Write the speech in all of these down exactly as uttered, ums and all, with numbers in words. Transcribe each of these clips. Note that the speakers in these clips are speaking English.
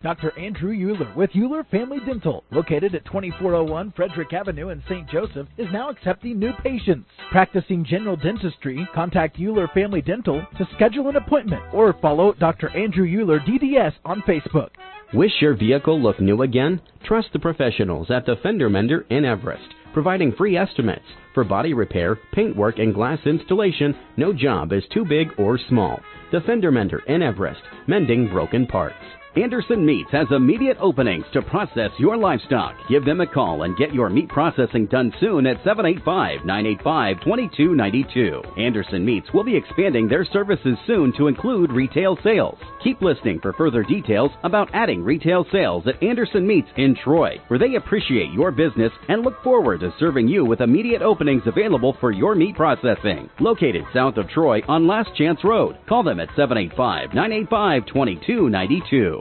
Doctor Andrew Euler with Euler Family Dental, located at twenty-four oh one Frederick Avenue in Saint Joseph, is now accepting new patients. Practicing general dentistry, contact Euler Family Dental to schedule an appointment or follow Doctor Andrew Euler D D S on Facebook. Wish your vehicle looked new again? Trust the professionals at the Fender Mender in Everest, providing free estimates. For body repair, paintwork, and glass installation, no job is too big or small. The Fender Mender in Everest, mending broken parts. Anderson Meats has immediate openings to process your livestock. Give them a call and get your meat processing done soon at seven eight five, nine eight five, two two nine two. Anderson Meats will be expanding their services soon to include retail sales. Keep listening for further details about adding retail sales at Anderson Meats in Troy, where they appreciate your business and look forward to serving you with immediate openings available for your meat processing. Located south of Troy on Last Chance Road. Call them at seven eight five, nine eight five, two two nine two.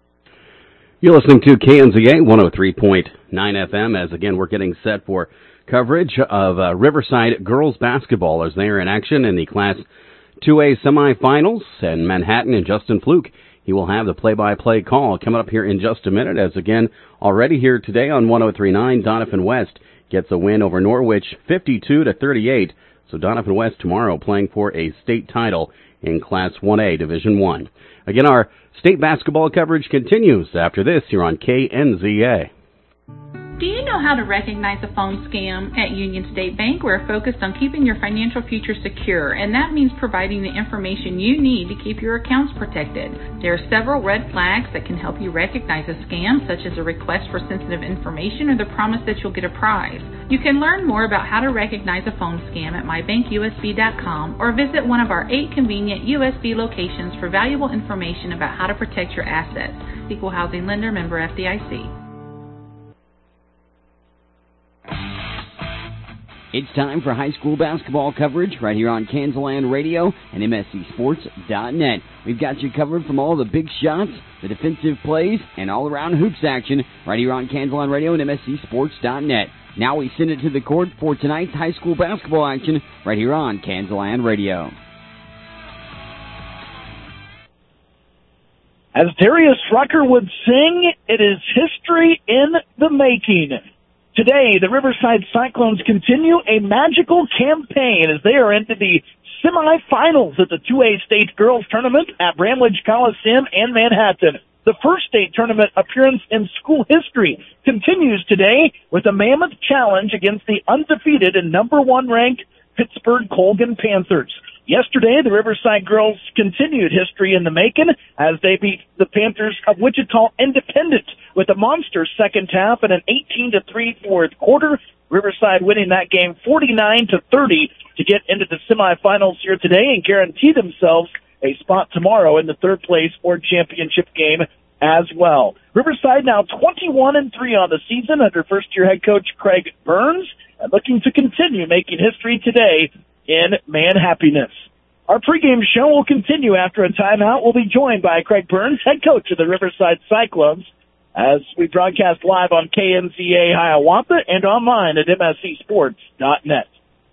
You're listening to K N Z A one oh three point nine F M, as again we're getting set for coverage of uh, Riverside girls basketball as they are in action in the Class two A semifinals. And Manhattan and Justin Fluke, he will have the play-by-play call coming up here in just a minute, as again already here today on one oh three point nine, Donovan West gets a win over Norwich fifty-two to thirty-eight. So Donovan West tomorrow playing for a state title in Class one A Division one. Again, our state basketball coverage continues after this here on K N Z A. Do you know how to recognize a phone scam? At Union State Bank, we're focused on keeping your financial future secure, and that means providing the information you need to keep your accounts protected. There are several red flags that can help you recognize a scam, such as a request for sensitive information or the promise that you'll get a prize. You can learn more about how to recognize a phone scam at my bank U S B dot com or visit one of our eight convenient U S B locations for valuable information about how to protect your assets. Equal Housing Lender, member F D I C. It's time for high school basketball coverage right here on Kansas Radio and M S C Sports dot net. We've got you covered from all the big shots, the defensive plays, and all-around hoops action right here on Kansas Radio and M S C Sports dot net. Now we send it to the court for tonight's high school basketball action right here on Kansas Radio. As Darius Rucker would sing, it is history in the making. Today, the Riverside Cyclones continue a magical campaign as they are into the semifinals at the two A State Girls Tournament at Bramlage Coliseum and Manhattan. The first state tournament appearance in school history continues today with a mammoth challenge against the undefeated and number one ranked Pittsburgh Colgan Panthers. Yesterday, the Riverside girls continued history in the making as they beat the Panthers of Wichita Independent with a monster second half and an eighteen to three fourth quarter. Riverside winning that game forty-nine to thirty to get into the semifinals here today and guarantee themselves a spot tomorrow in the third place or championship game as well. Riverside now twenty-one and three on the season under first-year head coach Craig Burns, and looking to continue making history today in Manhappiness. Our pregame show will continue after a timeout. We'll be joined by Craig Burns, head coach of the Riverside Cyclones, as we broadcast live on K N Z A Hiawatha and online at M S C Sports dot net.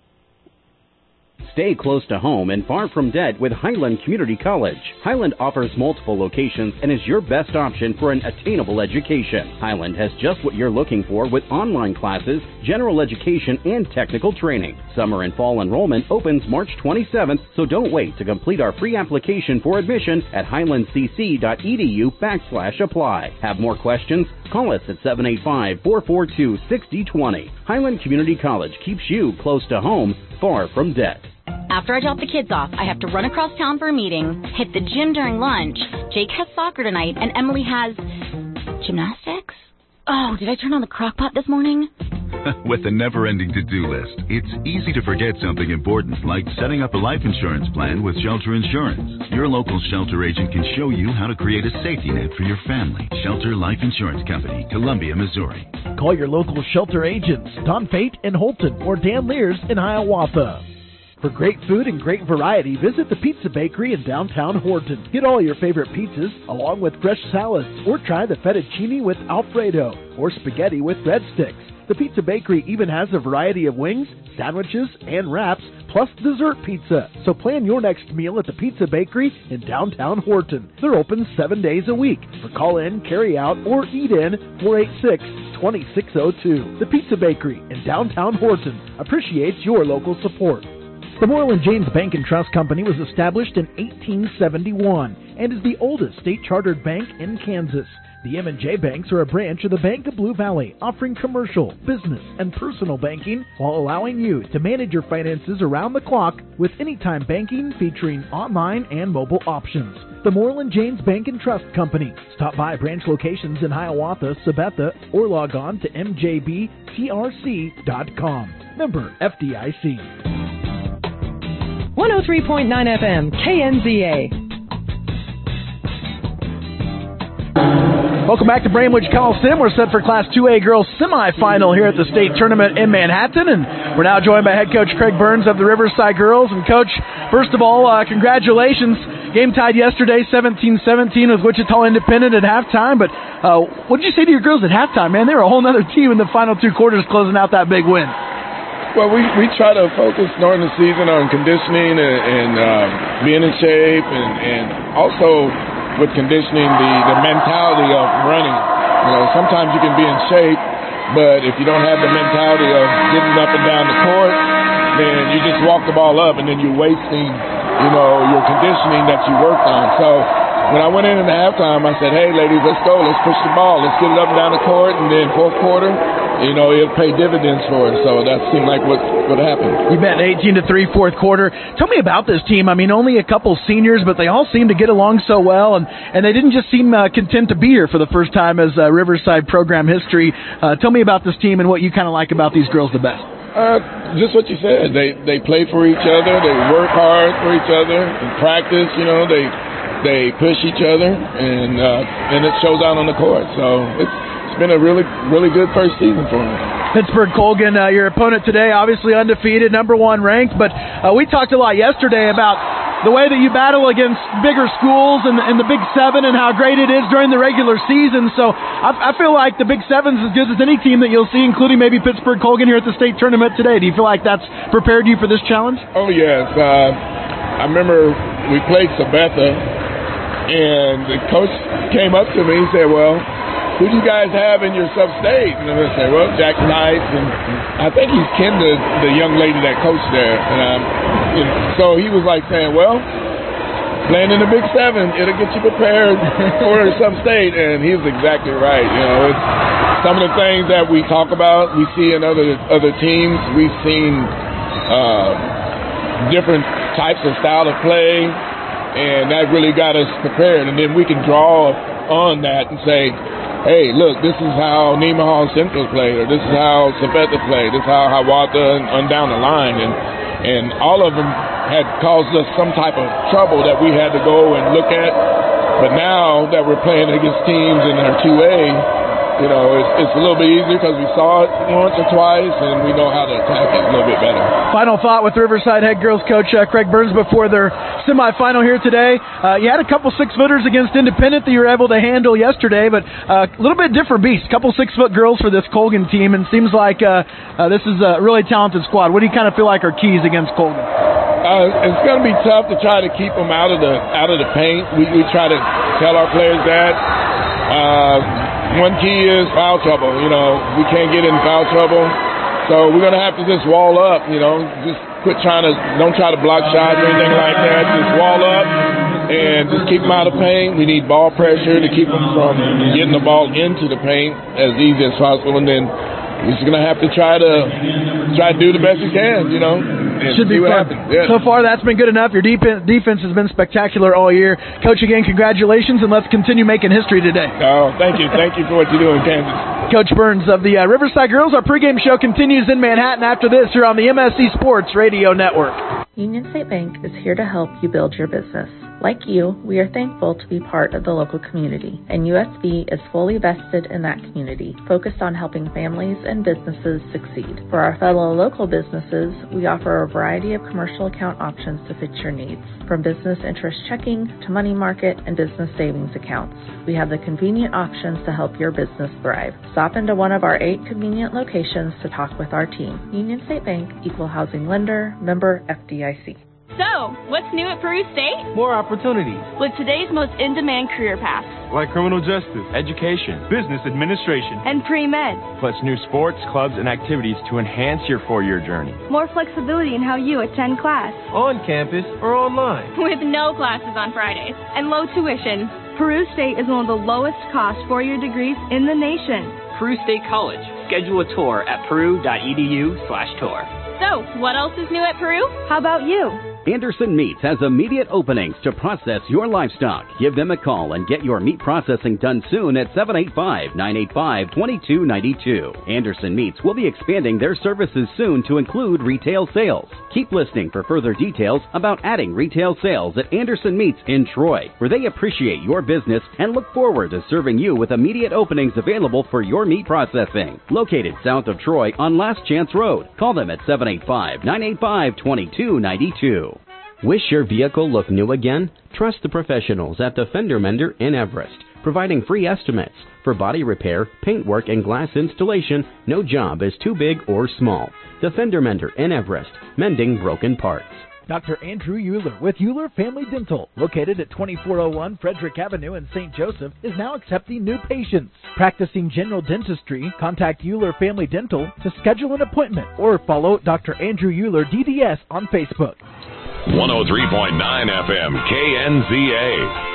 Stay close to home and far from debt with Highland Community College. Highland offers multiple locations and is your best option for an attainable education. Highland has just what you're looking for with online classes, general education, and technical training. Summer and fall enrollment opens March twenty-seventh, so don't wait to complete our free application for admission at highlandcc.edu backslash apply. Have more questions? Call us at seven eight five, four four two, six zero two zero. Highland Community College keeps you close to home, far from debt. After I drop the kids off, I have to run across town for a meeting, hit the gym during lunch. Jake has soccer tonight, and Emily has gymnastics? Oh, did I turn on the crock pot this morning? With a never-ending to-do list, it's easy to forget something important, like setting up a life insurance plan with Shelter Insurance. Your local Shelter agent can show you how to create a safety net for your family. Shelter Life Insurance Company, Columbia, Missouri. Call your local Shelter agents, Don Fate in Holton or Dan Lears in Hiawatha. For great food and great variety, visit the Pizza Bakery in downtown Horton. Get all your favorite pizzas, along with fresh salads, or try the fettuccine with Alfredo, or spaghetti with breadsticks. The Pizza Bakery even has a variety of wings, sandwiches, and wraps, plus dessert pizza. So plan your next meal at the Pizza Bakery in downtown Horton. They're open seven days a week. For call-in, carry-out, or eat-in, four eight six, two six zero two. The Pizza Bakery in downtown Horton appreciates your local support. The Moreland James Bank and Trust Company was established in eighteen seventy-one and is the oldest state-chartered bank in Kansas. The M and J Banks are a branch of the Bank of Blue Valley, offering commercial, business, and personal banking while allowing you to manage your finances around the clock with anytime banking featuring online and mobile options. The Moreland James Bank and Trust Company. Stop by branch locations in Hiawatha, Sabetha, or log on to m j b t r c dot com. Member F D I C. one oh three point nine F M, K N Z A. Welcome back to Brainwich Coliseum. We're set for Class two A girls semifinal here at the state tournament in Manhattan, and we're now joined by head coach Craig Burns of the Riverside girls. And coach, first of all, uh, congratulations. Game tied yesterday, seventeen seventeen with Wichita Independent at halftime. But uh, what did you say to your girls at halftime, man? They were a whole other team in the final two quarters closing out that big win. Well, we, we try to focus during the season on conditioning and, and uh, being in shape, and, and also with conditioning, the, the mentality of running. You know, sometimes you can be in shape, but if you don't have the mentality of getting up and down the court, then you just walk the ball up and then you're wasting, you know, your conditioning that you worked on. So when I went in at halftime, I said, hey, ladies, let's go. Let's push the ball. Let's get it up and down the court. And then fourth quarter, you know, it'll pay dividends for us. So that seemed like what, what happened. You bet, eighteen to three, fourth quarter. Tell me about this team. I mean, only a couple seniors, but they all seem to get along so well. And, and they didn't just seem uh, content to be here for the first time as uh, Riverside program history. Uh, tell me about this team and what you kind of like about these girls the best. Uh, just what you said. They they play for each other. They work hard for each other. In practice, you know, they they push each other, and uh, and it shows out on the court. So it's it's been a really really good first season for them. Pittsburgh Colgan, uh, your opponent today, obviously undefeated, number one ranked. But uh, we talked a lot yesterday about the way that you battle against bigger schools and, and the Big Seven and how great it is during the regular season. So I, I feel like the Big Seven's as good as any team that you'll see, including maybe Pittsburgh Colgan here at the state tournament today. Do you feel like that's prepared you for this challenge? Oh, yes. Uh, I remember we played Sabetha, and the coach came up to me and said, well, who do you guys have in your sub-state? And I said, well, Jack Knight, and I think he's kin to the young lady that coached there. And, um, and so he was like saying, well, playing in the Big Seven, it'll get you prepared for sub-state. And he was exactly right. You know, it's some of the things that we talk about, we see in other other teams. We've seen uh, different types of style of play, and that really got us prepared. And then we can draw on that and say, hey, look, this is how Nemaha Central played, or this is how Sabetha played, this is how Hiawatha, and on down the line. And and all of them had caused us some type of trouble that we had to go and look at. But now that we're playing against teams in our two A, you know, it's, it's a little bit easier because we saw it once or twice, and we know how to attack it a little bit better. Final thought with Riverside head girls coach uh, Craig Burns before their semifinal here today. Uh, you had a couple six-footers against Independent that you were able to handle yesterday, but uh, a little bit different beast. A couple six-foot girls for this Colgan team, and seems like uh, uh, this is a really talented squad. What do you kind of feel like are keys against Colgan? Uh, it's going to be tough to try to keep them out of the out of the paint. We, we try to tell our players that. Uh, One key is foul trouble. You know, we can't get in foul trouble. So we're going to have to just wall up, you know, just quit trying to, don't try to block shots or anything like that. Just wall up and just keep them out of paint. We need ball pressure to keep them from getting the ball into the paint as easy as possible. And then we're just going to have to try to try to do the best we can, you know. Should be fun. Yeah. So far, that's been good enough. Your deep defense has been spectacular all year. Coach, again, congratulations, and let's continue making history today. Oh, thank you. Thank you for what you do in Kansas. Coach Burns of the uh, Riverside Girls. Our pregame show continues in Manhattan after this here on the M S C Sports Radio Network. Union State Bank is here to help you build your business. Like you, we are thankful to be part of the local community, and U S B is fully vested in that community, focused on helping families and businesses succeed. For our fellow local businesses, we offer a variety of commercial account options to fit your needs, from business interest checking to money market and business savings accounts. We have the convenient options to help your business thrive. Stop into one of our eight convenient locations to talk with our team. Union State Bank, Equal Housing Lender, member F D I C. So, what's new at Peru State? More opportunities. With today's most in-demand career paths. Like criminal justice, education, business administration, and pre-med. Plus new sports, clubs, and activities to enhance your four-year journey. More flexibility in how you attend class. On campus or online. With no classes on Fridays and low tuition. Peru State is one of the lowest cost four-year degrees in the nation. Peru State College. Schedule a tour at peru.edu slash tour. So, what else is new at Peru? How about you? Anderson Meats has immediate openings to process your livestock. Give them a call and get your meat processing done soon at seven eight five, nine eight five, two two nine two. Anderson Meats will be expanding their services soon to include retail sales. Keep listening for further details about adding retail sales at Anderson Meats in Troy, where they appreciate your business and look forward to serving you with immediate openings available for your meat processing. Located south of Troy on Last Chance Road. Call them at seven eight five, nine eight five, two two nine two. Wish your vehicle looked new again? Trust the professionals at the Fender Mender in Everest, providing free estimates. For body repair, paintwork, and glass installation, no job is too big or small. The Fender Mender in Everest, mending broken parts. Doctor Andrew Euler with Euler Family Dental, located at twenty-four oh one Frederick Avenue in Saint Joseph, is now accepting new patients. Practicing general dentistry, contact Euler Family Dental to schedule an appointment or follow Doctor Andrew Euler D D S on Facebook. one oh three point nine F M K N Z A.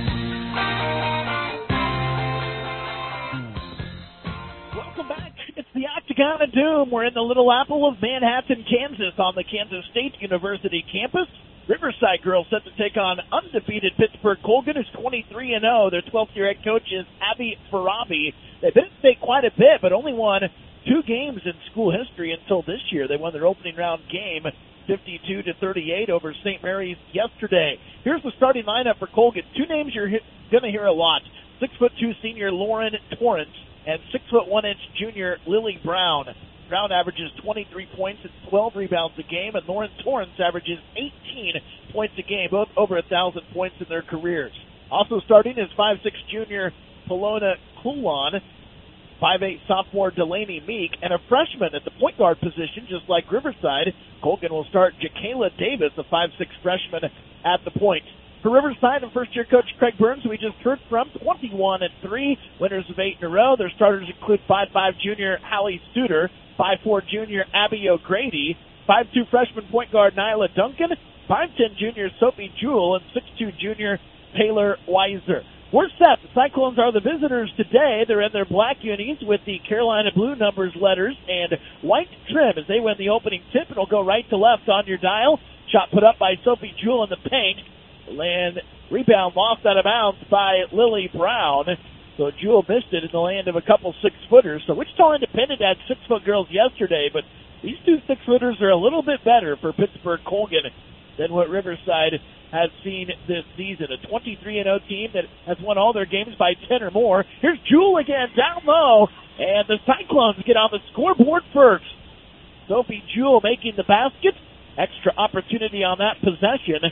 The Octagon of Doom. We're in the Little Apple of Manhattan, Kansas, on the Kansas State University campus. Riverside girls set to take on undefeated Pittsburgh Colgan, who's twenty-three and oh. Their twelfth-year head coach is Abby Farabi. They've been in state quite a bit, but only won two games in school history until this year. They won their opening round game fifty-two to thirty-eight over Saint Mary's yesterday. Here's the starting lineup for Colgan. Two names you're going to hear a lot. Six foot two senior Lauren Torrance and six foot one inch junior Lily Brown. Brown averages twenty-three points and twelve rebounds a game, and Lauren Torrance averages eighteen points a game, both over a thousand points in their careers. Also starting is five six junior Polona Coulon, five eight sophomore Delaney Meek, and a freshman at the point guard position, just like Riverside. Colgan will start Jakayla Davis, a five six freshman at the point. For Riverside and first-year coach Craig Burns, who we just heard from, twenty-one and three, winners of eight in a row. Their starters include five five junior Hallie Suter, five four junior Abby O'Grady, five two freshman point guard Nyla Duncan, five ten junior Sophie Jewell, and six two junior Taylor Weiser. We're set. The Cyclones are the visitors today. They're in their black unis with the Carolina blue numbers, letters, and white trim as they win the opening tip. It'll go right to left on your dial. Shot put up by Sophie Jewell in the paint. Land rebound lost out of bounds by Lily Brown. So Jewell missed it in the land of a couple six-footers. So Wichita Independent had six-foot girls yesterday, but these two six-footers are a little bit better for Pittsburgh Colgan than what Riverside has seen this season. A twenty-three and oh team that has won all their games by ten or more. Here's Jewell again down low, and the Cyclones get on the scoreboard first. Sophie Jewell making the basket. Extra opportunity on that possession.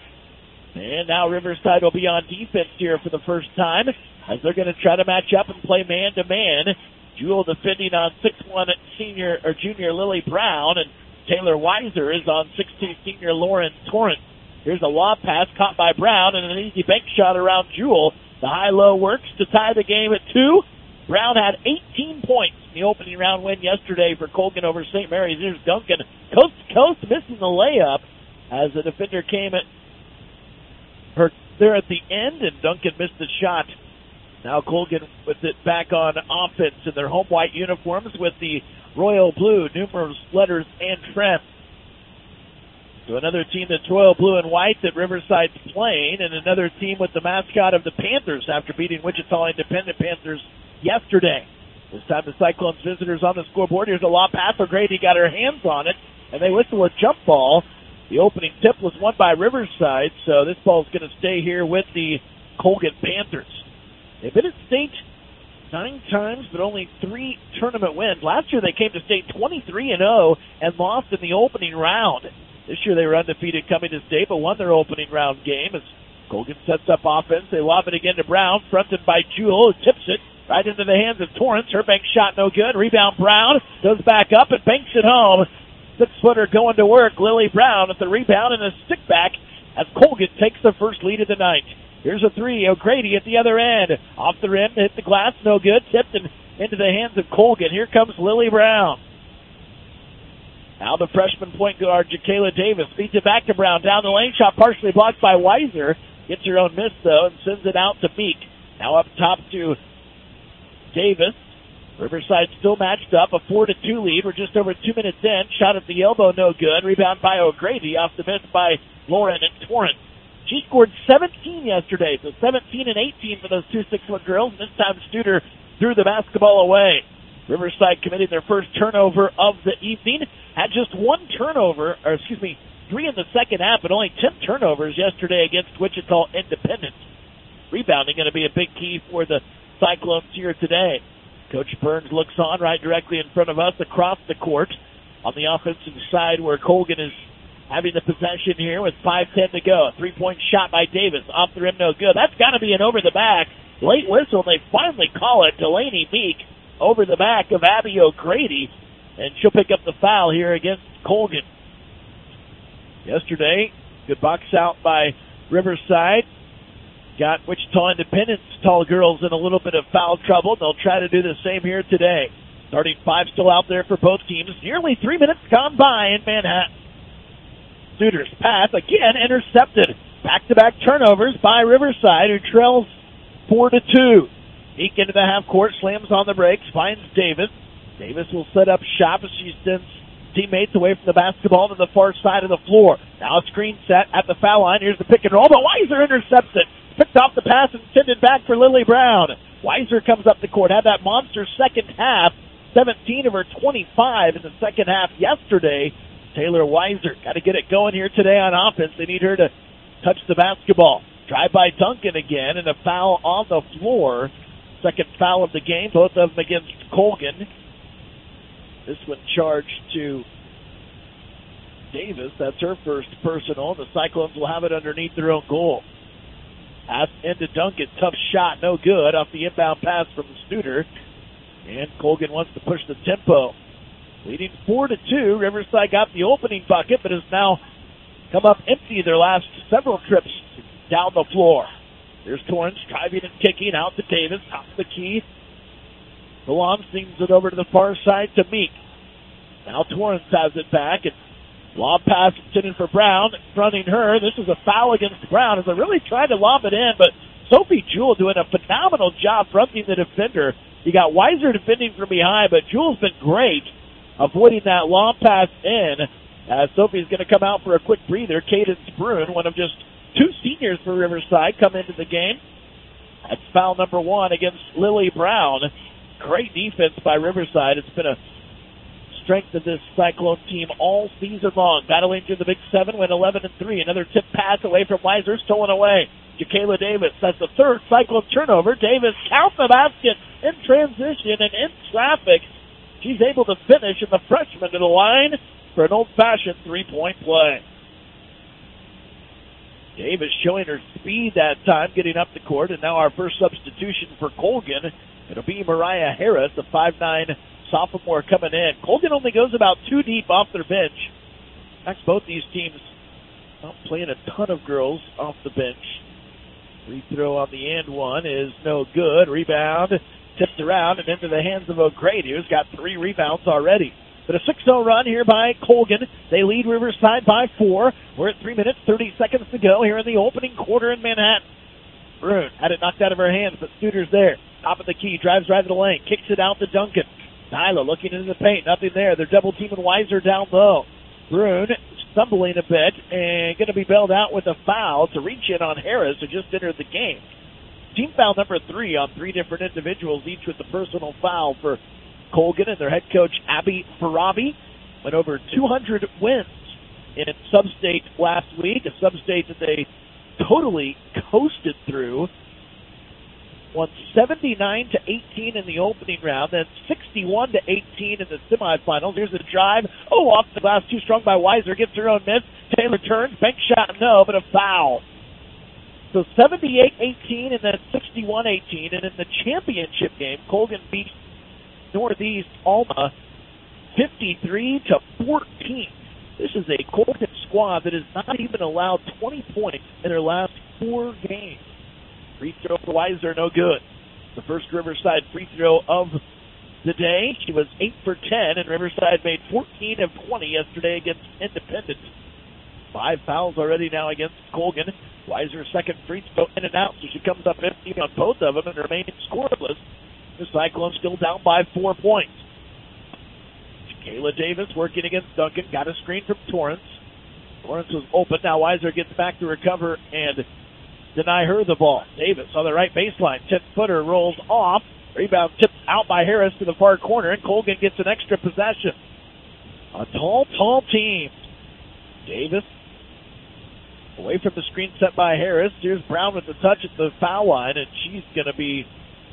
And now Riverside will be on defense here for the first time as they're going to try to match up and play man-to-man. Jewell defending on six one senior or junior Lily Brown, and Taylor Weiser is on six two senior Lauren Torrance. Here's a lob pass caught by Brown and an easy bank shot around Jewell. The high-low works to tie the game at two. Brown had eighteen points in the opening round win yesterday for Colgan over Saint Mary's. Here's Duncan, coast to coast, missing the layup as the defender came at her there at the end, and Duncan missed the shot. Now Colgan with it back on offense in their home white uniforms with the royal blue, numerous letters and trim. So another team that's royal blue and white that Riverside's playing, and another team with the mascot of the Panthers after beating Wichita Independent Panthers yesterday. This time the Cyclones visitors on the scoreboard. Here's a lob pass. O'Grady got her hands on it, and they whistle a jump ball. The opening tip was won by Riverside, so this ball's going to stay here with the Colgan Panthers. They've been at state nine times, but only three tournament wins. Last year they came to state twenty-three and oh and lost in the opening round. This year they were undefeated coming to state, but won their opening round game as Colgan sets up offense. They lob it again to Brown, fronted by Jewell, who tips it right into the hands of Torrance. Her bank shot no good. Rebound Brown, goes back up and banks it home. Six-footer going to work. Lily Brown at the rebound and a stick back as Colgan takes the first lead of the night. Here's a three. O'Grady at the other end. Off the rim, hit the glass, no good. Tipped and into the hands of Colgan. Here comes Lily Brown. Now the freshman point guard, Jacayla Davis, feeds it back to Brown. Down the lane, shot partially blocked by Weiser. Gets her own miss, though, and sends it out to Meek. Now up top to Davis. Riverside still matched up. A four to two lead. We're just over two minutes in. Shot at the elbow, no good. Rebound by O'Grady. Off the miss by Lauren and Torrance. She scored seventeen yesterday, so seventeen and eighteen for those two six-foot girls. This time Studer threw the basketball away. Riverside committing their first turnover of the evening. Had just one turnover, or excuse me, three in the second half, but only ten turnovers yesterday against Wichita Independent. Rebounding going to be a big key for the Cyclones here today. Coach Burns looks on right directly in front of us across the court on the offensive side where Colgan is having the possession here with five ten to go. A three-point shot by Davis. Off the rim, no good. That's got to be an over-the-back. Late whistle, they finally call it. Delaney Meek over the back of Abby O'Grady, and she'll pick up the foul here against Colgan. Yesterday, good box out by Riverside. Got Wichita Independent's tall girls in a little bit of foul trouble. They'll try to do the same here today. Starting five still out there for both teams. Nearly three minutes gone by in Manhattan. Studer's pass, again, intercepted. Back-to-back turnovers by Riverside, who trails four to two. Meek into the half court, slams on the brakes, finds Davis. Davis will set up shop as she sends teammates away from the basketball to the far side of the floor. Now a screen set at the foul line. Here's the pick and roll, but Weiser intercepts it. Picked off the pass and sent it back for Lily Brown. Weiser comes up the court, had that monster second half. seventeen of her twenty-five in the second half yesterday. Taylor Weiser got to get it going here today on offense. They need her to touch the basketball. Drive by Duncan again, and a foul on the floor. Second foul of the game, both of them against Colgan. This one charged to Davis. That's her first personal. The Cyclones will have it underneath their own goal. Pass into Duncan. Tough shot, no good. Off the inbound pass from Studer. And Colgan wants to push the tempo. Leading four to two. Riverside got the opening bucket, but has now come up empty their last several trips down the floor. There's Torrance driving and kicking out to Davis. Top of the key. Belong sings it over to the far side to Meek. Now Torrance has it back, and lob pass intended for Brown, fronting her. This is a foul against Brown as they really tried to lob it in, but Sophie Jewell doing a phenomenal job fronting the defender. You got Weiser defending from behind, but Jewell's been great avoiding that long pass in. As Sophie's going to come out for a quick breather. Cadence Bruin, one of just two seniors for Riverside, come into the game. That's foul number one against Lily Brown. Great defense by Riverside. It's been a strength of this Cyclone team all season long. Battling through the Big Seven, went eleven and three. Another tip pass away from Weiser, stolen away. Jacayla Davis, that's the third Cyclone turnover. Davis counts the basket in transition and in traffic. She's able to finish, and the freshman to the line for an old-fashioned three-point play. Davis showing her speed that time, getting up the court, and now our first substitution for Colgan. It'll be Mariah Harris, the five nine sophomore coming in. Colgan only goes about two deep off their bench. In fact, both these teams not playing a ton of girls off the bench. Free throw on the end one is no good. Rebound tipped around and into the hands of O'Grady, who's got three rebounds already. But a six oh run here by Colgan. They lead Riverside by four. We're at three minutes, thirty seconds to go here in the opening quarter in Manhattan. Bruin had it knocked out of her hands, but Studer's there. Top of the key, drives right to the lane, kicks it out to Duncan. Nyla looking into the paint, nothing there. They're double teaming Weiser down low. Bruin stumbling a bit and going to be bailed out with a foul to reach in on Harris, who just entered the game. Team foul number three on three different individuals, each with a personal foul for Colgan and their head coach, Abby Farabi. Went over two hundred wins in Sub-State last week, a Sub-State that they totally coasted through. Won seventy-nine to eighteen in the opening round, then sixty-one to eighteen in the semifinals. Here's a drive. Oh, off the glass, too strong by Weiser. Gets her own miss. Taylor turns. Bank shot, no, but a foul. So seventy-eight eighteen and then sixty-one eighteen. And in the championship game, Colgan beat Northeast Alma fifty-three to fourteen. This is a Colgan squad that has not even allowed twenty points in their last four games. Free throw for Weiser, no good. The first Riverside free throw of the day. She was eight for ten, and Riverside made fourteen of twenty yesterday against Independent. Five fouls already now against Colgan. Weiser's second free throw in and out, so she comes up empty on both of them and remains scoreless. The Cyclones still down by four points. Kayla Davis working against Duncan. Got a screen from Torrance. Torrance was open. Now Weiser gets back to recover and deny her the ball. Davis on the right baseline. ten-footer rolls off. Rebound tipped out by Harris to the far corner, and Colgan gets an extra possession. A tall, tall team. Davis away from the screen set by Harris. Here's Brown with the touch at the foul line, and she's going to be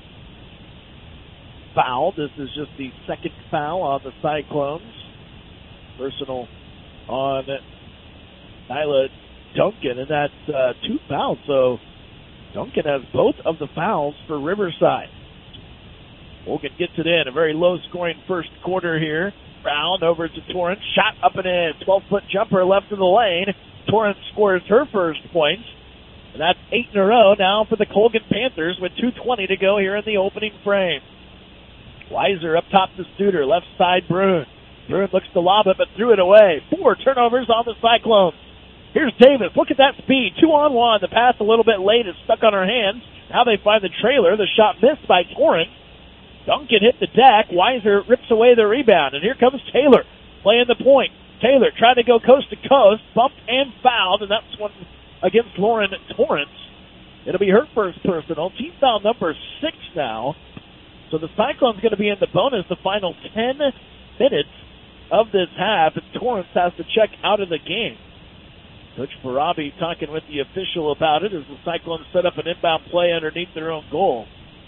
fouled. This is just the second foul on the Cyclones. Personal on Nyla Duncan, and that's uh, two fouls. So Duncan has both of the fouls for Riverside. Colgan gets it in. A very low-scoring first quarter here. Brown over to Torrance. Shot up and in. twelve-foot jumper left of the lane. Torrance scores her first points. And that's eight in a row now for the Colgan Panthers with two twenty to go here in the opening frame. Weiser up top to Studer. Left side, Bruin. Bruin looks to lob it, but threw it away. Four turnovers on the Cyclones. Here's Davis. Look at that speed. Two on one. The pass a little bit late is stuck on her hands. Now they find the trailer. The shot missed by Torrance. Duncan hit the deck. Weiser rips away the rebound. And here comes Taylor playing the point. Taylor trying to go coast to coast. Bumped and fouled. And that's one against Lauren Torrance. It'll be her first personal. Team foul number six now. So the Cyclones going to be in the bonus the final ten minutes of this half. And Torrance has to check out of the game. Coach Farabi talking with the official about it as the Cyclones set up an inbound play underneath their own goal.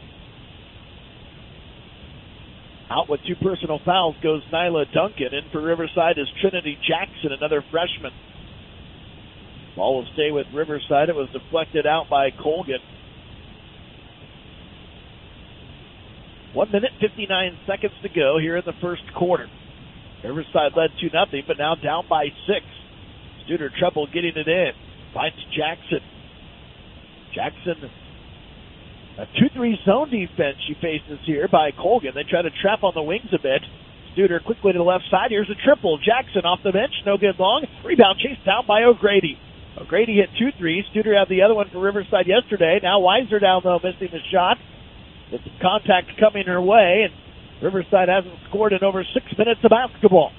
Out with two personal fouls goes Nyla Duncan. In for Riverside is Trinity Jackson, another freshman. Ball will stay with Riverside. It was deflected out by Colgan. One minute, fifty-nine seconds to go here in the first quarter. Riverside led two nothing, but now down by six. Studer trouble getting it in. Finds Jackson. Jackson, a two three zone defense she faces here by Colgan. They try to trap on the wings a bit. Studer quickly to the left side. Here's a triple. Jackson off the bench. No good long. Rebound chased down by O'Grady. O'Grady hit two threes. Studer had the other one for Riverside yesterday. Now Weiser down low, missing the shot. With some contact coming her way, and Riverside hasn't scored in over six minutes of basketball.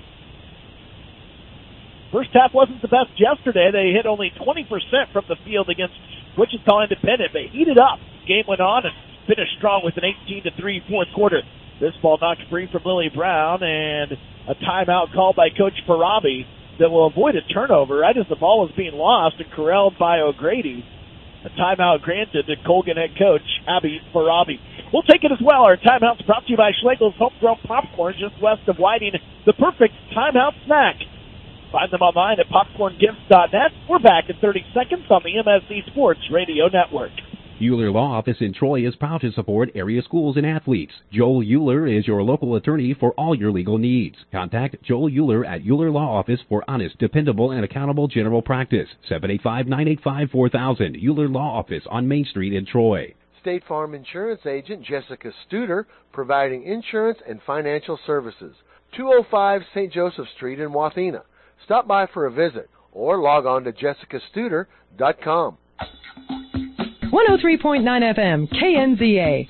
First half wasn't the best yesterday. They hit only twenty percent from the field against Wichita Independent. They heated up. Game went on and finished strong with an eighteen to three fourth quarter. This ball knocked free from Lily Brown, and a timeout called by Coach Farabi that will avoid a turnover right as the ball was being lost and corralled by O'Grady. A timeout granted to Colgan head coach Abby Farabi. We'll take it as well. Our timeout's brought to you by Schlegel's Homegrown Popcorn just west of Whiting, the perfect timeout snack. Find them online at popcorn gifts dot net. We're back in thirty seconds on the M S C Sports Radio Network. Euler Law Office in Troy is proud to support area schools and athletes. Joel Euler is your local attorney for all your legal needs. Contact Joel Euler at Euler Law Office for honest, dependable, and accountable general practice. seven eight five, nine eight five, four thousand. Euler Law Office on Main Street in Troy. State Farm Insurance Agent Jessica Studer, providing insurance and financial services. two oh five Saint Joseph Street in Wathena. Stop by for a visit or log on to jessica studer dot com. one oh three point nine F M, K N Z A.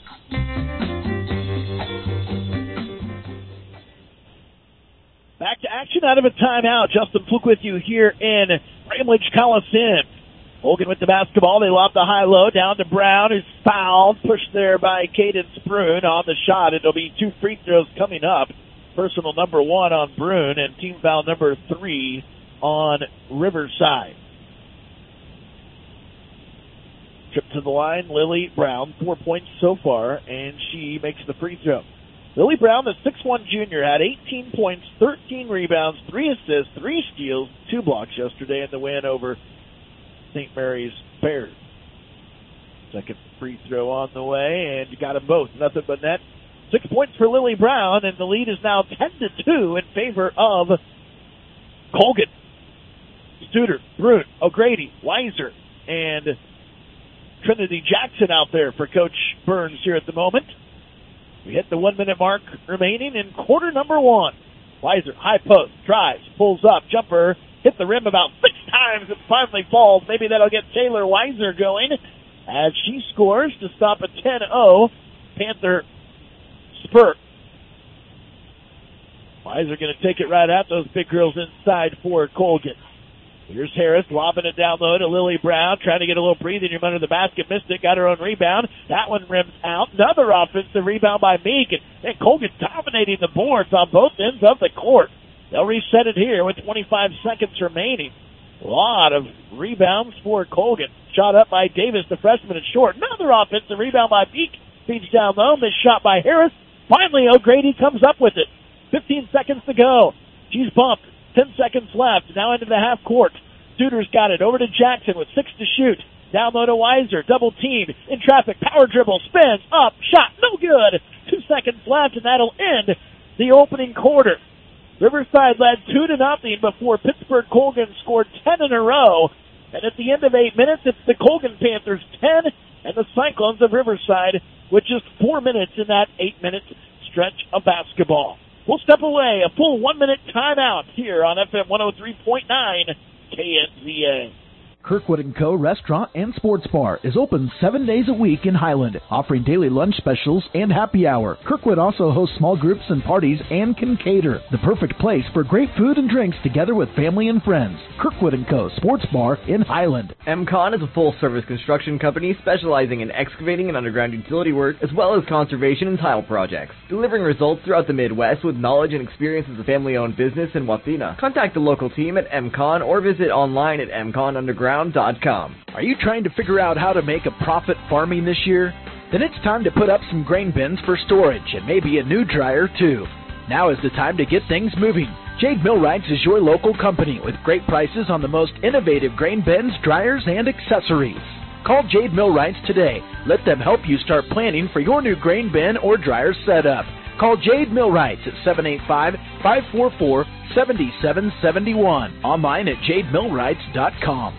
Back to action out of a timeout. Justin Fluke with you here in Ramlage Coliseum. Colgan with the basketball. They lob the high-low down to Brown, who's fouled. Pushed there by Cadence Bruin on the shot. It'll be two free throws coming up. Personal number one on Bruin and team foul number three on Riverside. Trip to the line, Lily Brown, four points so far, and she makes the free throw. Lily Brown, the six one junior, had eighteen points, thirteen rebounds, three assists, three steals, two blocks yesterday in the win over Saint Mary's Bears. Second free throw on the way, and you got them both. Nothing but net. Six points for Lily Brown, and the lead is now ten to two in favor of Colgan. Studer, Brute, O'Grady, Weiser, and Trinity Jackson out there for Coach Burns here at the moment. We hit the one-minute mark remaining in quarter number one. Weiser, high post, drives, pulls up, jumper, hit the rim about six times and finally falls. Maybe that'll get Taylor Weiser going as she scores to stop a ten oh Panther spurt. Weiser going to take it right at those big girls inside for Colgan. Here's Harris lobbing it down low to Lily Brown, trying to get a little breathing room under the basket. Missed it, got her own rebound. That one rims out. Another offensive rebound by Meek, and, and Colgan dominating the boards on both ends of the court. They'll reset it here with twenty-five seconds remaining. A lot of rebounds for Colgan. Shot up by Davis, the freshman, at short. Another offensive rebound by Meek. Feeds down low. Missed shot by Harris. Finally, O'Grady comes up with it. fifteen seconds to go. She's bumped. Ten seconds left. Now into the half court. Studer's got it. Over to Jackson with six to shoot. Down low to Weiser. Double teamed. In traffic. Power dribble. Spins. Up. Shot. No good. Two seconds left, and that'll end the opening quarter. Riverside led two to nothing before Pittsburgh Colgan scored ten in a row. And at the end of eight minutes, it's the Colgan Panthers ten and the Cyclones of Riverside with just four minutes in that eight-minute stretch of basketball. We'll step away. A full one-minute timeout here on F M one oh three point nine K N Z A. Kirkwood and Co. Restaurant and Sports Bar is open seven days a week in Highland, offering daily lunch specials and happy hour. Kirkwood also hosts small groups and parties and can cater. The perfect place for great food and drinks together with family and friends. Kirkwood and Co. Sports Bar in Highland. M-Con is a full-service construction company specializing in excavating and underground utility work, as well as conservation and tile projects, delivering results throughout the Midwest with knowledge and experience as a family-owned business in Wathena. Contact the local team at M-Con or visit online at m con underground dot com. Are you trying to figure out how to make a profit farming this year? Then it's time to put up some grain bins for storage and maybe a new dryer too. Now is the time to get things moving. Jade Millwrights is your local company with great prices on the most innovative grain bins, dryers, and accessories. Call Jade Millwrights today. Let them help you start planning for your new grain bin or dryer setup. Call Jade Millwrights at seven eight five, five four four, seven seven seven one. Online at jade millwrights dot com.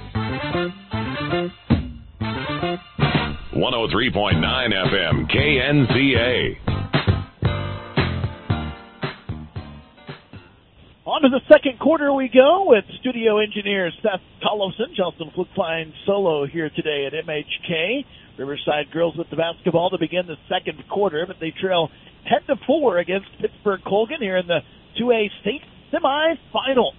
one oh three point nine F M K N Z A. On to the second quarter we go with studio engineer Seth Tollefson. Justin Flickfine solo here today at M H K. Riverside girls with the basketball to begin the second quarter, but they trail ten to four against Pittsburgh Colgan here in the two A state semifinals.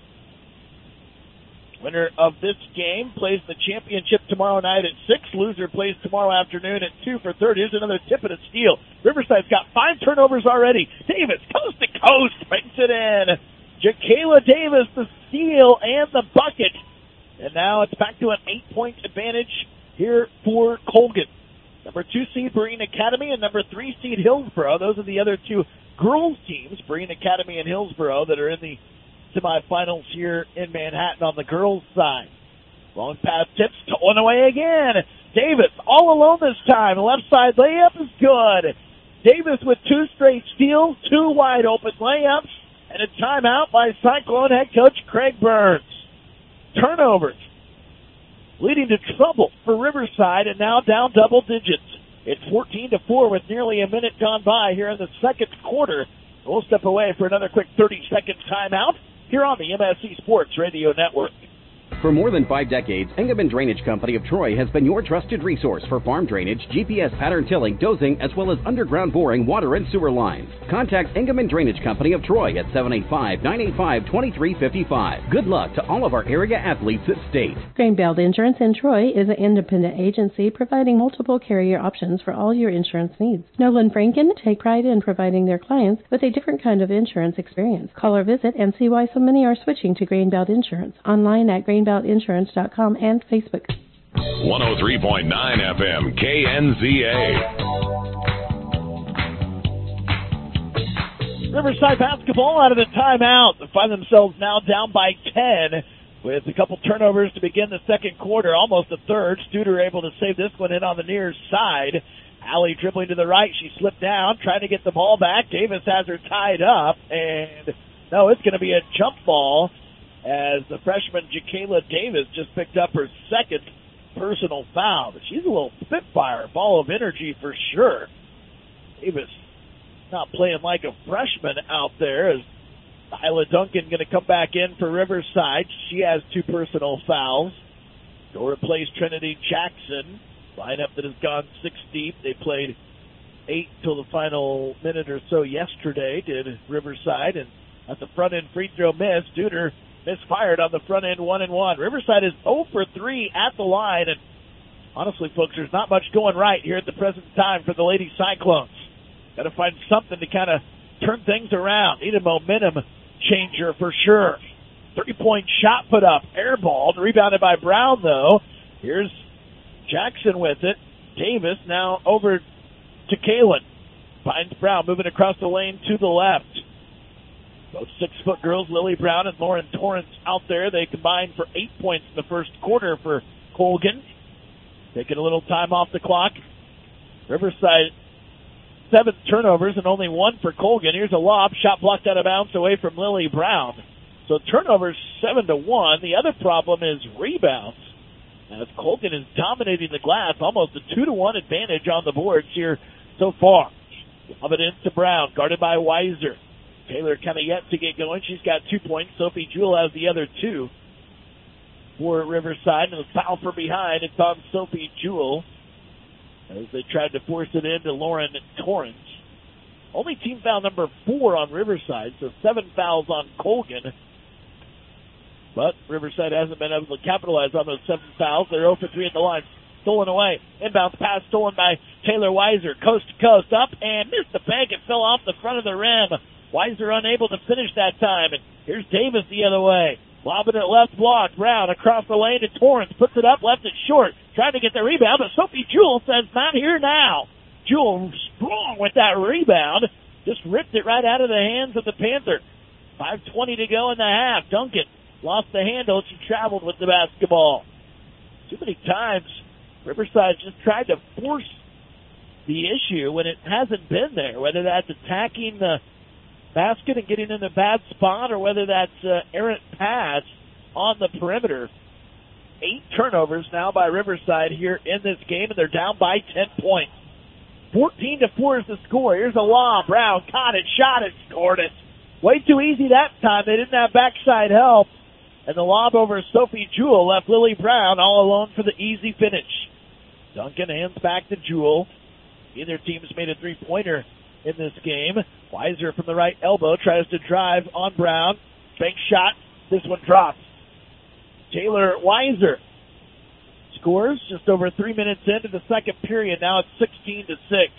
Winner of this game plays the championship tomorrow night at six. Loser plays tomorrow afternoon at two for thirty. Here's another tip and a steal. Riverside's got five turnovers already. Davis, coast to coast, brings it in. Jacayla Davis, the steal and the bucket. And now it's back to an eight-point advantage here for Colgan. Number two seed, Breen Academy, and number three seed, Hillsboro. Those are the other two girls teams, Breen Academy and Hillsboro, that are in the semifinals here in Manhattan on the girls' side. Long pass tips, stolen away again. Davis all alone this time. Left side layup is good. Davis with two straight steals, two wide open layups, and a timeout by Cyclone head coach Craig Burns. Turnovers leading to trouble for Riverside, and now down double digits. It's fourteen to four with nearly a minute gone by here in the second quarter. We'll step away for another quick thirty-second timeout here on the M S C Sports Radio Network. For more than five decades, Engelman Drainage Company of Troy has been your trusted resource for farm drainage, G P S pattern tilling, dozing, as well as underground boring, water, and sewer lines. Contact Engelman Drainage Company of Troy at seven eight five, nine eight five, two three five five. Good luck to all of our area athletes at State. Grainbelt Insurance in Troy is an independent agency providing multiple carrier options for all your insurance needs. Nolan Franken take pride in providing their clients with a different kind of insurance experience. Call or visit and see why so many are switching to Grainbelt Insurance. Online at grainbelt insurance dot com and Facebook. one oh three point nine F M K N Z A. Riverside basketball out of the timeout. They find themselves now down by ten with a couple turnovers to begin the second quarter, almost a third. Studer able to save this one in on the near side. Allie dribbling to the right. She slipped down, trying to get the ball back. Davis has her tied up, and no, it's going to be a jump ball as the freshman Jacayla Davis just picked up her second personal foul. But she's a little spitfire, ball of energy for sure. Davis not playing like a freshman out there, as Isla Duncan going to come back in for Riverside. She has two personal fouls. Go replace Trinity Jackson. Lineup that has gone six deep. They played eight till the final minute or so yesterday, did Riverside, and at the front end free throw miss. Studer misfired on the front end, one and one. Riverside is zero for three at the line, and honestly, folks, there's not much going right here at the present time for the Lady Cyclones. Got to find something to kind of turn things around. Need a momentum changer for sure. Three-point shot put up, airballed, rebounded by Brown, though. Here's Jackson with it. Davis now over to Kalen. Finds Brown moving across the lane to the left. Both six-foot girls, Lily Brown and Lauren Torrance, out there. They combined for eight points in the first quarter for Colgan. Taking a little time off the clock. Riverside, seven turnovers and only one for Colgan. Here's a lob, shot blocked out of bounds away from Lily Brown. So turnovers seven to one. The other problem is rebounds, as Colgan is dominating the glass, almost a two to one advantage on the boards here so far. Lob it into Brown, guarded by Weiser. Taylor kind of yet to get going. She's got two points. Sophie Jewell has the other two for Riverside. And the foul from behind, it's on Sophie Jewell as they tried to force it into Lauren Torrance. Only team foul number four on Riverside, so seven fouls on Colgan. But Riverside hasn't been able to capitalize on those seven fouls. They're zero for three at the line. Stolen away. Inbounds pass stolen by Taylor Weiser. Coast to coast up and missed the bank. It fell off the front of the rim. Weiser unable to finish that time. And here's Davis the other way. Lobbing it left block. Brown across the lane to Torrance. Puts it up, left it short. Trying to get the rebound, but Sophie Jewell says not here now. Jewell strong with that rebound. Just ripped it right out of the hands of the Panther. five twenty to go in the half. Duncan lost the handle. She traveled with the basketball. Too many times Riverside just tried to force the issue when it hasn't been there, whether that's attacking the basket and getting in a bad spot or whether that's uh, errant pass on the perimeter. Eight turnovers now by Riverside here in this game, and they're down by ten points. fourteen to four is the score. Here's a lob. Brown caught it, shot it, scored it. Way too easy that time. They didn't have backside help. And the lob over Sophie Jewell left Lily Brown all alone for the easy finish. Duncan hands back to Jewell. Neither team's made a three-pointer in this game. Weiser from the right elbow tries to drive on Brown. Bank shot. This one drops. Taylor Weiser scores just over three minutes into the second period. Now it's sixteen to six.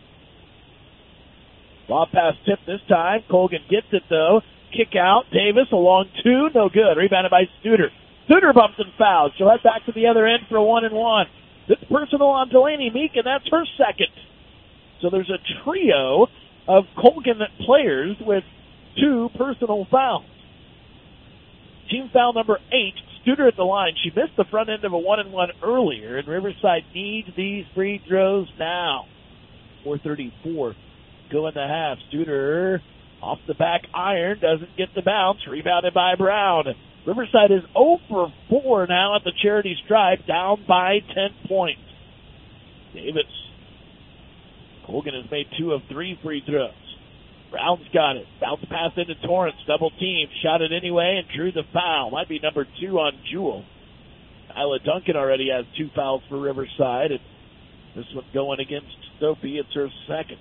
Lob pass tip this time. Colgan gets it though. Kick out. Davis along two. No good. Rebounded by Studer. Studer bumps and fouls. She'll head back to the other end for a one and one. This personal on Delaney Meek, and that's her second. So there's a trio of Colgan players with two personal fouls. Team foul number eight, Studer at the line. She missed the front end of a one and one earlier, and Riverside needs these free throws now. four thirty-four go in the half. Studer off the back iron, doesn't get the bounce, rebounded by Brown. Riverside is zero for four now at the charity stripe, down by ten points. Davis. Colgan has made two of three free throws. Brown's got it. Bounce pass into Torrance. Double team. Shot it anyway and drew the foul. Might be number two on Jewel. Isla Duncan already has two fouls for Riverside. And this one going against Sophie. It's her second.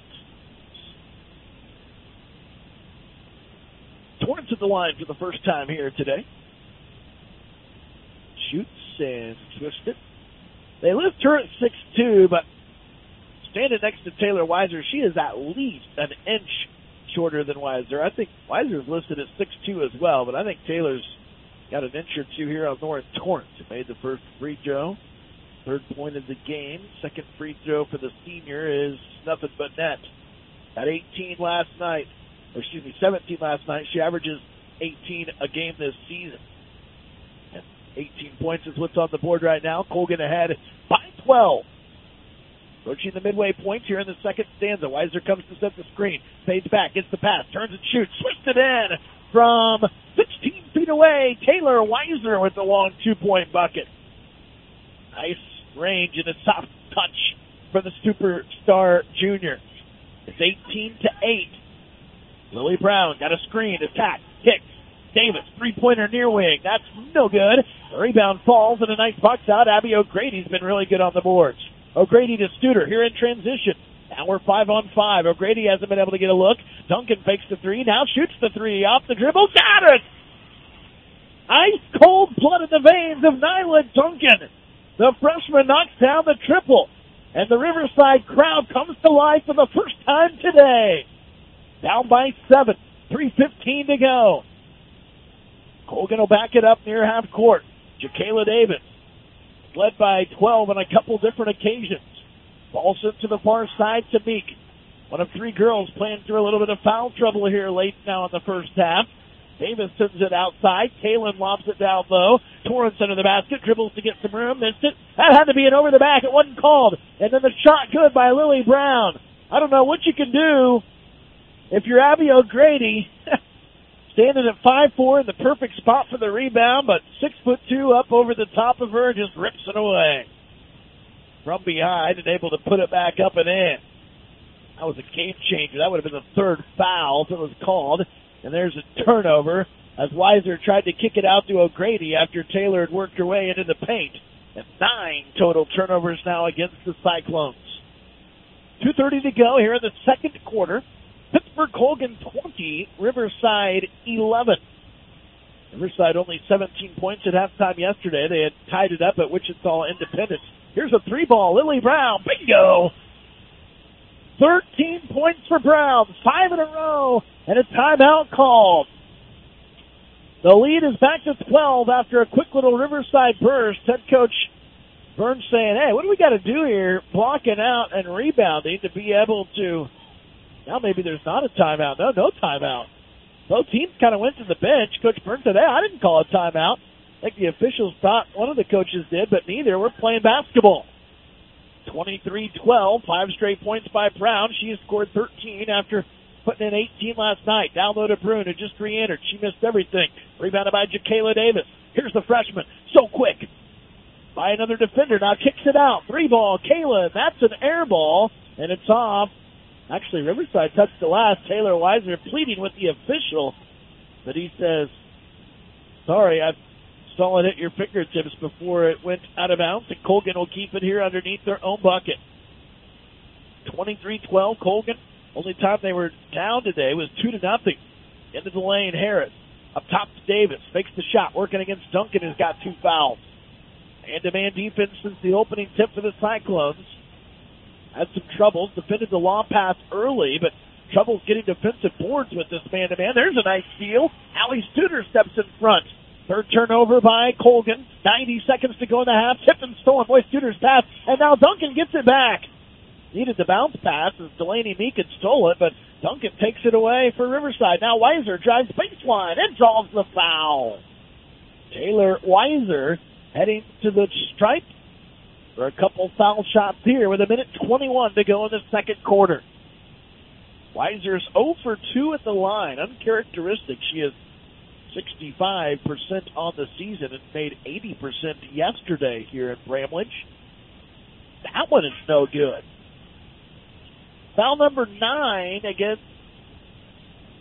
Torrance at the line for the first time here today. Shoots and twists it. They lift her at six two, but standing next to Taylor Weiser, she is at least an inch shorter than Weiser. I think Weiser's listed at six two as well, but I think Taylor's got an inch or two here on North Torrance. It made the first free throw. Third point of the game. Second free throw for the senior is nothing but net. At eighteen last night, or excuse me, seventeen last night, she averages eighteen a game this season. And eighteen points is what's on the board right now. Colgan ahead by twelve. Approaching the midway point here in the second stanza. Weiser comes to set the screen. Fades back, gets the pass, turns and shoots. Switched it in from sixteen feet away. Taylor Weiser with the long two-point bucket. Nice range and a soft touch for the superstar junior. It's eighteen to eight. Lily Brown got a screen, attack, kicks. Davis, three-pointer near wing. That's no good. The rebound falls and a nice box out. Abby O'Grady's been really good on the boards. O'Grady to Studer here in transition. Now we're five on five. O'Grady hasn't been able to get a look. Duncan fakes the three. Now shoots the three off the dribble. Got it! Ice cold blood in the veins of Nyla Duncan. The freshman knocks down the triple. And the Riverside crowd comes to life for the first time today. Down by seven. three fifteen to go. Colgan will back it up near half court. Jacayla Davis led by twelve on a couple different occasions. Ball sent to the far side to Meek. One of three girls playing through a little bit of foul trouble here late now in the first half. Davis sends it outside. Kalen lobs it down low. Torrance under the basket. Dribbles to get some room. Missed it. That had to be an over the back. It wasn't called. And then the shot good by Lily Brown. I don't know what you can do if you're Abby O'Grady. Standing at five four in the perfect spot for the rebound, but six foot two up over the top of her, just rips it away. From behind and able to put it back up and in. That was a game changer. That would have been the third foul if it was called. And there's a turnover as Weiser tried to kick it out to O'Grady after Taylor had worked her way into the paint. And nine total turnovers now against the Cyclones. two thirty to go here in the second quarter. Pittsburgh Colgan twenty, Riverside eleven. Riverside only seventeen points at halftime yesterday. They had tied it up at Wichita Independence. Here's a three ball. Lily Brown, bingo! thirteen points for Brown, five in a row, and a timeout called. The lead is back to twelve after a quick little Riverside burst. Head coach Burns saying, hey, what do we got to do here? Blocking out and rebounding to be able to... Now maybe there's not a timeout. No, no timeout. Both teams kind of went to the bench. Coach Burns said, hey, I didn't call a timeout. I think the officials thought one of the coaches did, but neither. We're playing basketball. twenty-three twelve, five straight points by Brown. She has scored thirteen after putting in eighteen last night. Down low to Brune, who just re-entered. She missed everything. Rebounded by Jacayla Davis. Here's the freshman. So quick. By another defender. Now kicks it out. Three ball. Kayla. That's an air ball. And it's off. Actually, Riverside touched the last. Taylor Weiser pleading with the official. But he says, sorry, I saw it hit your fingertips before it went out of bounds. And Colgan will keep it here underneath their own bucket. twenty-three twelve, Colgan. Only time they were down today was two to nothing. Into the lane, Harris. Up top to Davis. Fakes the shot. Working against Duncan, who's got two fouls. Man-to-man defense since the opening tip for the Cyclones. Had some troubles. Defended the long pass early, but troubles getting defensive boards with this man-to-man. There's a nice steal. Allie Studer steps in front. Third turnover by Colgan. ninety seconds to go in the half. Tipped and stolen. Boy, Studer's pass. And now Duncan gets it back. Needed the bounce pass as Delaney Meek had stole it, but Duncan takes it away for Riverside. Now Weiser drives baseline and draws the foul. Taylor Weiser heading to the stripe for a couple foul shots here with a minute twenty-one to go in the second quarter. Weiser's zero for two at the line. Uncharacteristic. She is sixty-five percent on the season and made eighty percent yesterday here in Bramlage. That one is no good. Foul number nine against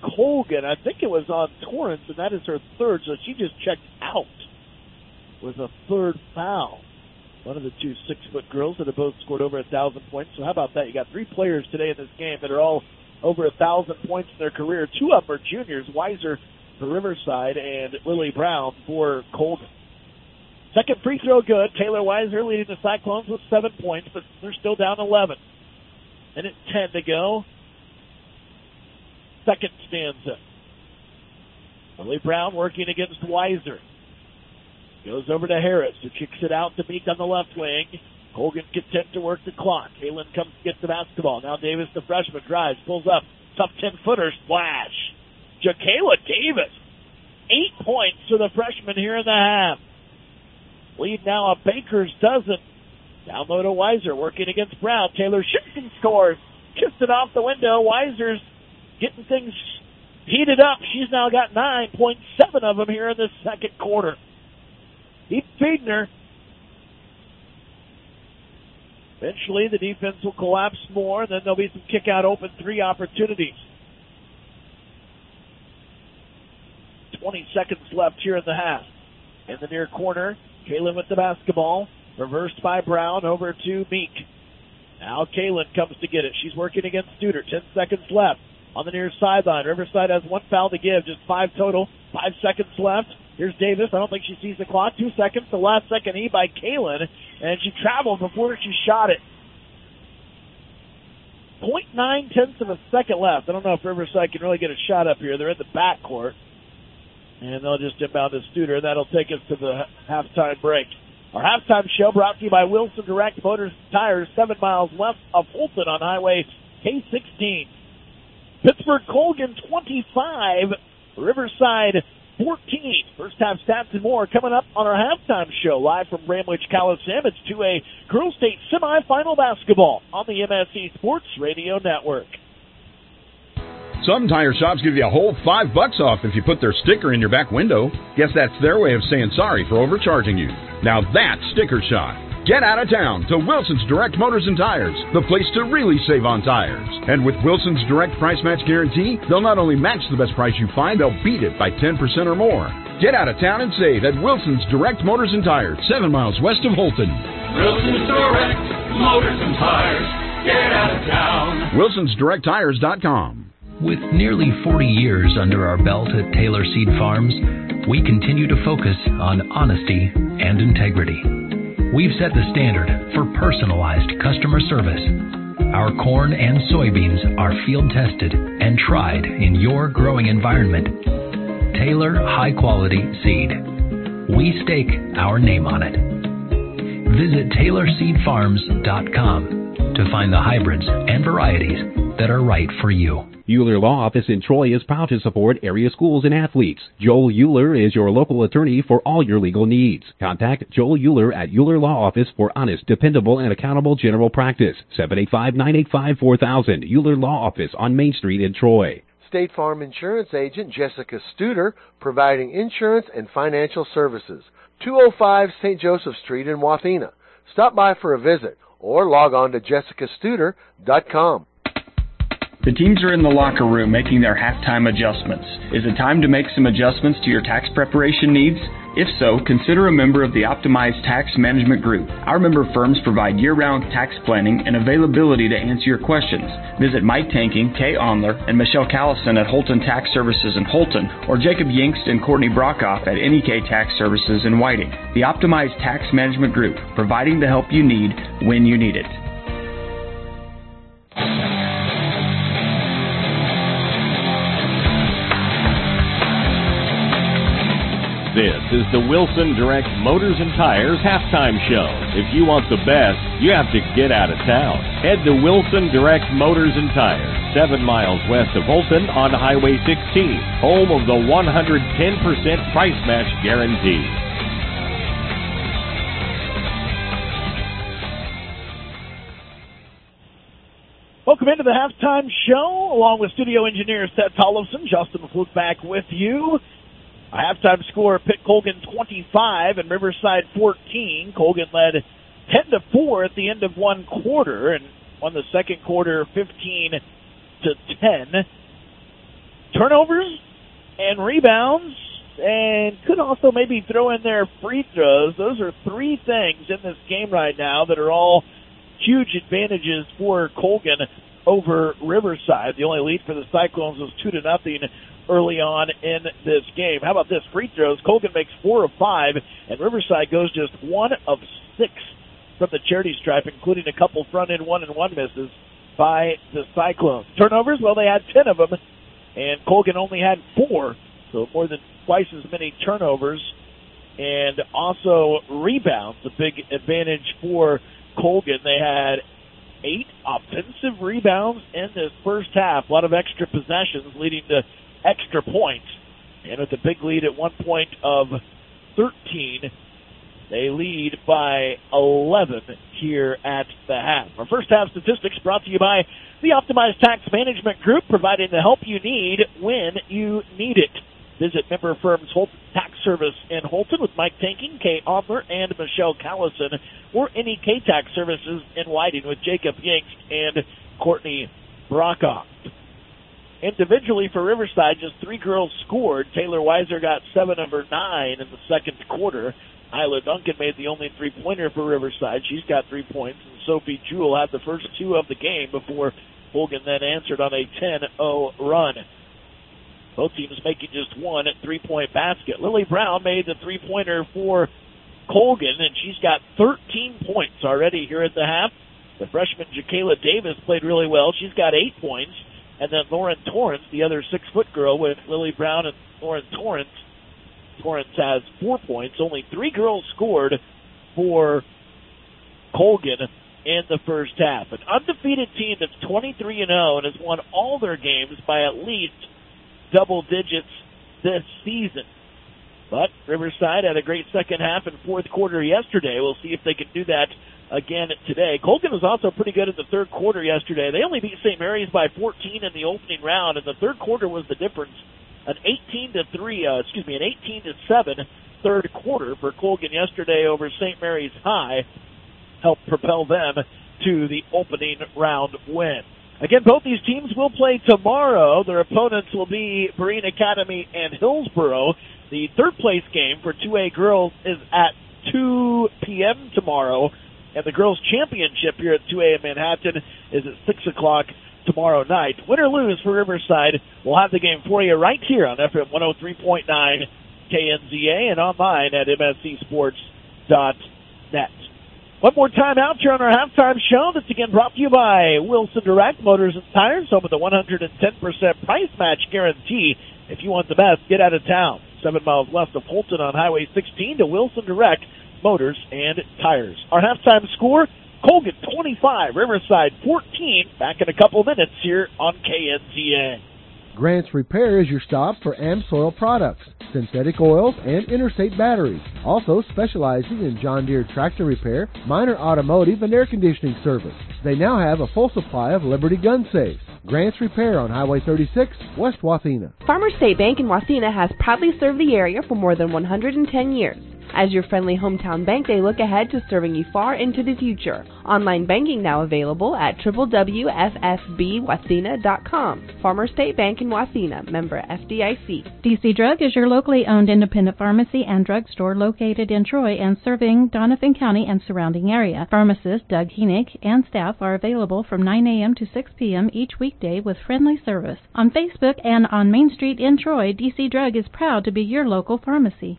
Colgan. I think it was on Torrance, and that is her third, so she just checked out with a third foul. One of the two six-foot girls that have both scored over a thousand points. So how about that? You got three players today in this game that are all over a thousand points in their career. Two of them are juniors, Weiser for Riverside and Lily Brown for Colgan. Second free throw good. Taylor Weiser leading the Cyclones with seven points, but they're still down eleven. Minute ten to go. Second stanza. Lily Brown working against Weiser. Goes over to Harris, who kicks it out to Meek on the left wing. Colgan content to work the clock. Kaylin comes to get the basketball. Now Davis, the freshman, drives, pulls up. Tough ten-footer splash. Jacayla Davis. Eight points for the freshman here in the half. Lead now a Baker's dozen. Down low to Weiser, working against Brown. Taylor shoots and scores. Kissed it off the window. Weiser's getting things heated up. She's now got nine point seven of them here in the second quarter. Keep feeding her. Eventually, the defense will collapse more, and then there'll be some kick-out open three opportunities. twenty seconds left here in the half. In the near corner, Kaylin with the basketball. Reversed by Brown over to Meek. Now Kaylin comes to get it. She's working against Studer. Ten seconds left on the near sideline. Riverside has one foul to give, just five total. Five seconds left. Here's Davis. I don't think she sees the clock. Two seconds. The last second E by Kaylin, and she traveled before she shot it. point nine tenths of a second left. I don't know if Riverside can really get a shot up here. They're in the backcourt, and they'll just inbound to Studer. That'll take us to the halftime break. Our halftime show brought to you by Wilson Direct Motors and Tires, seven miles west of Fulton on Highway K sixteen. Pittsburgh Colgan twenty-five, Riverside fourteen. First half stats and more coming up on our halftime show, live from Bramwich Coliseum. It's two A Girls State semifinal basketball on the M S C Sports Radio Network. Some tire shops give you a whole five bucks off if you put their sticker in your back window. Guess that's their way of saying sorry for overcharging you. Now that's Sticker Shock. Get out of town to Wilson's Direct Motors and Tires, the place to really save on tires. And with Wilson's Direct Price Match Guarantee, they'll not only match the best price you find, they'll beat it by ten percent or more. Get out of town and save at Wilson's Direct Motors and Tires, seven miles west of Holton. Wilson's Direct Motors and Tires. Get out of town. Wilsons Direct Tires dot com. With nearly forty years under our belt at Taylor Seed Farms, we continue to focus on honesty and integrity. We've set the standard for personalized customer service. Our corn and soybeans are field tested and tried in your growing environment. Taylor High Quality Seed. We stake our name on it. Visit Taylor Seed Farms dot com to find the hybrids and varieties that are right for you. Euler Law Office in Troy is proud to support area schools and athletes. Joel Euler is your local attorney for all your legal needs. Contact Joel Euler at Euler Law Office for honest, dependable, and accountable general practice. seven eight five, nine eight five, four thousand. Euler Law Office on Main Street in Troy. State Farm Insurance Agent Jessica Studer, providing insurance and financial services. two oh five Saint Joseph Street in Wathena. Stop by for a visit or log on to Jessica Studer dot com. The teams are in the locker room making their halftime adjustments. Is it time to make some adjustments to your tax preparation needs? If so, consider a member of the Optimized Tax Management Group. Our member firms provide year-round tax planning and availability to answer your questions. Visit Mike Tanking, Kay Onler, and Michelle Callison at Holton Tax Services in Holton, or Jacob Yingst and Courtney Brockhoff at N E K Tax Services in Whiting. The Optimized Tax Management Group, providing the help you need when you need it. This is the Wilson Direct Motors and Tires halftime show. If you want the best, you have to get out of town. Head to Wilson Direct Motors and Tires, seven miles west of Holton on Highway sixteen, home of the one hundred ten percent price match guarantee. Welcome into the halftime show, along with studio engineer Seth Tollefson. Justin McClure back with you. A halftime score, Pitt Colgan twenty-five and Riverside fourteen. Colgan led ten to four at the end of one quarter and won the second quarter fifteen to ten. turnovers and rebounds, and could also maybe throw in their free throws. Those are three things in this game right now that are all huge advantages for Colgan over Riverside. The only lead for the Cyclones was two to nothing early on in this game. How about this? Free throws. Colgan makes four of five, and Riverside goes just one of six from the charity stripe, including a couple front-end one-and-one misses by the Cyclones. Turnovers, well, they had ten of them, and Colgan only had four, so more than twice as many turnovers. And also rebounds, a big advantage for Colgan. They had eight offensive rebounds in this first half. A lot of extra possessions leading to extra points. And with a big lead at one point of thirteen, they lead by eleven here at the half. Our first half statistics brought to you by the Optimized Tax Management Group, providing the help you need when you need it. Visit member firms Holton Tax Service in Holton with Mike Tanking, Kay Adler, and Michelle Callison, or any K-Tax Services in Whiting with Jacob Yanks and Courtney Brockhoff. Individually for Riverside, just three girls scored. Taylor Weiser got seven of her nine in the second quarter. Isla Duncan made the only three-pointer for Riverside. She's got three points. And Sophie Jewell had the first two of the game before Colgan then answered on a ten oh run. Both teams making just one three-point basket. Lily Brown made the three-pointer for Colgan, and she's got thirteen points already here at the half. The freshman Jacayla Davis played really well. She's got eight points. And then Lauren Torrance, the other six-foot girl with Lily Brown and Lauren Torrance. Torrance has four points. Only three girls scored for Colgan in the first half. An undefeated team that's twenty-three and oh and has won all their games by at least double digits this season. But Riverside had a great second half and fourth quarter yesterday. We'll see if they can do that again today. Colgan was also pretty good in the third quarter yesterday. They only beat Saint Mary's by fourteen in the opening round, and the third quarter was the difference. An eighteen to three, uh, excuse me, an eighteen to seven third quarter for Colgan yesterday over Saint Mary's High helped propel them to the opening round win. Again, both these teams will play tomorrow. Their opponents will be Marine Academy and Hillsboro. The third place game for two A girls is at two p.m. tomorrow, and the girls' championship here at two A in Manhattan is at six o'clock tomorrow night. Win or lose for Riverside, we'll have the game for you right here on F M one oh three point nine K N Z A and online at M S C sports dot net. One more time out here on our halftime show that's again brought to you by Wilson Direct Motors and Tires, home of the one hundred ten percent price match guarantee. If you want the best, get out of town. Seven miles west of Holton on Highway sixteen to Wilson Direct Motors and Tires. Our halftime score, Colgan twenty-five, Riverside fourteen. Back in a couple minutes here on K N Z A. Grants Repair is your stop for AmSoil products, synthetic oils, and interstate batteries. Also specializing in John Deere tractor repair, minor automotive, and air conditioning service. They now have a full supply of Liberty gun safes. Grants Repair on Highway thirty-six, West Wathena. Farmers State Bank in Wathena has proudly served the area for more than one hundred ten years. As your friendly hometown bank, they look ahead to serving you far into the future. Online banking now available at w w w dot f f b wathena dot com. Farmers State Bank in Wathena, member F D I C. D C Drug is your locally owned independent pharmacy and drugstore located in Troy and serving Donovan County and surrounding area. Pharmacist Doug Heenick and staff are available from nine a.m. to six p.m. each weekday with friendly service. On Facebook and on Main Street in Troy, D C Drug is proud to be your local pharmacy.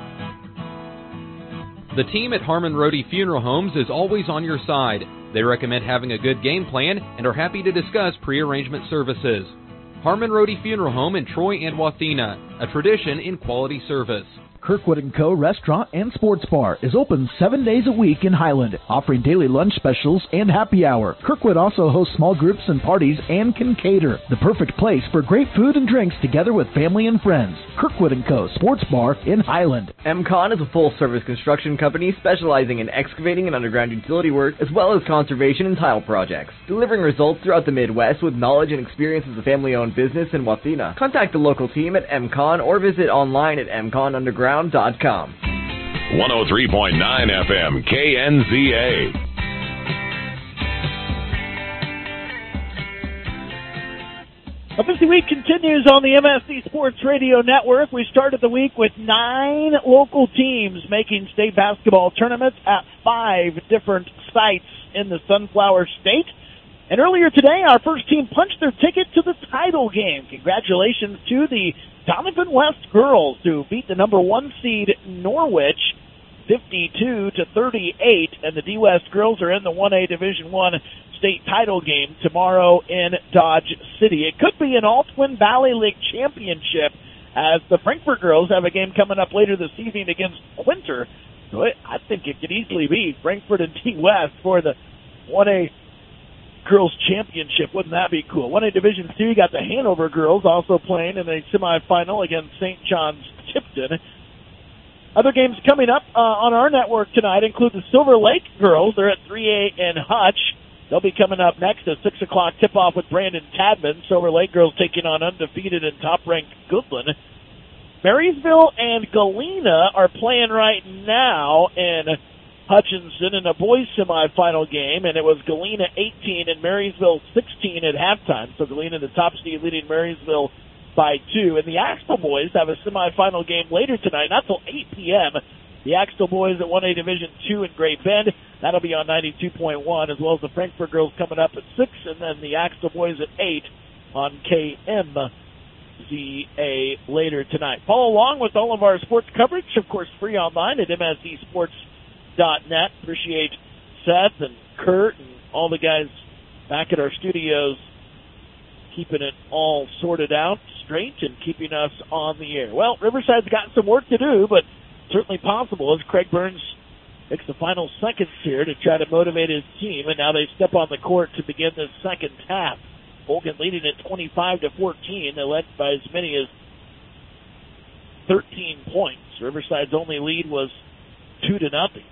The team at Harmon Rohde Funeral Homes is always on your side. They recommend having a good game plan and are happy to discuss pre-arrangement services. Harmon Rohde Funeral Home in Troy and Wathena, a tradition in quality service. Kirkwood and Co. Restaurant and Sports Bar is open seven days a week in Highland, offering daily lunch specials and happy hour. Kirkwood also hosts small groups and parties and can cater. The perfect place for great food and drinks together with family and friends. Kirkwood and Co. Sports Bar in Highland. M-Con is a full-service construction company specializing in excavating and underground utility work, as well as conservation and tile projects. Delivering results throughout the Midwest with knowledge and experience as a family-owned business in Wathena. Contact the local team at M-Con or visit online at m con underground dot com. one oh three point nine F M K N Z A. A busy week continues on the M S C Sports Radio Network. We started the week with nine local teams making state basketball tournaments at five different sites in the Sunflower State. And earlier today, our first team punched their ticket to the title game. Congratulations to the Donovan West girls who beat the number one seed Norwich fifty-two to thirty-eight, and the D West girls are in the one A Division One state title game tomorrow in Dodge City. It could be an all-Twin Valley League championship as the Frankfort girls have a game coming up later this evening against Quinter. So it, I think it could easily be Frankfort and D West for the one A girls championship. Wouldn't that be cool? one A Division Two, you got the Hanover girls also playing in a semifinal against Saint John's Tipton. Other games coming up uh, on our network tonight include the Silver Lake girls. They're at three A in Hutch. They'll be coming up next at six o'clock tip-off with Brandon Tadman. Silver Lake girls taking on undefeated and top-ranked Goodland. Marysville and Galena are playing right now in Hutchinson in a boys semifinal game, and it was Galena eighteen and Marysville sixteen at halftime. So Galena, the top seed, leading Marysville by two. And the Axtell boys have a semifinal game later tonight, not till eight p.m. The Axtell boys at one A Division Two in Great Bend. That'll be on ninety-two point one, as well as the Frankfort girls coming up at six, and then the Axtell boys at eight on K M Z A later tonight. Follow along with all of our sports coverage, of course, free online at M S C sports dot net. Appreciate Seth and Kurt and all the guys back at our studios keeping it all sorted out straight and keeping us on the air. Well, Riverside's got some work to do, but certainly possible as Craig Burns takes the final seconds here to try to motivate his team, and now they step on the court to begin this second half. Colgan leading at twenty-five to fourteen. They led by as many as thirteen points. Riverside's only lead was two to nothing.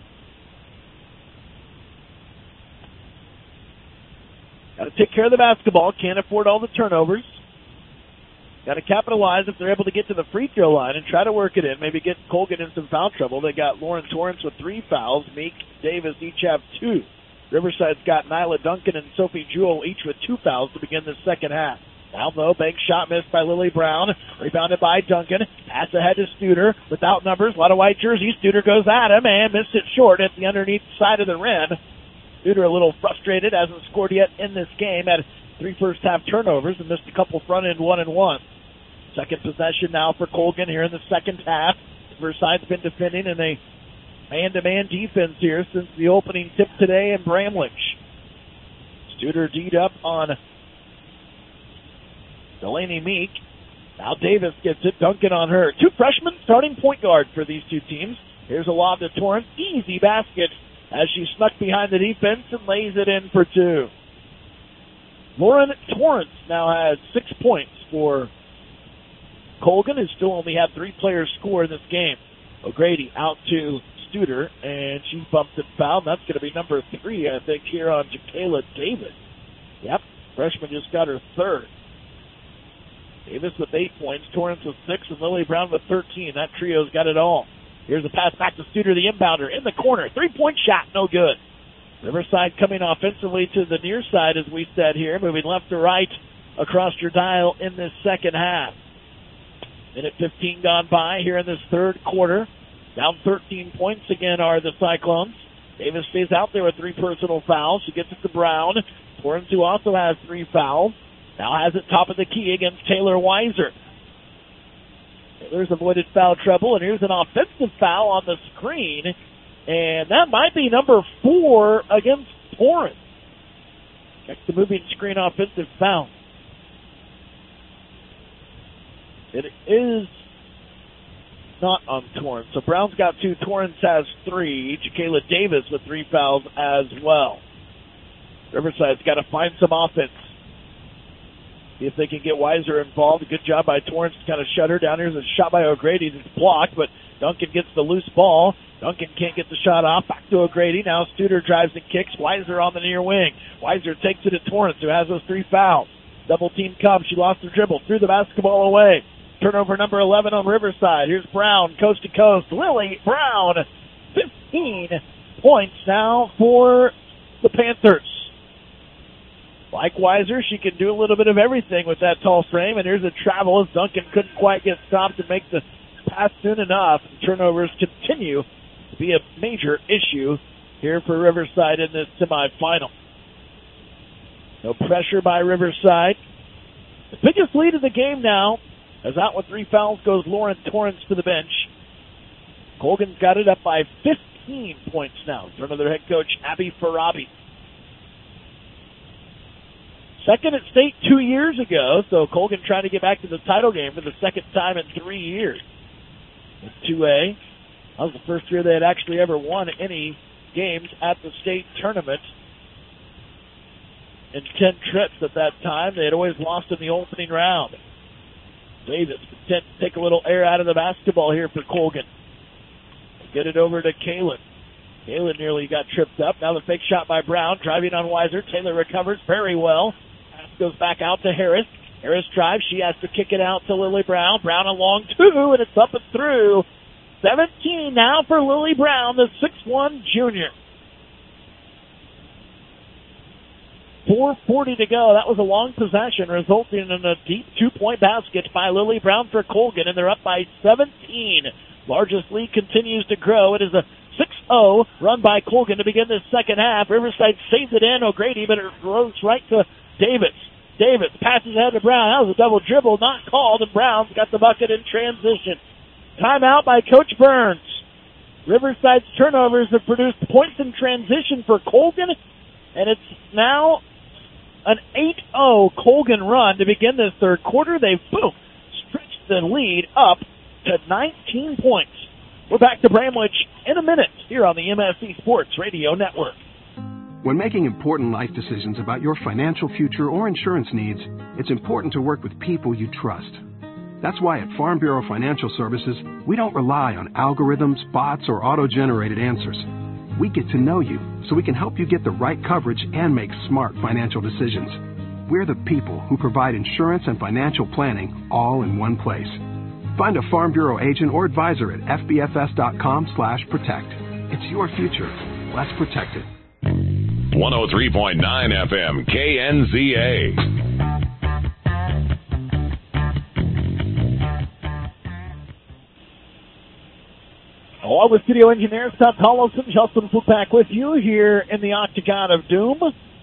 Got to take care of the basketball. Can't afford all the turnovers. Got to capitalize if they're able to get to the free throw line and try to work it in. Maybe get Colgan in some foul trouble. They got Lauren Torrance with three fouls. Meek Davis each have two. Riverside's got Nyla Duncan and Sophie Jewell each with two fouls to begin the second half. Now, though, bank shot missed by Lily Brown. Rebounded by Duncan. Pass ahead to Studer without numbers. A lot of white jerseys. Studer goes at him and missed it short at the underneath side of the rim. Studer a little frustrated. Hasn't scored yet in this game. Had three first half turnovers and missed a couple front end one and one. Second possession now for Colgan here in the second half. Riverside's been defending in a man-to-man defense here since the opening tip today in Bramlage. Studer D'd up on Delaney Meek. Now Davis gets it. Duncan on her. Two freshmen starting point guard for these two teams. Here's a lob to Torrance. Easy basket as she snuck behind the defense and lays it in for two. Lauren Torrance now has six points for Colgan, who still only had three players score in this game. O'Grady out to Studer, and she bumped and fouled. That's going to be number three, I think, here on Jacayla Davis. Yep, freshman just got her third. Davis with eight points, Torrance with six, and Lily Brown with thirteen. That trio's got it all. Here's a pass back to Studer, the inbounder, in the corner. Three-point shot, no good. Riverside coming offensively to the near side, as we said here, moving left to right across your dial in this second half. Minute fifteen gone by here in this third quarter. Down thirteen points again are the Cyclones. Davis stays out there with three personal fouls. She gets it to Brown. Torrance, who also has three fouls, now has it top of the key against Taylor Weiser. Taylor's avoided foul trouble, and here's an offensive foul on the screen, and that might be number four against Torrance. Check the moving screen offensive foul. It is not on Torrance. So Brown's got two. Torrance has three. Jacayla Davis with three fouls as well. Riverside's got to find some offense. See if they can get Weiser involved. A good job by Torrance to kind of shut her down. Here's a shot by O'Grady that's blocked, but Duncan gets the loose ball. Duncan can't get the shot off. Back to O'Grady. Now Studer drives and kicks. Weiser on the near wing. Weiser takes it to Torrance, who has those three fouls. Double team comes. She lost her dribble. Threw the basketball away. Turnover number eleven on Riverside. Here's Brown, coast to coast. Lily Brown, fifteen points now for the Panthers. Like Weiser, she can do a little bit of everything with that tall frame, and here's a travel as Duncan couldn't quite get stopped to make the pass soon enough. Turnovers continue to be a major issue here for Riverside in this semifinal. No pressure by Riverside. The biggest lead of the game now, as out with three fouls goes Lauren Torrance to the bench. Colgan's got it up by fifteen points now in front of their head coach, Abby Farabi. Second at state two years ago, so Colgan trying to get back to the title game for the second time in three years. In two A, that was the first year they had actually ever won any games at the state tournament. In ten trips at that time, they had always lost in the opening round. Davis content to take a little air out of the basketball here for Colgan. Get it over to Kalen. Kalen nearly got tripped up. Now the fake shot by Brown, driving on Weiser. Taylor recovers very well. Pass goes back out to Harris. Harris drives. She has to kick it out to Lily Brown. Brown along two, and it's up and through. seventeen now for Lily Brown, the six one junior. four forty to go. That was a long possession, resulting in a deep two-point basket by Lily Brown for Colgan, and they're up by seventeen. Largest lead continues to grow. It is a six oh run by Colgan to begin this second half. Riverside saves it in, O'Grady, but it goes right to Davis. Davis passes ahead to Brown. That was a double dribble, not called, and Brown's got the bucket in transition. Timeout by Coach Burns. Riverside's turnovers have produced points in transition for Colgan, and it's now an eight oh Colgan run to begin this third quarter. They've, boom, stretched the lead up to nineteen points. We're back to Bramlage in a minute here on the M S C Sports Radio Network. When making important life decisions about your financial future or insurance needs, it's important to work with people you trust. That's why at Farm Bureau Financial Services, we don't rely on algorithms, bots, or auto-generated answers. We get to know you so we can help you get the right coverage and make smart financial decisions. We're the people who provide insurance and financial planning all in one place. Find a Farm Bureau agent or advisor at f b f s dot com slash protect. It's your future. Let's protect it. one oh three point nine F M K N Z A. Along with studio engineer Scott Collison, Justin Flupak with you here in the Octagon of Doom.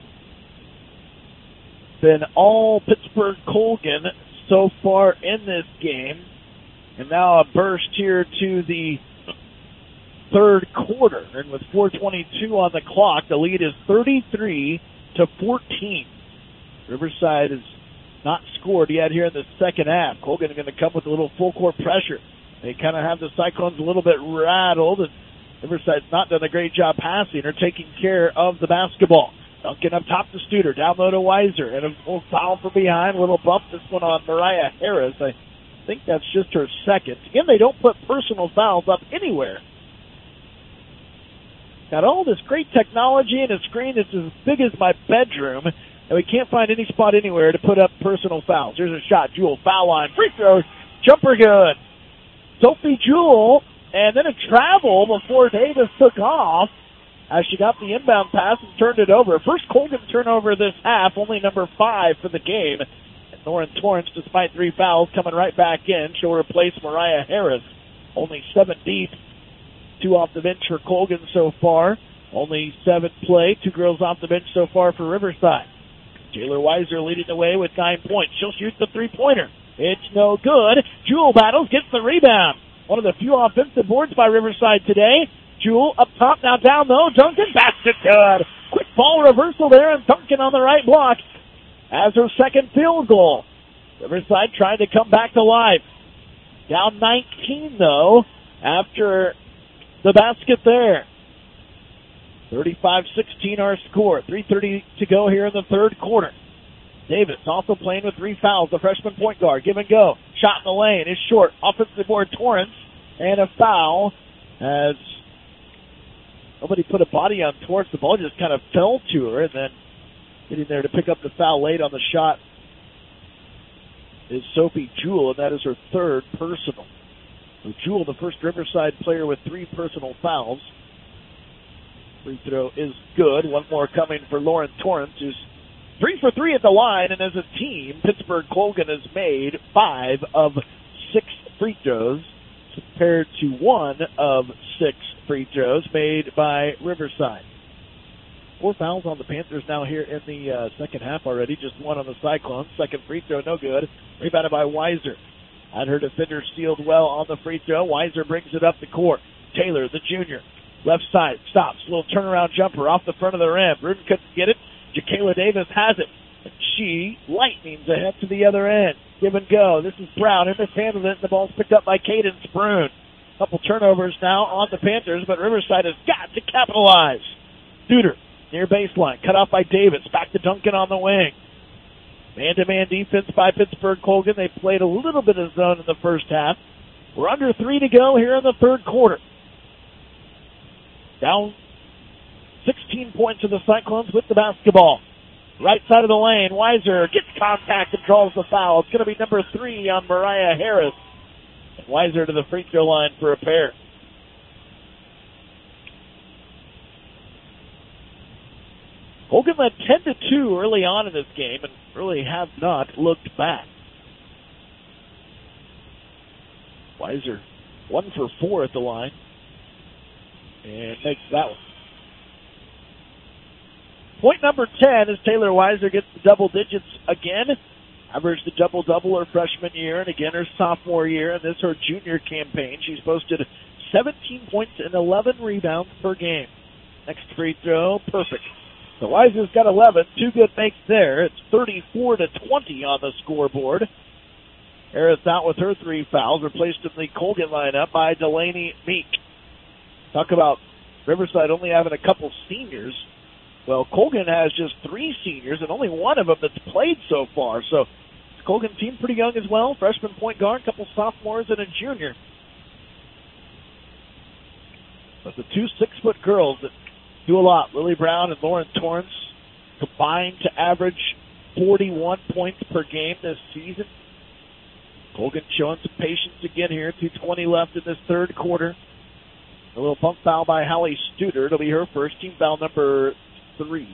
Been all Pittsburgh Colgan so far in this game. And now a burst here to the third quarter. And with four twenty-two on the clock, the lead is thirty-three to fourteen. Riverside has not scored yet here in the second half. Colgan is going to come with a little full court pressure. They kind of have the Cyclones a little bit rattled, and Riverside's not done a great job passing or taking care of the basketball. Duncan up top to Studer, down low to Weiser, and a little foul from behind, a little bump, this one on Mariah Harris. I think that's just her second. Again, they don't put personal fouls up anywhere. Got all this great technology and a screen that's as big as my bedroom, and we can't find any spot anywhere to put up personal fouls. Here's a shot, Jewell, foul line, free throw, jumper good. Sophie Jewell, and then a travel before Davis took off as she got the inbound pass and turned it over. First Colgan turnover this half, only number five for the game. And Lauren Torrance, despite three fouls, coming right back in. She'll replace Mariah Harris. Only seven deep. Two off the bench for Colgan so far. Only seven play. Two girls off the bench so far for Riverside. Taylor Weiser leading the way with nine points. She'll shoot the three-pointer. It's no good. Jewell battles, gets the rebound. One of the few offensive boards by Riverside today. Jewell up top, now down low. Duncan, basket good. Quick ball reversal there, and Duncan on the right block as her second field goal. Riverside trying to come back to life. Down nineteen, though, after the basket there. thirty-five sixteen our score. three thirty to go here in the third quarter. Davis also playing with three fouls, the freshman point guard. Give and go. Shot in the lane is short. Offensive board Torrance, and a foul as nobody put a body on Torrance. The ball just kind of fell to her, and then getting there to pick up the foul late on the shot is Sophie Jewell, and that is her third personal. So Jewell, the first Riverside player with three personal fouls. Free throw is good. One more coming for Lauren Torrance, who's Three for three at the line, and as a team, Pittsburgh Colgan has made five of six free throws compared to one of six free throws made by Riverside. Four fouls on the Panthers now here in the uh, second half already. Just one on the Cyclones. Second free throw, no good. Rebounded by Weiser. Had her defender sealed well on the free throw. Weiser brings it up the court. Taylor, the junior, left side, stops. Little turnaround jumper off the front of the rim. Rudin couldn't get it. Jakayla Davis has it. She lightnings ahead to the other end. Give and go. This is Brown. And mishandled it. The ball's picked up by Caden Spruan. Couple turnovers now on the Panthers, but Riverside has got to capitalize. Duder, near baseline. Cut off by Davis. Back to Duncan on the wing. Man-to-man defense by Pittsburgh Colgan. They played a little bit of zone in the first half. We're under three to go here in the third quarter. Down sixteen points to the Cyclones with the basketball. Right side of the lane, Weiser gets contact and draws the foul. It's going to be number three on Mariah Harris. And Weiser to the free throw line for a pair. Colgan led ten to two early on in this game and really have not looked back. Weiser one for four at the line and makes that one. Point number ten as Taylor Weiser gets the double digits again. Averaged the double-double her freshman year and again her sophomore year. And this her junior campaign. She's posted seventeen points and eleven rebounds per game. Next free throw, perfect. So Weiser's got eleven. Two good makes there. It's thirty-four to twenty on the scoreboard. Harris out with her three fouls, replaced in the Colgan lineup by Delaney Meek. Talk about Riverside only having a couple seniors. Well, Colgan has just three seniors and only one of them that's played so far. So the Colgan team pretty young as well. Freshman point guard, a couple sophomores, and a junior. But the two six-foot girls that do a lot, Lily Brown and Lauren Torrance, combined to average forty-one points per game this season. Colgan showing some patience again here. two twenty left in this third quarter. A little bump foul by Hallie Studer. It'll be her first, team foul number three.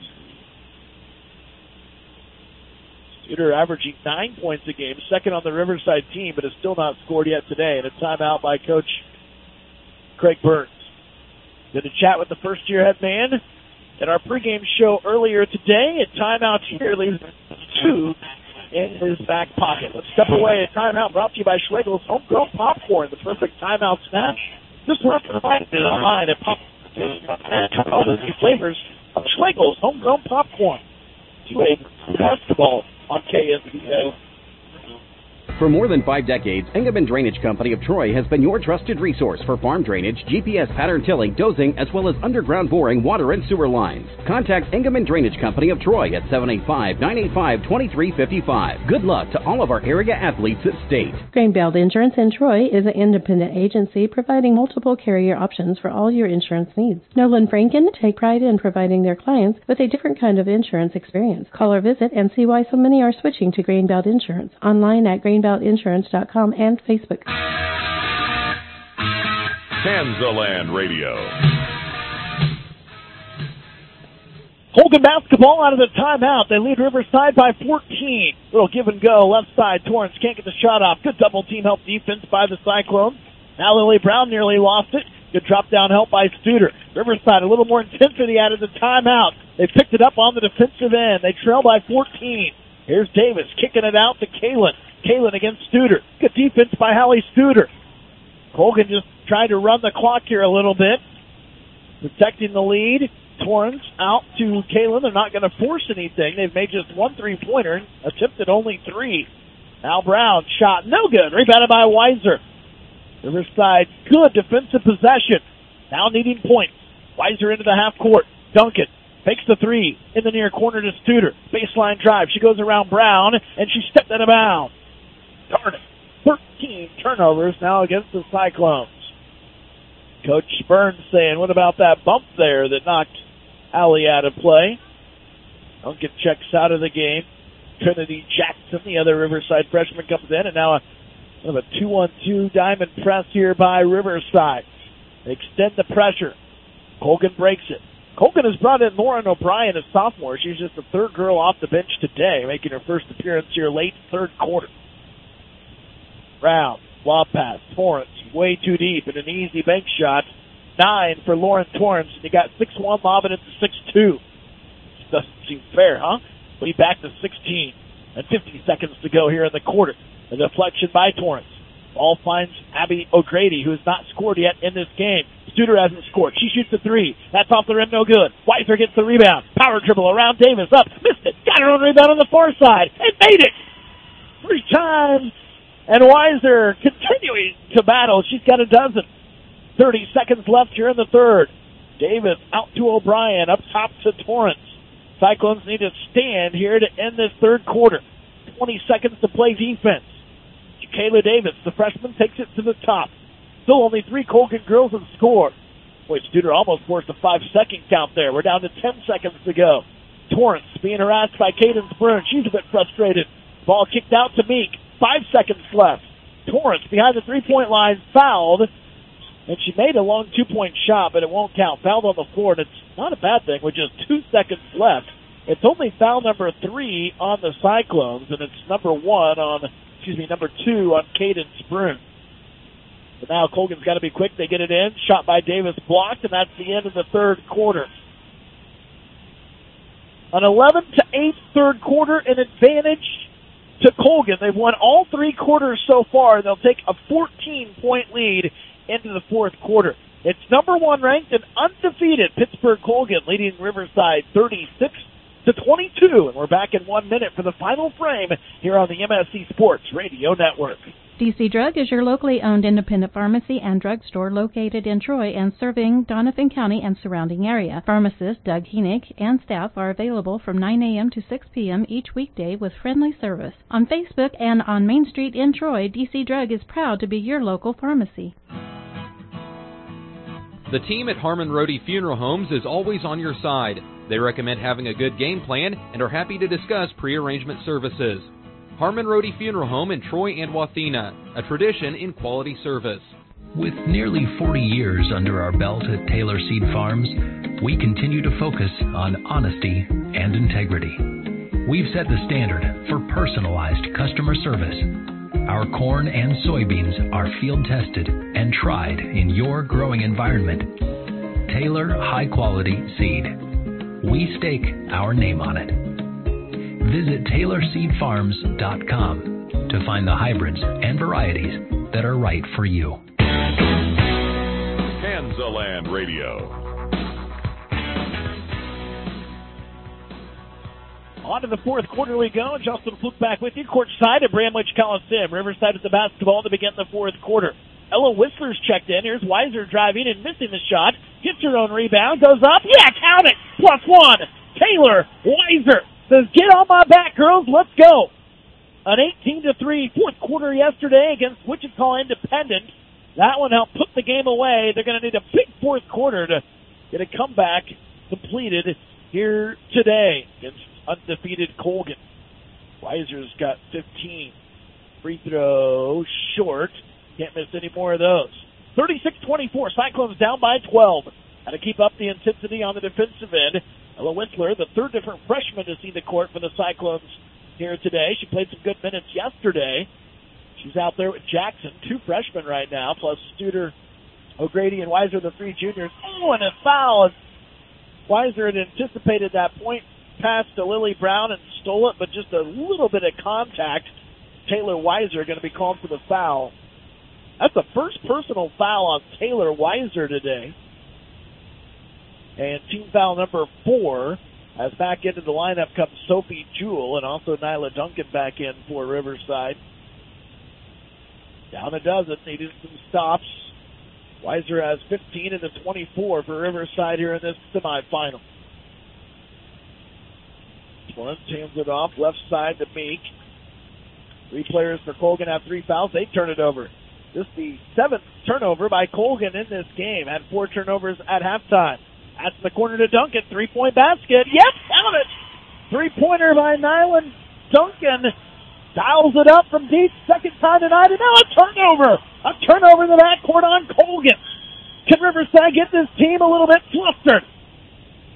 Studer averaging nine points a game, second on the Riverside team, but has still not scored yet today. And a timeout by Coach Craig Burns. Did a chat with the first-year head man at our pregame show earlier today. A timeout here leaves two in his back pocket. Let's step away. A timeout brought to you by Schlegel's Homegrown Popcorn, the perfect timeout snack. Just work online at Pop. All the new flavors of Schlegel's Homegrown Popcorn. To a basketball on K S V A. For more than five decades, Engelman Drainage Company of Troy has been your trusted resource for farm drainage, G P S pattern tilling, dozing, as well as underground boring, water, and sewer lines. Contact Engelman Drainage Company of Troy at seven eight five, nine eight five, two three five five. Good luck to all of our area athletes at State. Grainbelt Insurance in Troy is an independent agency providing multiple carrier options for all your insurance needs. Nolan Franken take pride in providing their clients with a different kind of insurance experience. Call or visit and see why so many are switching to Grainbelt Insurance. Online at grainbelt insurance dot com and Facebook. Kansaland Radio. Colgan basketball out of the timeout. They lead Riverside by fourteen. Little give and go. Left side. Torrance can't get the shot off. Good double team help defense by the Cyclones. Now Lily Brown nearly lost it. Good drop down help by Studer. Riverside a little more intensity out of the timeout. They picked it up on the defensive end. They trail by fourteen. Here's Davis kicking it out to Kalen. Kalen against Studer. Good defense by Hallie Studer. Colgan just trying to run the clock here a little bit. Protecting the lead. Torrance out to Kalen. They're not going to force anything. They've made just one three-pointer. Attempted only three. Now Brown. Shot no good. Rebounded by Weiser. Riverside, good defensive possession. Now needing points. Weiser into the half court. Duncan fakes the three in the near corner to Studer. Baseline drive. She goes around Brown, and she stepped out of bounds. Darn it. thirteen turnovers now against the Cyclones. Coach Burns saying, what about that bump there that knocked Allie out of play? Duncan checks out of the game. Trinity Jackson, the other Riverside freshman, comes in, and now a, kind of a two on two diamond press here by Riverside. They extend the pressure. Colgan breaks it. Colgan has brought in Lauren O'Brien, a sophomore. She's just the third girl off the bench today, making her first appearance here late third quarter. Brown, lob pass, Torrance, way too deep, and an easy bank shot. Nine for Lauren Torrance, and you got six one lobbing it to six two. Doesn't seem fair, huh? But he back to sixteen, and fifty seconds to go here in the quarter. A deflection by Torrance. Ball finds Abby O'Grady, who has not scored yet in this game. Studer hasn't scored. She shoots a three. That's off the rim, no good. Weiser gets the rebound. Power dribble around Davis. Up. Missed it. Got her own rebound on the far side. And made it. Three times. And Weiser continuing to battle. She's got a dozen. thirty seconds left here in the third. Davis out to O'Brien. Up top to Torrance. Cyclones need to stand here to end this third quarter. twenty seconds to play defense. Kayla Davis, the freshman, takes it to the top. Still only three Colgan girls have scored. Boy, Studer almost forced a five-second count there. We're down to ten seconds to go. Torrance being harassed by Cadence Byrne. She's a bit frustrated. Ball kicked out to Meek. Five seconds left. Torrance behind the three-point line, fouled. And she made a long two-point shot, but it won't count. Fouled on the floor, and it's not a bad thing with just two seconds left. It's only foul number three on the Cyclones, and it's number one on... excuse me, number two on Cadence Broom. But now Colgan's got to be quick. They get it in. Shot by Davis blocked, and that's the end of the third quarter. An eleven to eight third quarter, an advantage to Colgan. They've won all three quarters so far. They'll take a fourteen-point lead into the fourth quarter. It's number one ranked and undefeated Pittsburgh Colgan leading Riverside thirty-six to twenty-two, and we're back in one minute for the final frame here on the M S C Sports Radio Network. D C Drug is your locally owned independent pharmacy and drugstore located in Troy and serving Donovan County and surrounding area. Pharmacist Doug Heenick and staff are available from nine a.m. to six p.m. each weekday with friendly service. On Facebook and on Main Street in Troy, D C Drug is proud to be your local pharmacy. The team at Harmon Rohde Funeral Homes is always on your side. They recommend having a good game plan and are happy to discuss pre-arrangement services. Harmon Rohde Funeral Home in Troy and Wathena, a tradition in quality service. With nearly forty years under our belt at Taylor Seed Farms, we continue to focus on honesty and integrity. We've set the standard for personalized customer service. Our corn and soybeans are field tested and tried in your growing environment. Taylor High Quality Seed. We stake our name on it. Visit Taylor Seed Farms dot com to find the hybrids and varieties that are right for you. Kansaland Radio. On to the fourth quarter we go. Justin Fluke back with you, courtside at Bramwich Coliseum. Riverside with the basketball to begin the fourth quarter. Ella Whistler's checked in. Here's Weiser driving and missing the shot. Gets her own rebound. Goes up. Yeah, count it. Plus one. Taylor Weiser says, get on my back, girls. Let's go. An eighteen to three fourth quarter yesterday against Wichita Independent. That one helped put the game away. They're going to need a big fourth quarter to get a comeback completed here today against undefeated Colgan. Weiser's got fifteen. Free throw short. Can't miss any more of those. thirty-six twenty-four. Cyclones down by twelve. How to keep up the intensity on the defensive end. Ella Whistler, the third different freshman to see the court for the Cyclones here today. She played some good minutes yesterday. She's out there with Jackson, two freshmen right now, plus Studer, O'Grady, and Weiser, the three juniors. Oh, and a foul. Weiser had anticipated that point pass to Lily Brown and stole it, but just a little bit of contact. Taylor Weiser going to be called for the foul. That's the first personal foul on Taylor Weiser today. And team foul number four, as back into the lineup comes Sophie Jewell and also Nyla Duncan back in for Riverside. Down a dozen, needed some stops. Weiser has fifteen and the twenty-four for Riverside here in this semifinal. Torrance hands it off, left side to Meek. Three players for Colgan have three fouls. They turn it over. This is the seventh turnover by Colgan in this game. Had four turnovers at halftime. That's the corner to Duncan. Three-point basket. Yep, count it. Three-pointer by Nyland Duncan. Dials it up from deep. Second time tonight. And now a turnover. A turnover in the backcourt on Colgan. Can Riverside get this team a little bit flustered?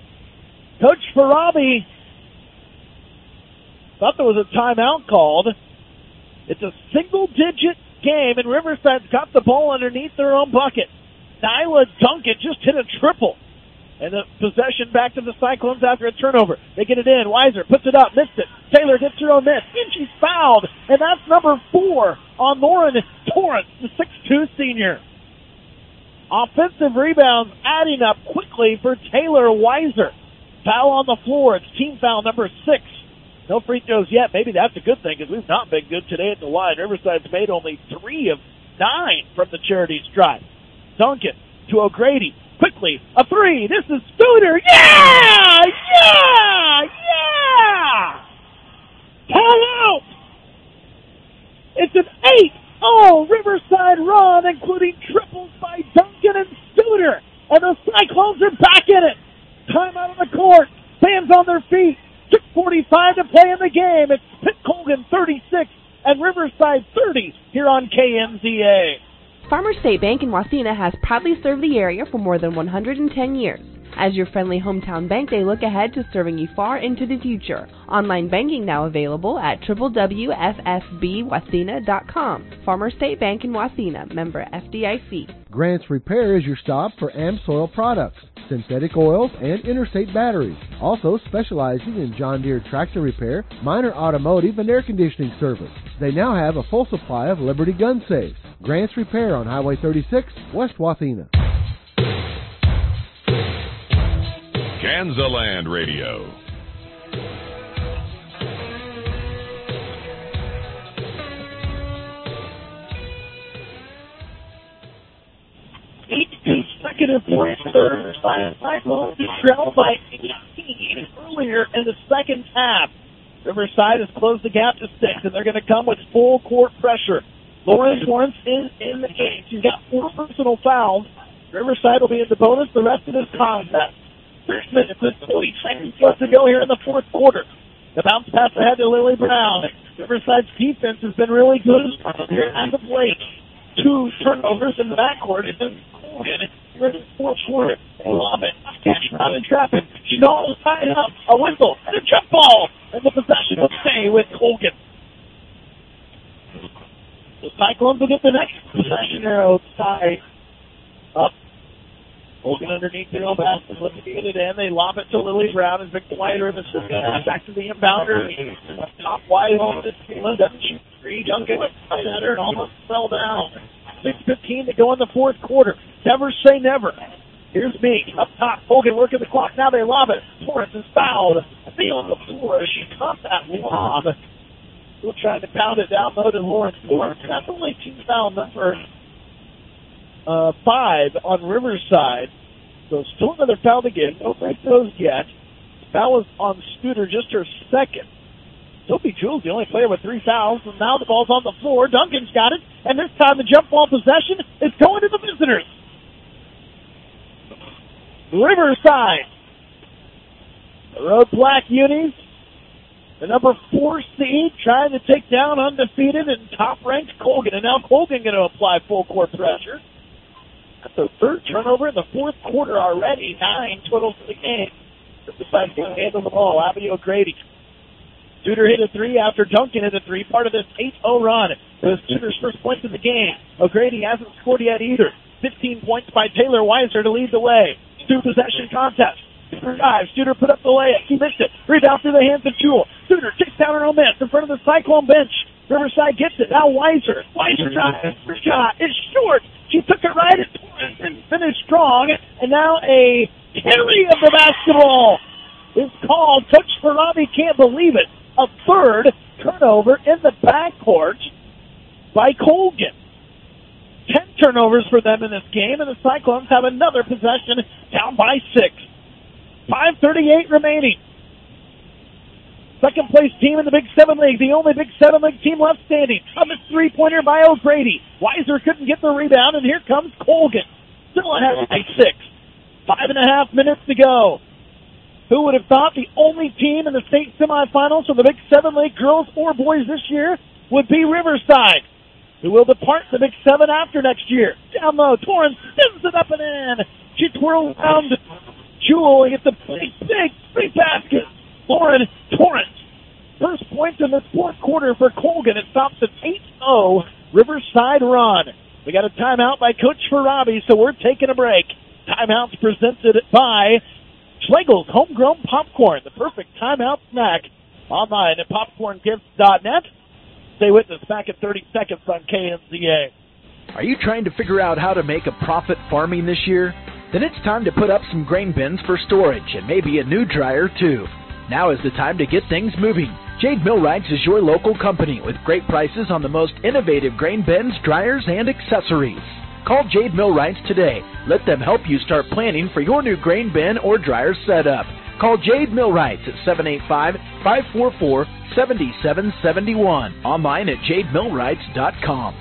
Coach Farabi thought there was a timeout called. It's a single-digit game, and Riverside's got the ball underneath their own bucket. Nyla Duncan just hit a triple. And the possession back to the Cyclones after a turnover. They get it in. Weiser puts it up, missed it. Taylor gets her own miss, and she's fouled. And that's number four on Lauren Torrance, the six two senior. Offensive rebounds adding up quickly for Taylor Weiser. Foul on the floor. It's team foul number six. No free throws yet. Maybe that's a good thing because we've not been good today at the line. Riverside's made only three of nine from the Charities drive. Duncan to O'Grady. Quickly, a three. This is Studer. Yeah! Yeah! Yeah! Time out! It's an eight oh Riverside run, including triples by Duncan and Studer. And the Cyclones are back in it. Time out on the court. Fans on their feet. six forty-five to play in the game. It's Pitt Colgan thirty-six and Riverside thirty here on K N Z A. Farmers State Bank in Wasena has proudly served the area for more than one hundred ten years. As your friendly hometown bank, they look ahead to serving you far into the future. Online banking now available at w w w dot f f b wasena dot com. Farmers State Bank in Wasena, member F D I C. Grants Repair is your stop for AmSoil products, synthetic oils, and interstate batteries. Also specializing in John Deere tractor repair, minor automotive, and air conditioning service. They now have a full supply of Liberty gun safes. Grants Repair on Highway thirty-six, West Wathena. Kansaland Radio. Eight consecutive points for Cyclones to trail by eighteen earlier in the second half. Riverside has closed the gap to six, and they're going to come with full court pressure. Lauren Torrance is in the game. She's got four personal fouls. Riverside will be in the bonus the rest of this contest. Six minutes and twenty seconds left to go here in the fourth quarter. The bounce pass ahead to Lily Brown. Riverside's defense has been really good here as of late. Two turnovers in the backcourt, and then Colgan here in the fourth quarter. They lob it. Catch around in traffic. She's almost tied up. A whistle and a jump ball. And the possession will stay with Colgan. The Cyclones will get the next possession arrow tied up. Colgan underneath their own basket, looking to get it in. They lob it to Lily Brown. Has been quieter in the system. Back to the inbounder. Top wide on this field. Doesn't shoot three. Duncan went right at her and almost fell down. six fifteen to go in the fourth quarter. Never say never. Here's me up top. Colgan working the clock. Now they lob it. Torrance is fouled. I see on the floor as she caught that lob. Still trying to pound it down low to Lawrence Torrance. That's only team foul number uh, five on Riverside. So still another foul to get. No break those yet. Foul was on Studer, just her second. Sophie Jules, the only player with three fouls. And now the ball's on the floor. Duncan's got it. And this time the jump ball possession is going to the visitors. Riverside. The Road Black Unis, the number four seed, trying to take down undefeated and top-ranked Colgan. And now Colgan going to apply full court pressure. That's the third turnover in the fourth quarter already. Nine total for the game. Riverside going to handle the ball. Abby O'Grady. Studer hit a three after Duncan hit a three. Part of this eight oh run. It was Studer's first points of the game. O'Grady hasn't scored yet either. fifteen points by Taylor Weiser to lead the way. Two possession contest. Studer dives. Studer put up the layup. He missed it. Rebound through the hands of Jewel. Studer kicks down her own miss in front of the Cyclone bench. Riverside gets it. Now Weiser. Weiser shot. Her shot is short. She took it right at Torrance and finished strong. And now a carry of the basketball is called. Coach Farabi can't believe it. A third turnover in the backcourt by Colgan. Ten turnovers for them in this game, and the Cyclones have another possession down by six. five thirty-eight remaining. Second place team in the Big Seven League, the only Big Seven League team left standing. A missed three-pointer by O'Grady. Weiser couldn't get the rebound, and here comes Colgan. Still ahead by six. Five and a half minutes to go. Who would have thought the only team in the state semifinals for the Big Seven League girls or boys this year would be Riverside, who will depart the Big Seven after next year. Down low, Torrance spins it up and in. She twirls around Jewel hits a big, big, big basket. Lauren Torrance. First points in this fourth quarter for Colgan. It stops at eight oh. Riverside run. We got a timeout by Coach Farabi, so we're taking a break. Timeouts presented by Schlegel's Homegrown Popcorn, the perfect timeout snack. Online at popcorn gifts dot net. Stay with us back at thirty seconds on K N Z A. Are you trying to figure out how to make a profit farming this year? Then it's time to put up some grain bins for storage and maybe a new dryer too. Now is the time to get things moving. Jade Millwrights is your local company with great prices on the most innovative grain bins, dryers, and accessories. Call Jade Millwrights today. Let them help you start planning for your new grain bin or dryer setup. Call Jade Millwrights at seven eight five, five four four, seven seven seven one. Online at jade millwrights dot com.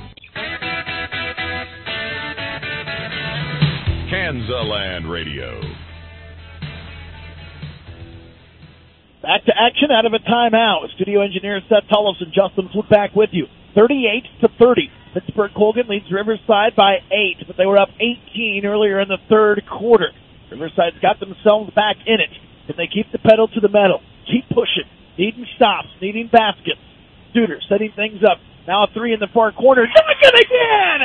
Kansaland Radio. Back to action out of a timeout. Studio engineer Seth Tollefson, Justin Flip back with you. thirty-eight to thirty. Pittsburgh Colgan leads Riverside by eight, but they were up eighteen earlier in the third quarter. Riverside's got themselves back in it. Can they keep the pedal to the metal? Keep pushing. Needing stops. Needing baskets. Studer setting things up. Now a three in the far corner. Duncan again!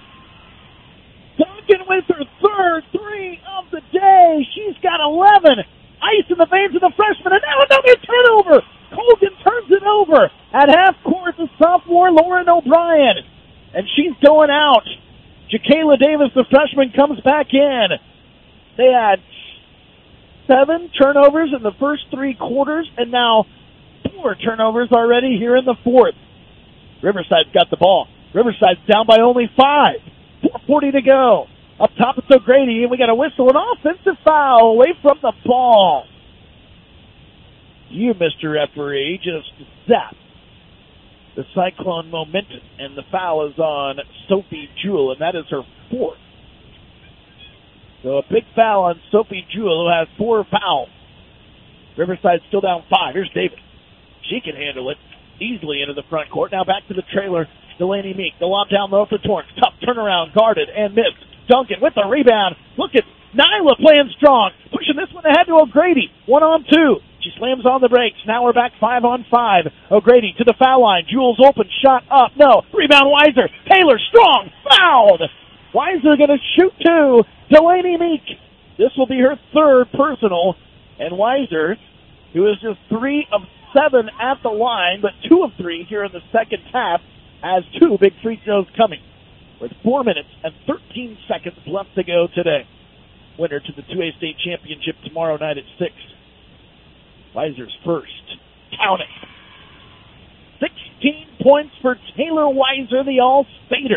Duncan with her third three of the day. She's got eleven. Ice in the veins of the freshman, and now another turnover. Colgan turns it over. At half court, the sophomore Lauren O'Brien. And she's going out. Jacayla Davis, the freshman, comes back in. They had seven turnovers in the first three quarters, and now four turnovers already here in the fourth. Riverside's got the ball. Riverside's down by only five. four forty to go. Up top it's O'Grady, and we got a whistle, an offensive foul away from the ball. You, Mister Referee, just zap the Cyclone momentum, and the foul is on Sophie Jewell, and that is her fourth. So a big foul on Sophie Jewell, who has four fouls. Riverside's still down five. Here's Davis. She can handle it easily into the front court. Now back to the trailer, Delaney Meek. The lob down low for Torrance. Tough turnaround, guarded, and missed. Duncan with the rebound. Look at Nyla playing strong. Pushing this one ahead to O'Grady. One on two. She slams on the brakes. Now we're back five on five. O'Grady to the foul line. Jewel's open. Shot up. No. Rebound Weiser. Taylor strong. Fouled. Weiser going to shoot two. Delaney Meek. This will be her third personal. And Weiser, who is just three of seven at the line, but two of three here in the second half, has two big free throws coming. With four minutes and thirteen seconds left to go today. Winner to the two A state championship tomorrow night at six. Weiser's first. Count it. sixteen points for Taylor Weiser, the All-Stater.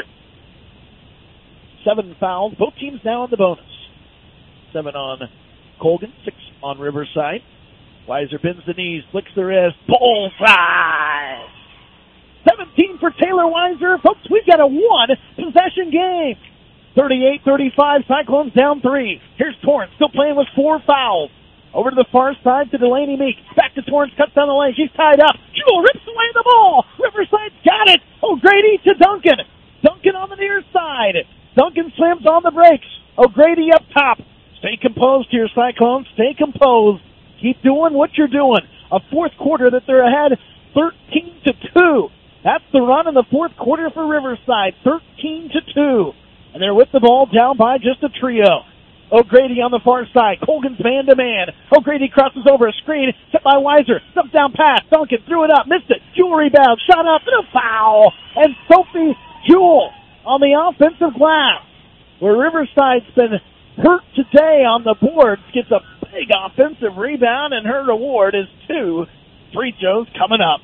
Seven fouls. Both teams now on the bonus. Seven on Colgan, six on Riverside. Weiser bends the knees, flicks the wrist, bullseye! seventeen for Taylor Weiser. Folks, we've got a one-possession game. thirty-eight thirty-five, Cyclones down three. Here's Torrance, still playing with four fouls. Over to the far side to Delaney Meek. Back to Torrance, cuts down the lane. She's tied up. Jewel rips away the ball. Riverside's got it. O'Grady to Duncan. Duncan on the near side. Duncan slams on the brakes. O'Grady up top. Stay composed here, Cyclones. Stay composed. Keep doing what you're doing. A fourth quarter that they're ahead thirteen to two. That's the run in the fourth quarter for Riverside, thirteen to two. And they're with the ball down by just a trio. O'Grady on the far side. Colgan's man-to-man. O'Grady crosses over a screen. Set by Weiser. Stuff down pass. Duncan threw it up. Missed it. Jewel rebound. Shot up. And a foul. And Sophie Jewell on the offensive glass. Where Riverside's been hurt today on the boards. Gets a big offensive rebound. And her reward is two free throws coming up.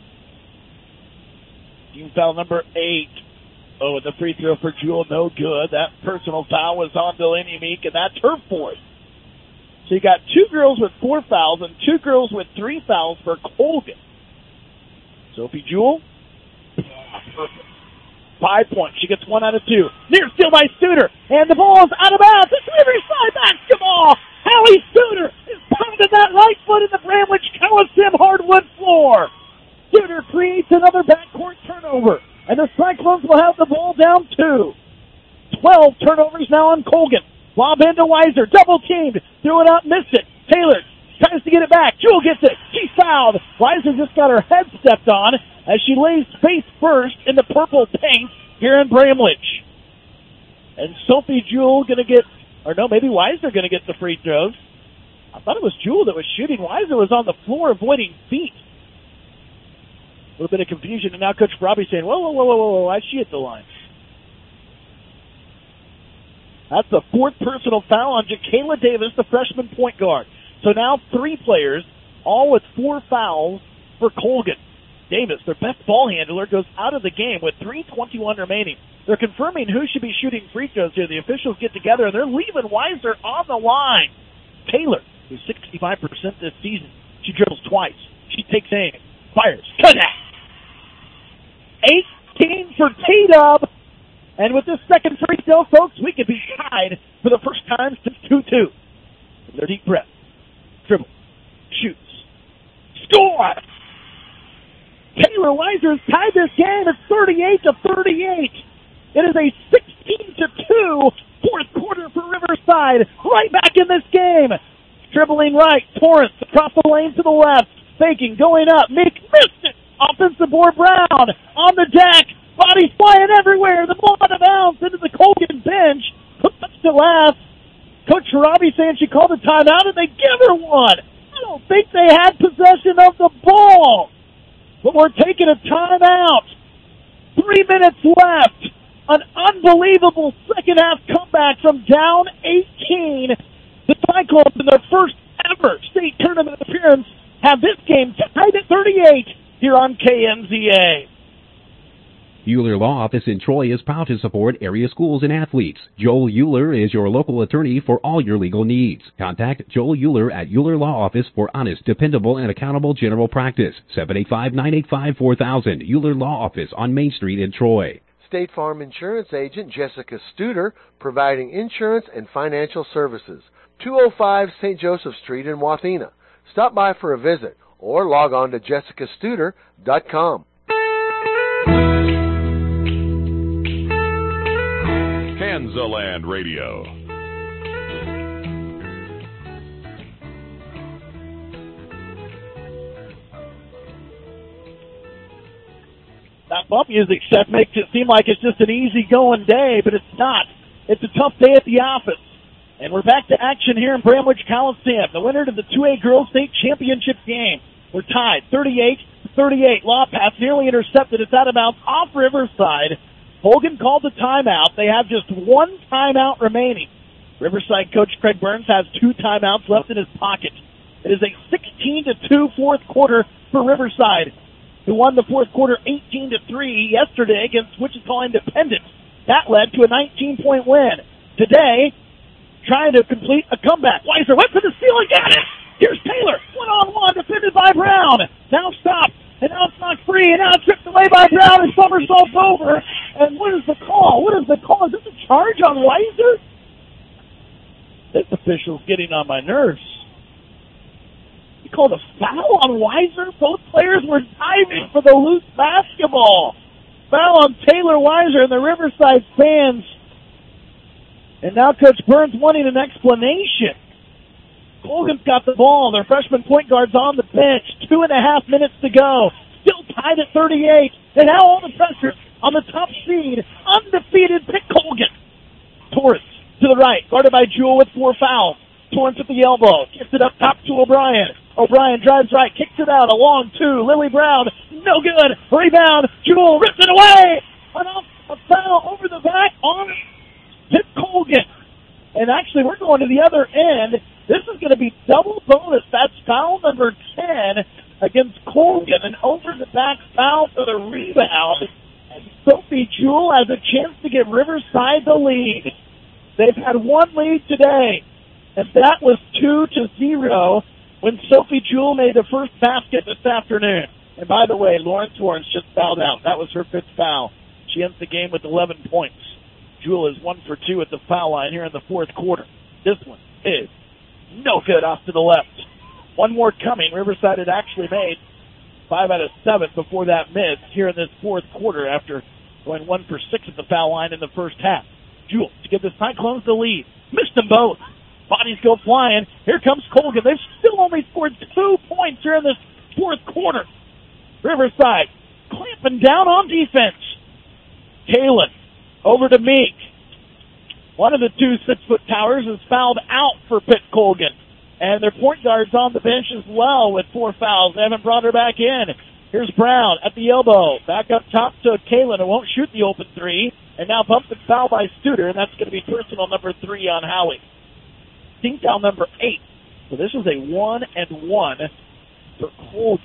Team foul number eight. Oh, and the free throw for Jewell, no good. That personal foul was on Delaney Meek, and that's her fourth. So you got two girls with four fouls and two girls with three fouls for Colgan. Sophie Jewell, perfect. Five points. She gets one out of two. Near steal by Studer, and the ball is out of bounds. It's Riverside basketball. Hallie Studer is pounding that right foot in the Bramwich Coliseum hardwood floor. Studer creates another backcourt turnover. And the Cyclones will have the ball down two. Twelve turnovers now on Colgan. Lob into Weiser. Double teamed. Threw it out, missed it. Taylor tries to get it back. Jewell gets it. She's fouled. Weiser just got her head stepped on as she lays face first in the purple paint here in Bramlage. And Sophie Jewell going to get, or no, maybe Weiser going to get the free throws. I thought it was Jewell that was shooting. Weiser was on the floor avoiding feet. A little bit of confusion, and now Coach Robbie saying, whoa, whoa, whoa, whoa, whoa, why is she at the line? That's the fourth personal foul on Jacayla Davis, the freshman point guard. So now three players, all with four fouls for Colgan. Davis, their best ball handler, goes out of the game with three twenty-one remaining. They're confirming who should be shooting free throws here. The officials get together, and they're leaving Weiser on the line. Taylor, who's sixty-five percent this season, she dribbles twice. She takes aim, fires, connect. eighteen for T-Dub. And with this second free throw, folks, we could be tied for the first time since two two. Their deep breath. Dribble. Shoots. Score! Taylor Weiser has tied this game. It's thirty-eight to thirty-eight. It is a sixteen to two fourth quarter for Riverside. Right back in this game. Dribbling right. Torrance across the lane to the left. Faking. Going up. Meek missed it. Offensive board Brown on the deck. Bodies flying everywhere. The ball out of bounds into the Colgan bench. Put up to last. Coach Robbie saying she called a timeout, and they give her one. I don't think they had possession of the ball. But we're taking a timeout. Three minutes left. An unbelievable second-half comeback from down eighteen. The Cyclones, in their first ever state tournament appearance, have this game tied at thirty-eight here on K N Z A. Euler Law Office in Troy is proud to support area schools and athletes. Joel Euler is your local attorney for all your legal needs. Contact Joel Euler at Euler Law Office for honest, dependable, and accountable general practice. seven eight five, nine eight five, four thousand. Euler Law Office on Main Street in Troy. State Farm Insurance Agent Jessica Studer, providing insurance and financial services. two oh five Saint Joseph Street in Wathena. Stop by for a visit or log on to jessica studer dot com. Kansaland Radio. That bump music set makes it seem like it's just an easy-going day, but it's not. It's a tough day at the office. And we're back to action here in Bramlage Coliseum. The winner to the two A Girls State Championship game. We're tied, thirty-eight to thirty-eight. Law pass nearly intercepted. It's out of bounds off Riverside. Colgan called the timeout. They have just one timeout remaining. Riverside coach Craig Burns has two timeouts left in his pocket. It is a sixteen to two fourth quarter for Riverside, who won the fourth quarter eighteen to three yesterday against Wichita Independent. That led to a nineteen-point win. Today, trying to complete a comeback. Weiser went for the steal and got it. Here's Taylor, one-on-one, defended by Brown. Now stopped, and now it's knocked free, and now it's tripped away by Brown, and somersaults over. And what is the call? What is the call? Is this a charge on Weiser? This official's getting on my nerves. He called a foul on Weiser? Both players were diving for the loose basketball. Foul on Taylor Weiser and the Riverside fans. And now Coach Burns wanting an explanation. Colgan's got the ball. Their freshman point guard's on the bench. Two and a half minutes to go. Still tied at thirty-eight. And now all the pressure on the top seed, undefeated Pitt Colgan. Torrance to the right, guarded by Jewell with four fouls. Torrance at the elbow, gets it up top to O'Brien. O'Brien drives right, kicks it out, a long two. Lily Brown, no good. Rebound, Jewell rips it away. An off a foul over the back on Pitt Colgan. And actually, we're going to the other end. This is going to be double bonus. That's foul number ten against Colgan. An over-the-back foul for the rebound. And Sophie Jewell has a chance to give Riverside the lead. They've had one lead today, and that was two to zero when Sophie Jewell made the first basket this afternoon. And by the way, Lauren Torrance just fouled out. That was her fifth foul. She ends the game with eleven points. Jewell is one for two at the foul line here in the fourth quarter. This one is no good off to the left. One more coming. Riverside had actually made five out of seven before that miss here in this fourth quarter after going one for six at the foul line in the first half. Jewell to give the Cyclones the lead. Missed them both. Bodies go flying. Here comes Colgan. They've still only scored two points here in this fourth quarter. Riverside clamping down on defense. Kalen over to Meek. One of the two six-foot towers is fouled out for Pitt Colgan. And their point guard's on the bench as well with four fouls. They haven't brought her back in. Here's Brown at the elbow. Back up top to Kalen, who won't shoot the open three. And now bumped and foul by Studer, and that's going to be personal number three on Howie. Team foul number eight. So this is a one and one for Colgan.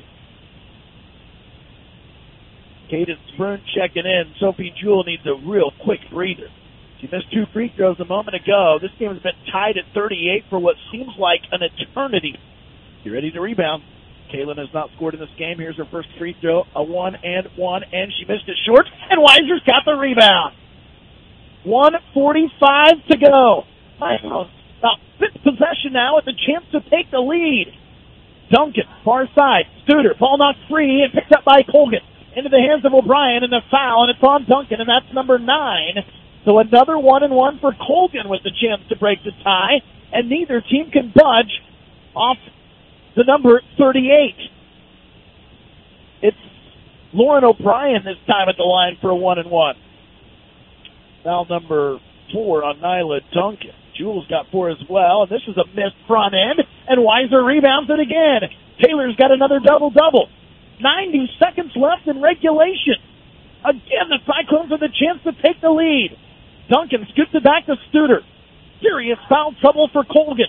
Caden Spurn checking in. Sophie Jewell needs a real quick breather. She missed two free throws a moment ago. This game has been tied at thirty-eight for what seems like an eternity. You ready to rebound? Kaylin has not scored in this game. Here's her first free throw, a one and one, and she missed it short, and Weiser's got the rebound. one forty-five to go. About fifth possession now with a chance to take the lead. Duncan, far side. Studer, ball knocked free and picked up by Colgan. Into the hands of O'Brien, and the foul, and it's on Duncan, and that's number nine. So another one and one for Colgan with the chance to break the tie, and neither team can budge off the number thirty-eight. It's Lauren O'Brien this time at the line for a one and one. Foul number four on Nyla Duncan. Jules got four as well, and this is a missed front end, and Weiser rebounds it again. Taylor's got another double-double. ninety seconds left in regulation. Again, the Cyclones have the chance to take the lead. Duncan scoops it back to Studer. Serious foul trouble for Colgan.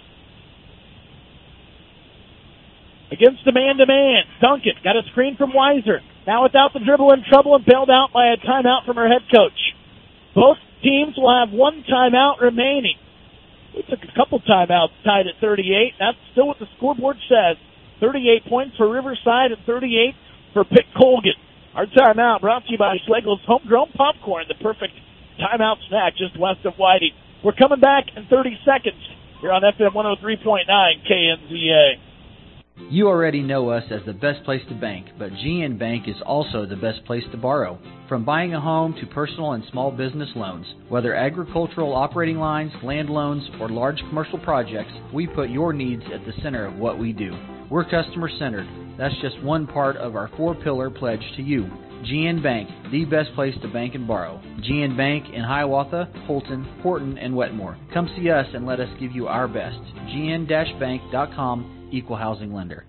Against the man-to-man. Duncan got a screen from Weiser. Now without the dribble in trouble and bailed out by a timeout from her head coach. Both teams will have one timeout remaining. We took a couple timeouts tied at thirty-eight. That's still what the scoreboard says. thirty-eight points for Riverside and thirty-eight for Pitt Colgan. Our timeout brought to you by Schlegel's Homegrown Popcorn, the perfect timeout snack just west of Whiting. We're coming back in thirty seconds here on F M one oh three point nine K N Z A. You already know us as the best place to bank, but G N Bank is also the best place to borrow. From buying a home to personal and small business loans, whether agricultural operating lines, land loans, or large commercial projects, we put your needs at the center of what we do. We're customer-centered. That's just one part of our four-pillar pledge to you. G N Bank, the best place to bank and borrow. G N Bank in Hiawatha, Holton, Horton, and Wetmore. Come see us and let us give you our best. G N bank dot com, Equal Housing Lender.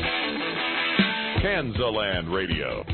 Kansaland Radio.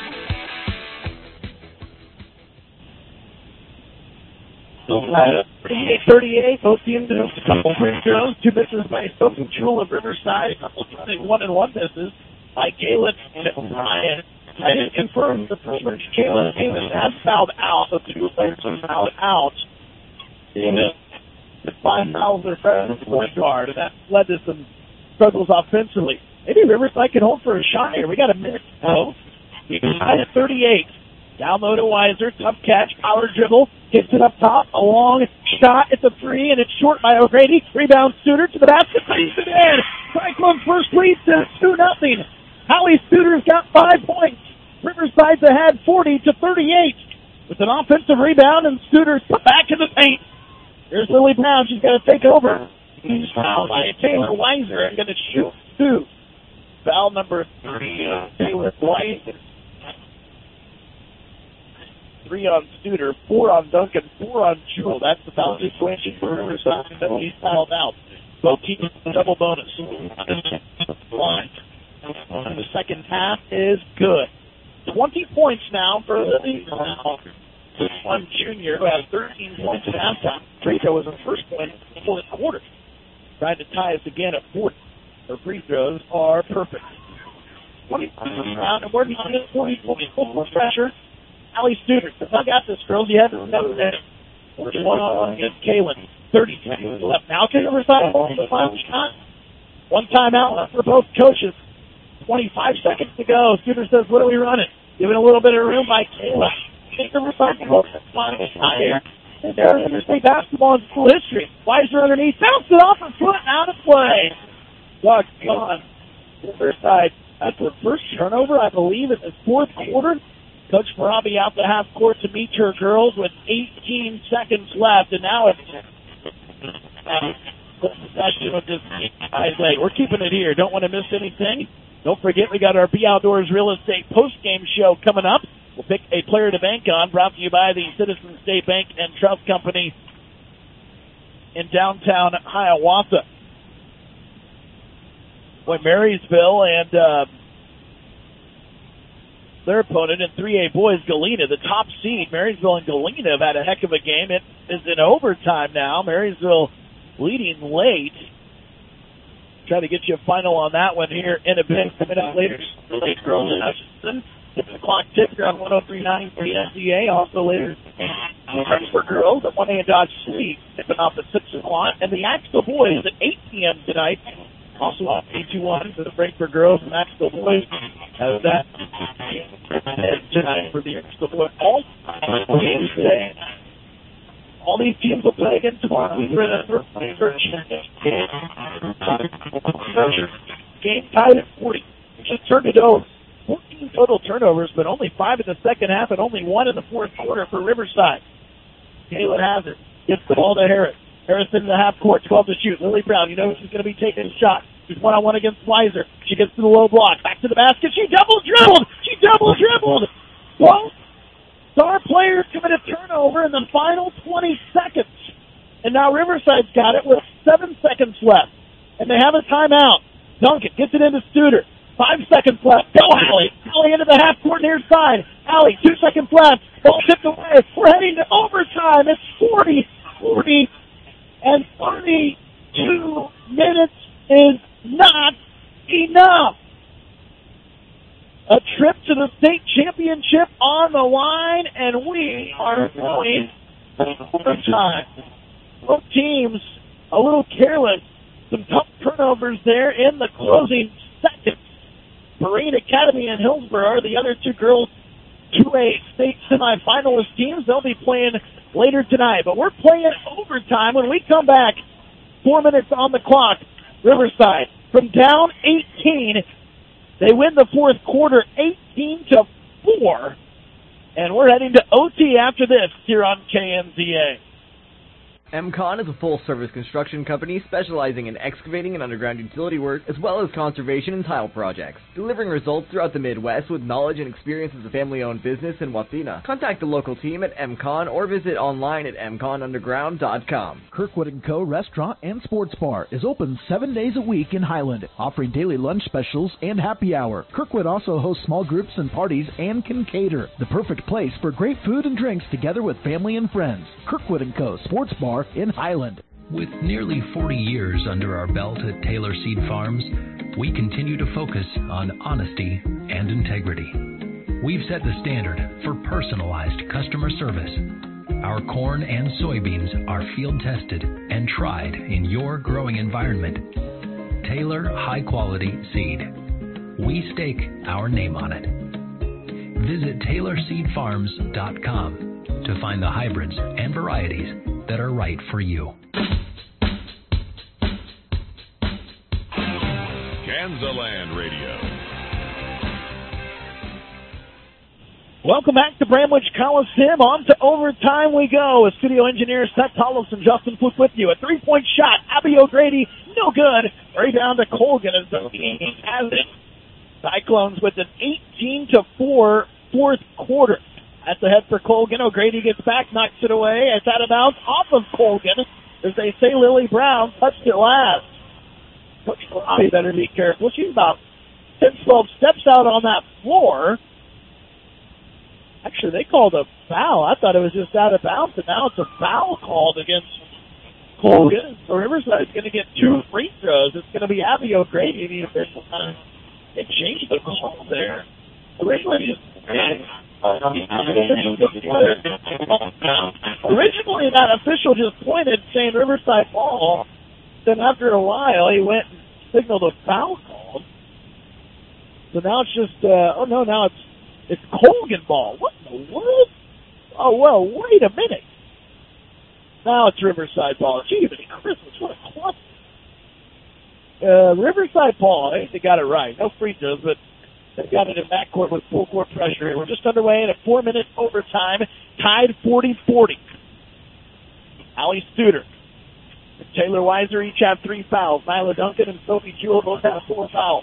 thirty-eight thirty-eight, both teams have a couple free throws, two misses by Sophie Jewell of Riverside, a couple of one and one misses by Kaylin and O'Brien. I didn't confirm the first one. Kaylin Kaylin has fouled out, the two players have fouled out. And the five fouls are fair to the point guard, and that led to some struggles offensively. Maybe Riverside can hold for a shot here. We got a minute. No. He's tied at thirty-eight. Down low to Weiser. Tough catch. Power dribble. Hits it up top. A long shot. It's a three, and it's short by O'Grady. Rebound Studer to the basket. Plays it in. Cyclone's first lead to two nothing. Howie Studer's got five points. Riverside's ahead forty to thirty-eight. With an offensive rebound, and Studer's put back in the paint. Here's Lily Brown. She's going to take over. He's fouled by Taylor Weiser. I'm going to shoot two. Foul number three on Taylor Weiser. Three on Studer, four on Duncan, four on Jewell. That's the foul situation for Riverside. He's fouled out. Both teams double bonus. Line. And the second half is good. twenty points now for Lily Brown. This one junior who has thirteen points at halftime. Free throw was her first point in the fourth quarter. Trying to tie us again at forty. Her free throws are perfect. twenty-five round, and we're on this forty point. Full pressure. Allie Studer says, I got this, girls. You have to know that. We're one on against Kaylin. thirty seconds left. Now can Riverside hold the final shot. One timeout left for both coaches. twenty-five seconds to go. Studer says, what are we running? Giving a little bit of room by Kaylin. I think Riverside can hold the final shot here. And they're Interstate basketball in school history. Weiser underneath. Bounced it off her foot and out of play. Doggone. Riverside, that's their first turnover, I believe, in the fourth quarter. Coach Farabi out the half court to meet her girls with eighteen seconds left, and now it's We're keeping it here. Don't want to miss anything. Don't forget we got our Be Outdoors Real Estate post-game show coming up. We'll pick a player to bank on, brought to you by the Citizens State Bank and Trust Company in downtown Hiawatha. Boy, Marysville and uh, their opponent in three A boys, Galena, the top seed. Marysville and Galena have had a heck of a game. It is in overtime now. Marysville leading late. Try to get you a final on that one here in a bit. Coming up later, late girls in Hutchinson. Six o'clock ticker on one oh three point nine for the N C A. Also later, for girls at one A and Dodge Sweet. Tipping off at six o'clock. And the Axtell boys at eight p.m. tonight. Also off eight two one for the Frankfurt girls and Axtell boys. Have that tonight for the Axtell boys. All games today. All these teams will play again tomorrow. We're in a game tied at forty. Just turned it over. fourteen total turnovers, but only five in the second half and only one in the fourth quarter for Riverside. Kayla has it. Gets the ball to Harris. Harris in the half court, twelve to shoot. Lily Brown, you know she's going to be taking a shot. She's one-on-one against Fleiser. She gets to the low block. Back to the basket. She double dribbled. She double dribbled. Well, star players commit a turnover in the final twenty seconds. And now Riverside's got it with seven seconds left. And they have a timeout. Duncan gets it into Studer. Five seconds left. Go, Allie. Allie into the half court near side. Allie, two seconds left. Ball tipped away. We're heading to overtime. It's forty, forty, and thirty-two minutes is not enough. A trip to the state championship on the line, and we are going to overtime. Both teams a little careless. Some tough turnovers there in the closing seconds. Marine Academy and Hillsborough are the other two girls two A state semifinalist teams. They'll be playing later tonight. But we're playing overtime when we come back. Four minutes on the clock. Riverside from down eighteen. They win the fourth quarter eighteen to four. And we're heading to O T after this here on K N Z A. M-Con is a full-service construction company specializing in excavating and underground utility work, as well as conservation and tile projects. Delivering results throughout the Midwest with knowledge and experience as a family-owned business in Wathena. Contact the local team at M-Con or visit online at m con underground dot com. Kirkwood and Co. Restaurant and Sports Bar is open seven days a week in Highland, offering daily lunch specials and happy hour. Kirkwood also hosts small groups and parties and can cater. The perfect place for great food and drinks together with family and friends. Kirkwood and Co. Sports Bar in Highland. With nearly forty years under our belt at Taylor Seed Farms, we continue to focus on honesty and integrity. We've set the standard for personalized customer service. Our corn and soybeans are field tested and tried in your growing environment. Taylor High Quality Seed. We stake our name on it. Visit Taylor Seed Farms dot com to find the hybrids and varieties that are right for you. Kansaland Radio. Welcome back to Bramwich Coliseum. On to overtime we go. With studio engineer Seth Tullis and Justin Fluke with you. A three-point shot. Abby O'Grady, no good. Rebound to Colgan as the team has it. Cyclones with an eighteen to four fourth quarter. That's ahead for Colgan. O'Grady gets back, knocks it away. It's out of bounds off of Colgan. As they say, Lily Brown touched it last. Coach Robbie better be careful. She's about ten, twelve steps out on that floor. Actually, they called a foul. I thought it was just out of bounds, and now it's a foul called against Colgan. So Riverside's going to get two free throws. It's going to be Abby O'Grady, the official. They changed the call there. Originally, Originally, that official just pointed saying Riverside ball. Then after a while, he went and signaled a foul call. So now it's just, uh, oh no, now it's it's Colgan ball. What in the world? Oh, well, wait a minute. Now it's Riverside ball. Gee, Christmas, what a cluster. Uh, Riverside ball, I think they got it right. No free throws, but they've got it in backcourt with full court pressure here. We're just underway in a four-minute overtime, tied forty forty. Allie Studer Taylor Weiser each have three fouls. Nyla Duncan and Sophie Jewell both have four fouls.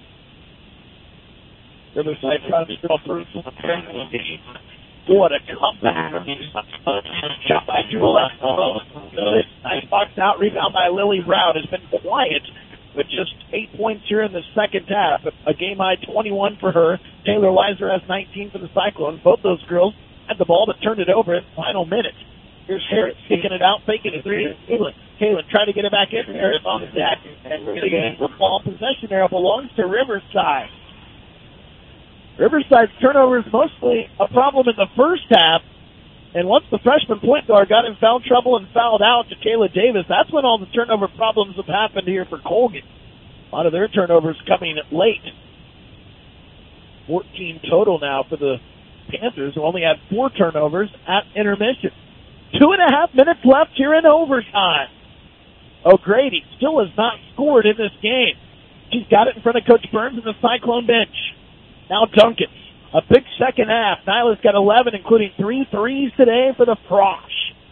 Riverside trying to draw first. What a comeback. Shot by Jewell. Oh, nice box out. Rebound by Lily Brown. Has been quiet with just eight points here in the second half. A game high twenty-one for her. Taylor Weiser has nineteen for the Cyclones. Both those girls had the ball but turned it over in the final minute. Here's Harris kicking it out, faking a three. Kaylin, Kaylin trying to get it back in. Harris on the deck. And we're going to get the ball possession there. Belongs to Riverside. Riverside's turnover is mostly a problem in the first half. And once the freshman point guard got in foul trouble and fouled out to Kayla Davis, that's when all the turnover problems have happened here for Colgan. A lot of their turnovers coming late. fourteen total now for the Panthers, who only had four turnovers at intermission. Two and a half minutes left here in overtime. O'Grady still has not scored in this game. She's got it in front of Coach Burns and the Cyclone bench. Now Duncan. A big second half. Nyla's got eleven, including three threes today for the Frosh.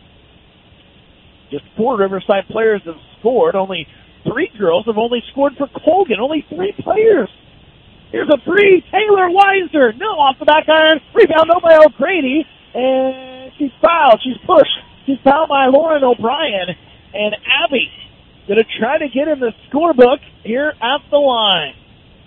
Just four Riverside players have scored. Only three girls have only scored for Colgan. Only three players. Here's a three. Taylor Weiser. No, off the back iron. Rebound though by O'Grady. And she's fouled. She's pushed. She's fouled by Lauren O'Brien. And Abby going to try to get in the scorebook here at the line.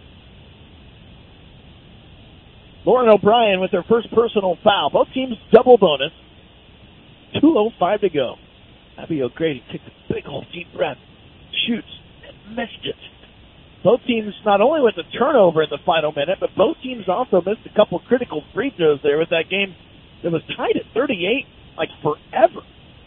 Lauren O'Brien with her first personal foul. Both teams double bonus. two oh five to go. Abby O'Grady takes a big old deep breath, shoots, and missed it. Both teams not only with the turnover in the final minute, but both teams also missed a couple critical free throws there with that game that was tied at thirty-eight, like forever.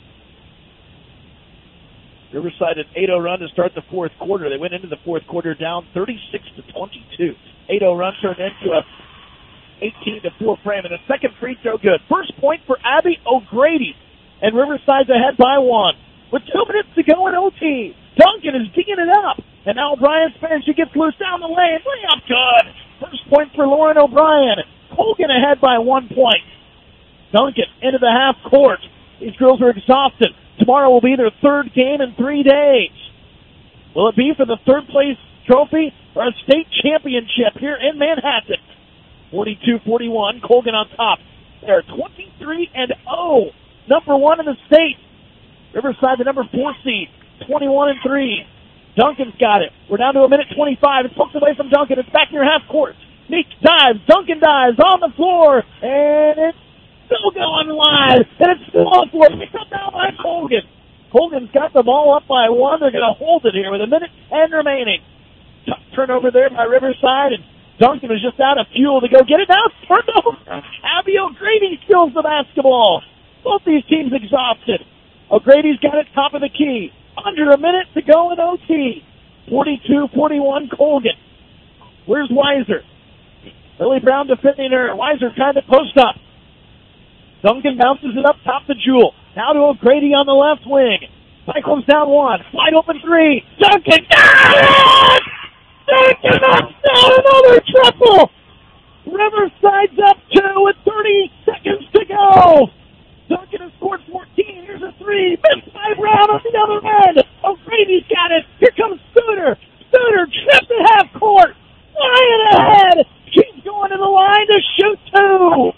Riverside an eight oh run to start the fourth quarter. They went into the fourth quarter down thirty-six to twenty-two. eight oh run turned into a eighteen to four frame, and a second free throw good. First point for Abby O'Grady, and Riverside's ahead by one. With two minutes to go in O T, Duncan is digging it up, and now O'Brien spins. She gets loose down the lane. Layup good. First point for Lauren O'Brien. Colgan ahead by one point. Duncan into the half court. These girls are exhausted. Tomorrow will be their third game in three days. Will it be for the third place trophy or a state championship here in Manhattan? forty-two forty-one, Colgan on top. They're twenty-three and oh, number one in the state. Riverside, the number four seed, twenty-one and three. Duncan's got it. We're down to a minute twenty-five. It's poked away from Duncan. It's back near half court. Meek dives. Duncan dives on the floor, and it's still going live, and it's still on the floor. Picked up now by Colgan. Colgan's got the ball up by one. They're going to hold it here with a minute and remaining. Tough turnover there by Riverside, and Duncan was just out of fuel to go get it. Now it's turned over. Abby O'Grady steals the basketball. Both these teams exhausted. O'Grady's got it top of the key. Under a minute to go in O T. forty-two forty-one Colgan. Where's Weiser? Lily Brown defending her. Weiser trying to post up. Duncan bounces it up top to Jewell. Now to O'Grady on the left wing. Cyclones down one. Wide open three. Duncan got it! Duncan knocks down another triple! Riverside's up two with thirty seconds to go. Duncan has scored fourteen. Here's a three. Missed by Brown on the other end. O'Grady's got it. Here comes Studer. Studer tripped at half court. Flying ahead. She's going to the line to shoot two.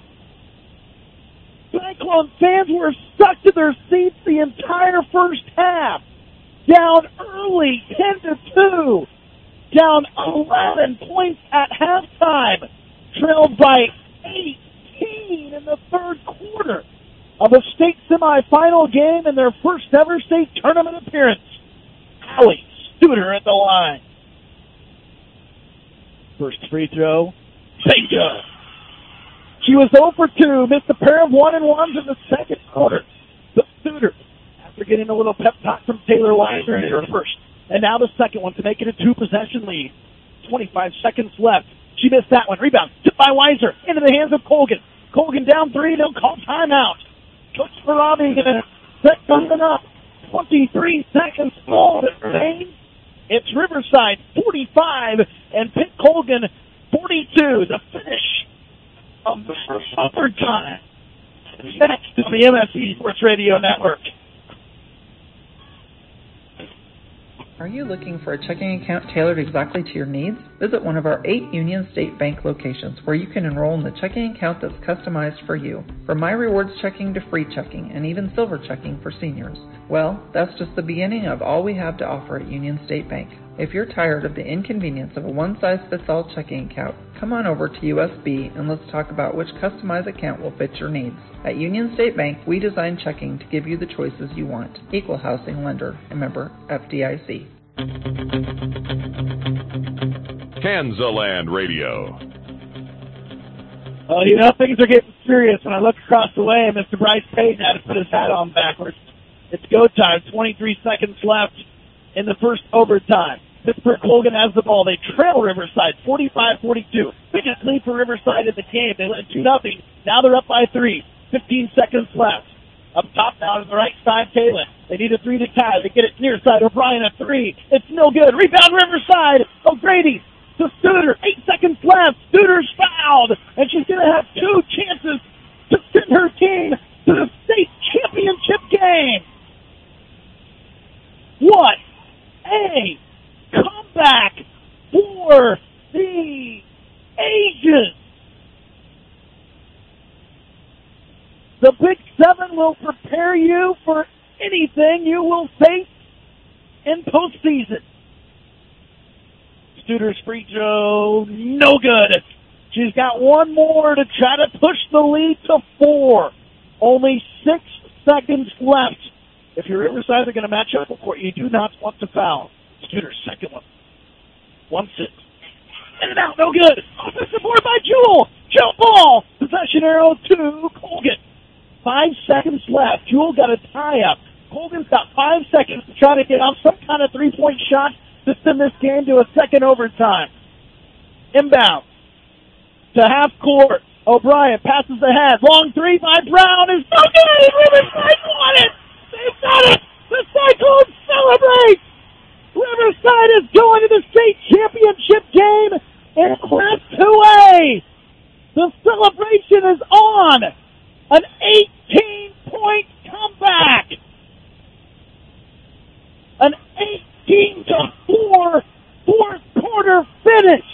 Cyclone fans were stuck to their seats the entire first half. Down early, ten to two. Down eleven points at halftime. Trailed by eighteen in the third quarter of a state semifinal game in their first ever state tournament appearance. Hallie Studer at the line. First free throw. Bingo. She was zero for two, missed a pair of one and ones in the second quarter. But Studer, after getting a little pep talk from Taylor Weiser in her first, and now the second one to make it a two-possession lead. twenty-five seconds left. She missed that one. Rebound, tipped by Weiser, into the hands of Colgan. Colgan down three, they'll call timeout. Coach Farabi going to set something up. twenty-three seconds more that remain. It's Riverside forty-five and Pitt Colgan forty-two. The finish of the first overtime. Next on the M S C Sports Radio Network. Are you looking for a checking account tailored exactly to your needs? Visit one of our eight Union State Bank locations where you can enroll in the checking account that's customized for you. From My Rewards checking to free checking and even silver checking for seniors. Well, that's just the beginning of all we have to offer at Union State Bank. If you're tired of the inconvenience of a one-size-fits-all checking account, come on over to U S B and let's talk about which customized account will fit your needs. At Union State Bank, we design checking to give you the choices you want. Equal housing lender, and member F D I C. Kansaland Radio. Well, you know, things are getting serious when I look across the way and Mister Bryce Payton had to put his hat on backwards. It's go time, twenty-three seconds left in the first overtime. Pittsburgh Colgan has the ball. They trail Riverside forty-five forty-two. Biggest lead for Riverside in the game. They led two nothing. Now they're up by three. fifteen seconds left. Up top now to the right side, Taylor. They need a three to tie. They get it near side. O'Brien a three. It's no good. Rebound Riverside. O'Grady to Studer. Eight seconds left. Studer's fouled. And she's going to have two chances to send her team to the state championship game. What a comeback for the Asians. The Big Seven will prepare you for anything you will face in postseason. Studer's free throw, no good. She's got one more to try to push the lead to four. Only six seconds left. If your Riverside are going to match up for you, do not want to foul. Studer's second one. One six. In and out, no good. Offensive board by Jewel. Jump ball. Possession arrow to Colgan. Five seconds left. Jewel got a tie-up. Colgan's got five seconds to try to get off some kind of three-point shot to send this game to a second overtime. Inbound to half court. O'Brien passes ahead. Long three by Brown is no good. Riverside won it. They've got it. The Cyclones celebrate. Riverside is going to the state championship game in Class two A. The celebration is on. An eighteen-point comeback. An eighteen to four fourth quarter finish.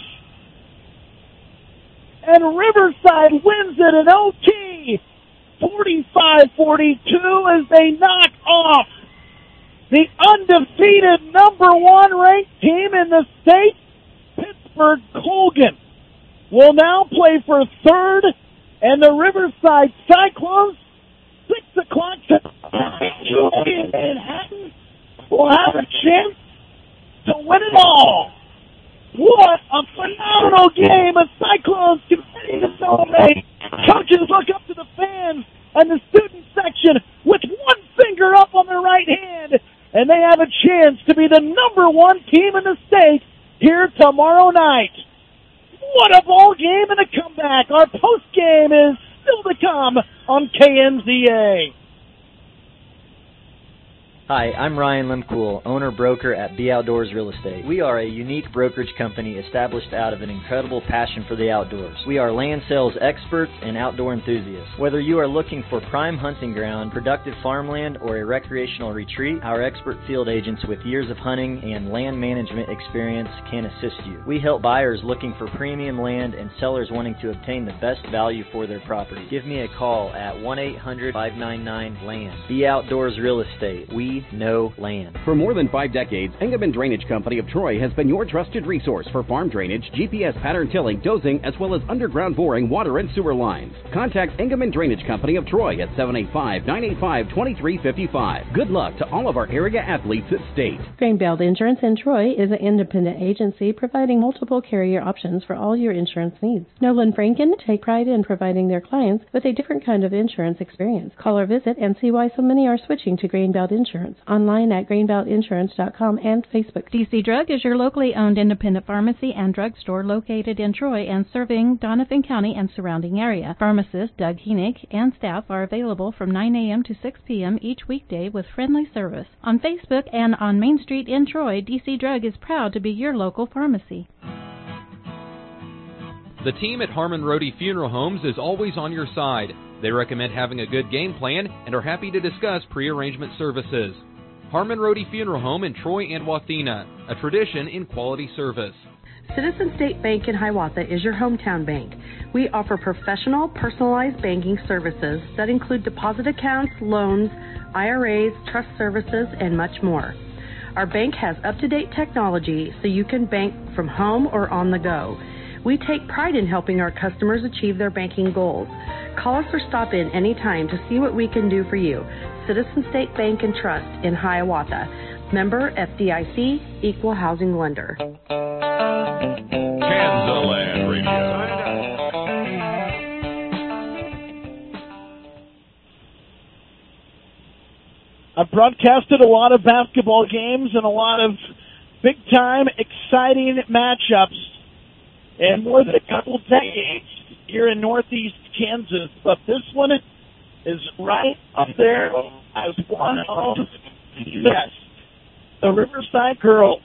And Riverside wins it in O T forty-five forty-two as they knock off the undefeated number one ranked team in the state, Pittsburgh Colgan, will now play for third. And the Riverside Cyclones, six o'clock in Manhattan, will have a chance to win it all. What a phenomenal game. The Cyclones continue to celebrate. Coaches look up to the fans and the student section with one finger up on their right hand, and they have a chance to be the number one team in the state here tomorrow night. What a ball game and a comeback. Our post game is still to come on K N Z A. Hi, I'm Ryan Lemcool, owner-broker at B Outdoors Real Estate. We are a unique brokerage company established out of an incredible passion for the outdoors. We are land sales experts and outdoor enthusiasts. Whether you are looking for prime hunting ground, productive farmland, or a recreational retreat, our expert field agents with years of hunting and land management experience can assist you. We help buyers looking for premium land and sellers wanting to obtain the best value for their property. Give me a call at one eight hundred, five nine nine, land. B Outdoors Real Estate. We know land. For more than five decades, Engelman Drainage Company of Troy has been your trusted resource for farm drainage, G P S pattern tilling, dozing, as well as underground boring, water, and sewer lines. Contact Engelman Drainage Company of Troy at seven eight five, nine eight five, two three five five. Good luck to all of our area athletes at state. Grainbelt Insurance in Troy is an independent agency providing multiple carrier options for all your insurance needs. Nolan Franken take pride in providing their clients with a different kind of insurance experience. Call or visit and see why so many are switching to Grainbelt Insurance. Online at grainbelt insurance dot com and Facebook. D C Drug is your locally owned independent pharmacy and drugstore located in Troy and serving Donovan County and surrounding area. Pharmacist Doug Henig and staff are available from nine a.m. to six p.m. each weekday with friendly service. On Facebook and on Main Street in Troy, D C Drug is proud to be your local pharmacy. The team at Harmon Rohde Funeral Homes is always on your side. They recommend having a good game plan and are happy to discuss pre-arrangement services. Harmon Rohde Funeral Home in Troy and Wathena, a tradition in quality service. Citizen State Bank in Hiawatha is your hometown bank. We offer professional, personalized banking services that include deposit accounts, loans, I R As, trust services, and much more. Our bank has up-to-date technology so you can bank from home or on the go. We take pride in helping our customers achieve their banking goals. Call us or stop in anytime to see what we can do for you. Citizen State Bank and Trust in Hiawatha. Member F D I C, Equal Housing Lender. Kansaland Radio. I've broadcasted a lot of basketball games and a lot of big-time, exciting matchups in more than a couple decades here in Northeast Kansas. But this one is right up there as one of the best. The Riverside girls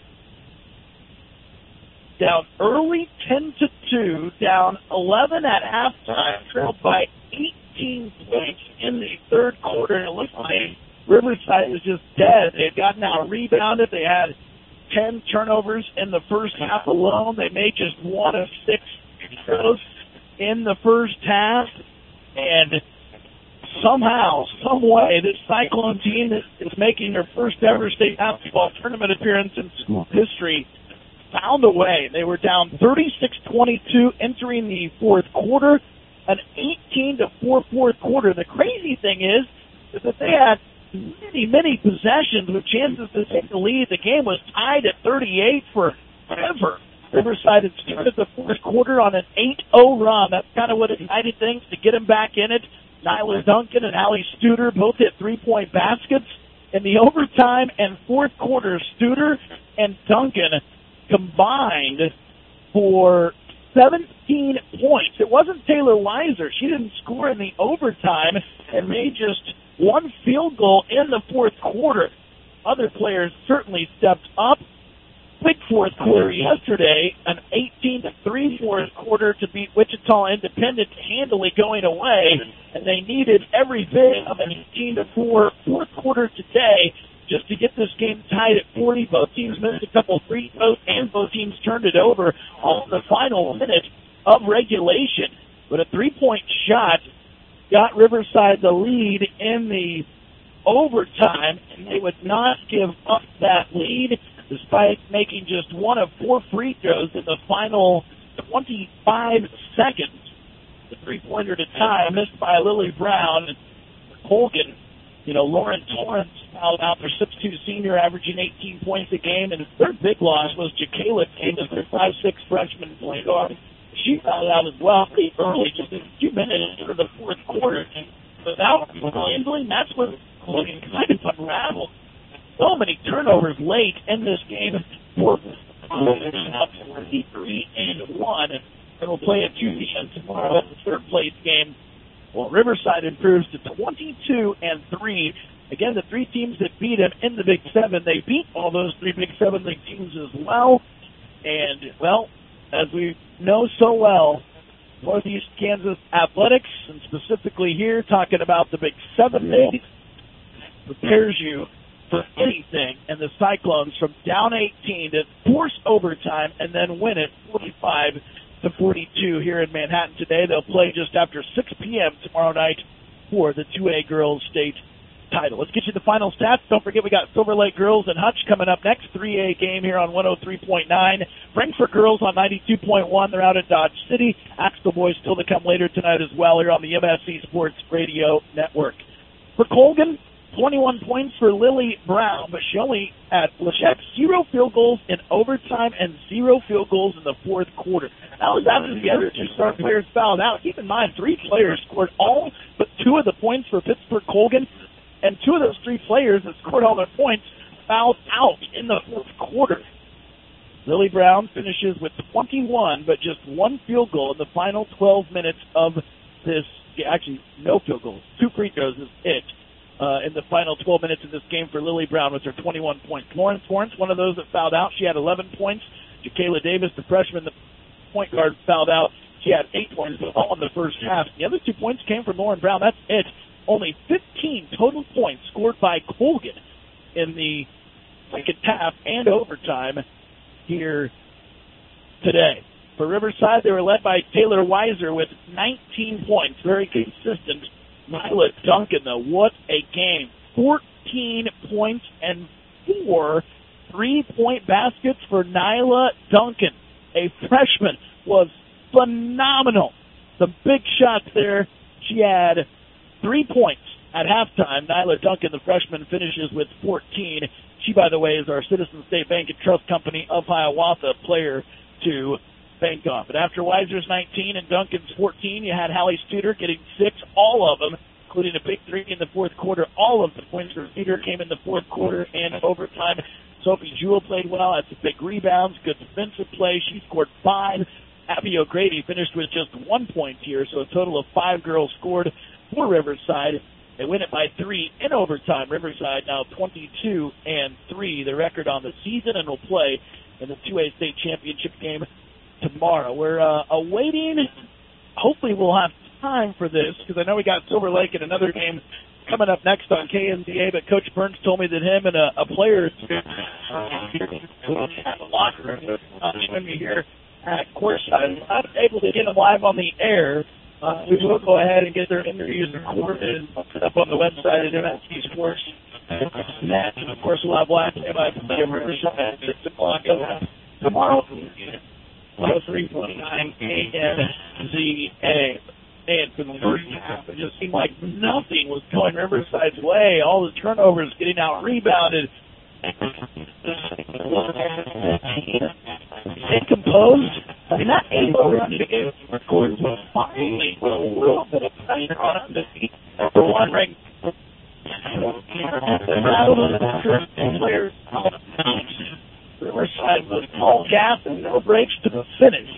down early ten to two, down eleven at halftime, trailed by eighteen points in the third quarter. It looked like Riverside was just dead. They had gotten out rebounded. They had ten turnovers in the first half alone. They made just one of six throws in the first half. And somehow, some way, this Cyclone team is, is making their first ever state basketball tournament appearance in school history. Found a way. They were down thirty-six twenty-two entering the fourth quarter, an eighteen to four fourth quarter. The crazy thing is, is that they had many, many possessions with chances to take the lead. The game was tied at thirty-eight for forever. Riverside had started the fourth quarter on an eight oh run. That's kind of what ignited things to get them back in it. Nyla Duncan and Allie Studer both hit three-point baskets. In the overtime and fourth quarter, Studer and Duncan combined for seventeen points. It wasn't Taylor Weiser. She didn't score in the overtime and made just one field goal in the fourth quarter. Other players certainly stepped up. Big fourth quarter yesterday, an eighteen to three fourth quarter to beat Wichita Independent, handily going away, and they needed every bit of an eighteen to four fourth quarter today just to get this game tied at forty. Both teams missed a couple free throws, and both teams turned it over on the final minute of regulation. But a three-point shot got Riverside the lead in the overtime, and they would not give up that lead despite making just one of four free throws in the final twenty-five seconds. The three-pointer to tie missed by Lily Brown. Colgan, you know, Lauren Torrance fouled out, their six two senior, averaging eighteen points a game, and their big loss was Jacayla Davis, their five six freshman point guard. She fouled out as well pretty early, just a few minutes into the fourth quarter. And without handling, that's when Colgan kind of unraveled. So many turnovers late in this game for now forty-three and one, and we'll play at two p.m. tomorrow at the third place game. Well, Riverside improves to twenty-two and three. Again, the three teams that beat them in the Big Seven, they beat all those three Big Seven League teams as well. And, well, as we know so well, Northeast Kansas athletics, and specifically here talking about the Big Seven League, prepares you for anything, and the Cyclones from down eighteen to force overtime and then win it forty-five to forty-two here in Manhattan today. They'll play just after six p.m. tomorrow night for the two A girls state title. Let's get you the final stats. Don't forget we got Silver Lake girls and Hutch coming up next. three A game here on one oh three point nine. Frankfort girls on ninety-two point one. They're out at Dodge City. Axtell boys still to come later tonight as well here on the M S C Sports Radio Network. For Colgan, twenty-one points for Lily Brown, but she only had Lachette zero field goals in overtime and zero field goals in the fourth quarter. That was after the other two star players fouled out. Keep in mind, three players scored all but two of the points for Pittsburgh Colgan, and two of those three players that scored all their points fouled out in the fourth quarter. Lily Brown finishes with twenty-one, but just one field goal in the final twelve minutes of this. Actually, no field goals. Two free throws is it. Uh, in the final twelve minutes of this game for Lily Brown with her twenty-one points. Lauren Torrance, one of those that fouled out, she had eleven points. Jacayla Davis, the freshman, the point guard, fouled out. She had eight points, all in the first half. The other two points came from Lauren Brown. That's it. Only fifteen total points scored by Colgan in the second half and overtime here today. For Riverside, they were led by Taylor Weiser with nineteen points, very consistent. Nyla Duncan, though, what a game. fourteen points and four three-point baskets for Nyla Duncan. A freshman, was phenomenal. Some big shots there. She had three points at halftime. Nyla Duncan, the freshman, finishes with fourteen. She, by the way, is our Citizen State Bank and Trust Company of Hiawatha player to bank on. But after Weiser's nineteen and Duncan's fourteen, you had Hallie Studer getting six, all of them, including a big three in the fourth quarter. All of the points for Studer came in the fourth quarter and overtime. Sophie Jewell played well, had some big rebounds, good defensive play. She scored five. Abby O'Grady finished with just one point here, so a total of five girls scored for Riverside. They win it by three in overtime. Riverside now twenty-two and three, the record on the season, and will play in the two A state championship game tomorrow. We're uh, awaiting. Hopefully, we'll have time for this because I know we got Silver Lake in another game coming up next on K N Z A. But Coach Burns told me that him and a, a player uh, here in the locker room uh, joining me here at courtside. I'm not able to get them live on the air. Uh, we will go ahead and get their interviews recorded and put up on the website at M S C Sports Net. And of course, we'll have live play-by-play of Riverside at six o'clock tomorrow. one oh three point nine K N Z A. And for the first half, it just seemed like nothing was going Riverside's way. All the turnovers getting out rebounded. Stay composed. I mean, not able to run the game records, but finally put a little bit of pressure on them to beat number one ranked. Players Riverside was all gas and no brakes to the finish.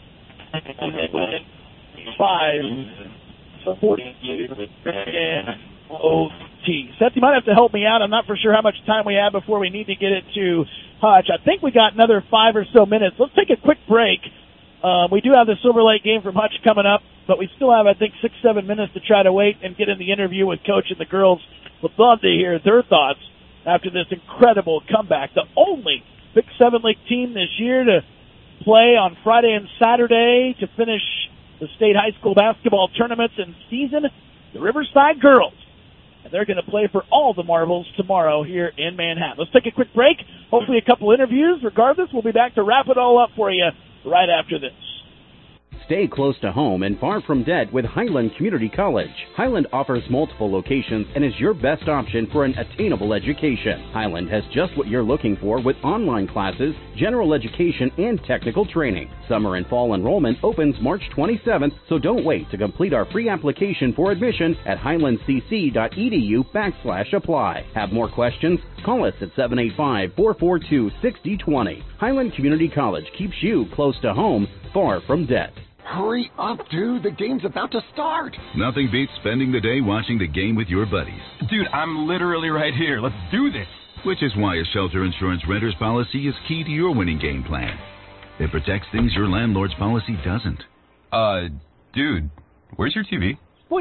And they went five for forty-two and O T. Seth, you might have to help me out. I'm not for sure how much time we have before we need to get it to Hutch. I think we got another five or so minutes. Let's take a quick break. Um, we do have the Silver Lake game from Hutch coming up, but we still have, I think, six, seven minutes to try to wait and get in the interview with Coach and the girls. Would love to hear their thoughts after this incredible comeback. The only Big Seven League team this year to play on Friday and Saturday to finish the state high school basketball tournaments and season, the Riverside girls. And they're going to play for all the marbles tomorrow here in Manhattan. Let's take a quick break. Hopefully a couple interviews. Regardless, we'll be back to wrap it all up for you right after this. Stay close to home and far from debt with Highland Community College. Highland offers multiple locations and is your best option for an attainable education. Highland has just what you're looking for with online classes, general education, and technical training. Summer and fall enrollment opens March twenty-seventh, so don't wait to complete our free application for admission at highlandcc.edu backslash apply. Have more questions? Call us at seven eight five, four four two, six zero two zero. Highland Community College keeps you close to home, far from debt. Hurry up, dude. The game's about to start. Nothing beats spending the day watching the game with your buddies. Dude, I'm literally right here. Let's do this. Which is why a shelter insurance renter's policy is key to your winning game plan. It protects things your landlord's policy doesn't. Uh, dude, where's your T V? What?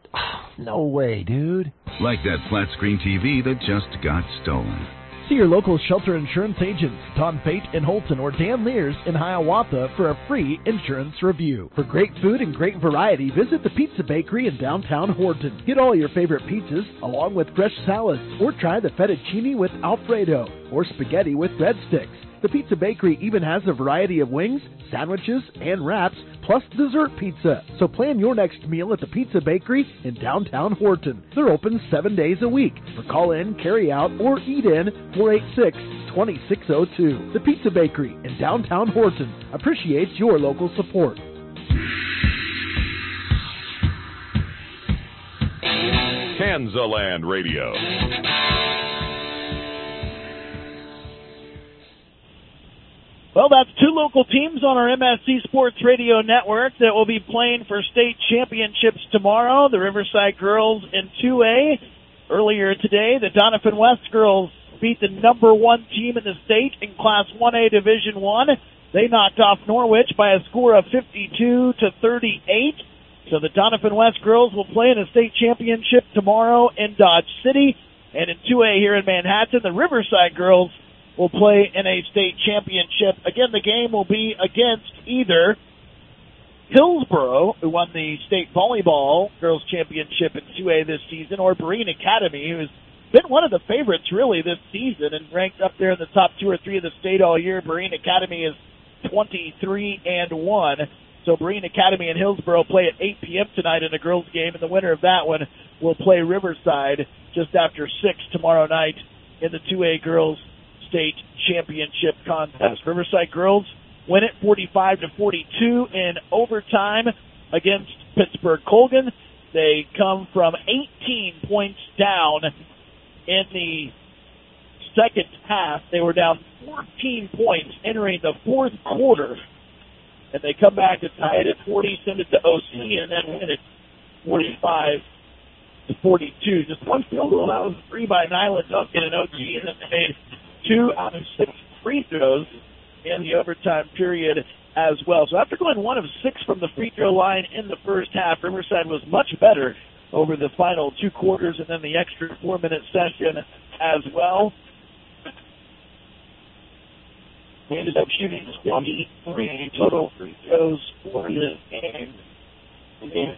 No way, dude. Like that flat screen T V that just got stolen. See your local shelter insurance agents, Don Pate in Holton or Dan Lears in Hiawatha for a free insurance review. For great food and great variety, visit the Pizza Bakery in downtown Horton. Get all your favorite pizzas along with fresh salads, or try the fettuccine with Alfredo or spaghetti with breadsticks. The Pizza Bakery even has a variety of wings, sandwiches, and wraps, plus dessert pizza. So plan your next meal at the Pizza Bakery in downtown Horton. They're open seven days a week. For call-in, carry-out, or eat-in, four eight six, two six zero two. The Pizza Bakery in downtown Horton appreciates your local support. Kansaland Radio. Well, that's two local teams on our M S C Sports Radio Network that will be playing for state championships tomorrow. The Riverside girls in two A. Earlier today, the Doniphan West girls beat the number one team in the state in Class one A Division one. They knocked off Norwich by a score of fifty-two to thirty-eight. So the Doniphan West girls will play in a state championship tomorrow in Dodge City. And in two A here in Manhattan, the Riverside girls will play in a state championship. Again, the game will be against either Hillsboro, who won the state volleyball girls championship in two A this season, or Breen Academy, who's been one of the favorites really this season and ranked up there in the top two or three of the state all year. Breen Academy is twenty-three and one. So Breen Academy and Hillsboro play at eight p.m. tonight in a girls game, and the winner of that one will play Riverside just after six tomorrow night in the two A girls state championship contest. Riverside girls win it forty-five to forty-two in overtime against Pittsburgh Colgan. They come from eighteen points down in the second half. They were down fourteen points entering the fourth quarter, and they come back to tie it at forty, send it to O C, and then win it forty-five to forty-two. Just one field goal. That was three by Nyla Duncan and O T, and then they made two out of six free throws in the overtime period as well. So after going one of six from the free throw line in the first half, Riverside was much better over the final two quarters and then the extra four-minute session as well. We ended up shooting twenty-three total free throws for this game. The game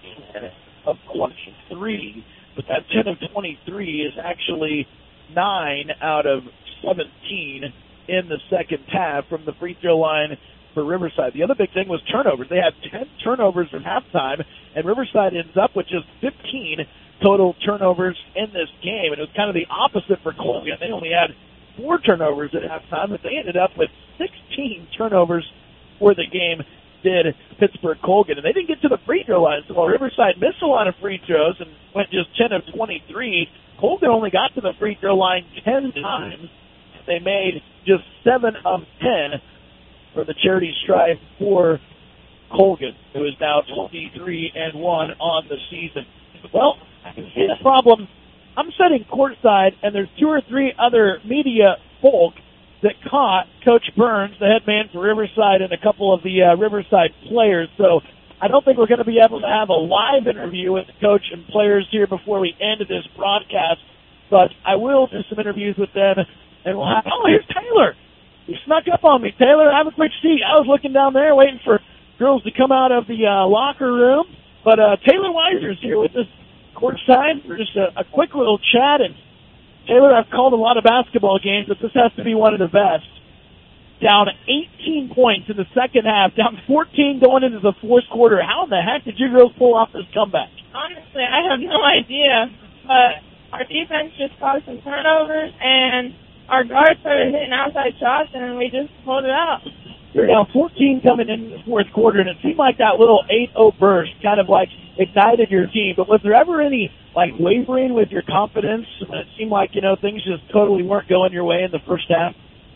of twenty-three, but that ten of twenty-three is actually nine out of seventeen in the second half from the free throw line for Riverside. The other big thing was turnovers. They had ten turnovers at halftime, and Riverside ends up with just fifteen total turnovers in this game. And it was kind of the opposite for Colgan. They only had four turnovers at halftime, but they ended up with sixteen turnovers for the game, did Pittsburgh Colgan. And they didn't get to the free throw line, so while Riverside missed a lot of free throws and went just ten of twenty-three, Colgan only got to the free throw line ten times. They made just seven of ten for the charity strive for Colgan, who is now twenty-three and one on the season. Well, the problem, I'm sitting courtside, and there's two or three other media folk that caught Coach Burns, the head man for Riverside, and a couple of the uh, Riverside players. So I don't think we're going to be able to have a live interview with the coach and players here before we end this broadcast, but I will do some interviews with them, and we'll have, oh, here's Taylor. You snuck up on me, Taylor. Have a quick seat. I was looking down there waiting for girls to come out of the uh, locker room, but uh, Taylor Weiser's here with us courtside for just a, a quick little chat. And Taylor, I've called a lot of basketball games, but this has to be one of the best. Down eighteen points in the second half, down fourteen going into the fourth quarter. How in the heck did you girls pull off this comeback? Honestly, I have no idea, but our defense just caused some turnovers, and our guards started hitting outside shots, and we just pulled it out. You're down fourteen coming in the fourth quarter, and it seemed like that little eight oh burst kind of like ignited your team. But was there ever any like wavering with your confidence? It seemed like, you know, things just totally weren't going your way in the first half.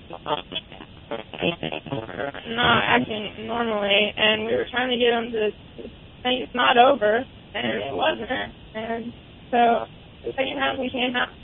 No, acting normally, and we were trying to get them to think it's not over, and it wasn't. And so the second half we came out.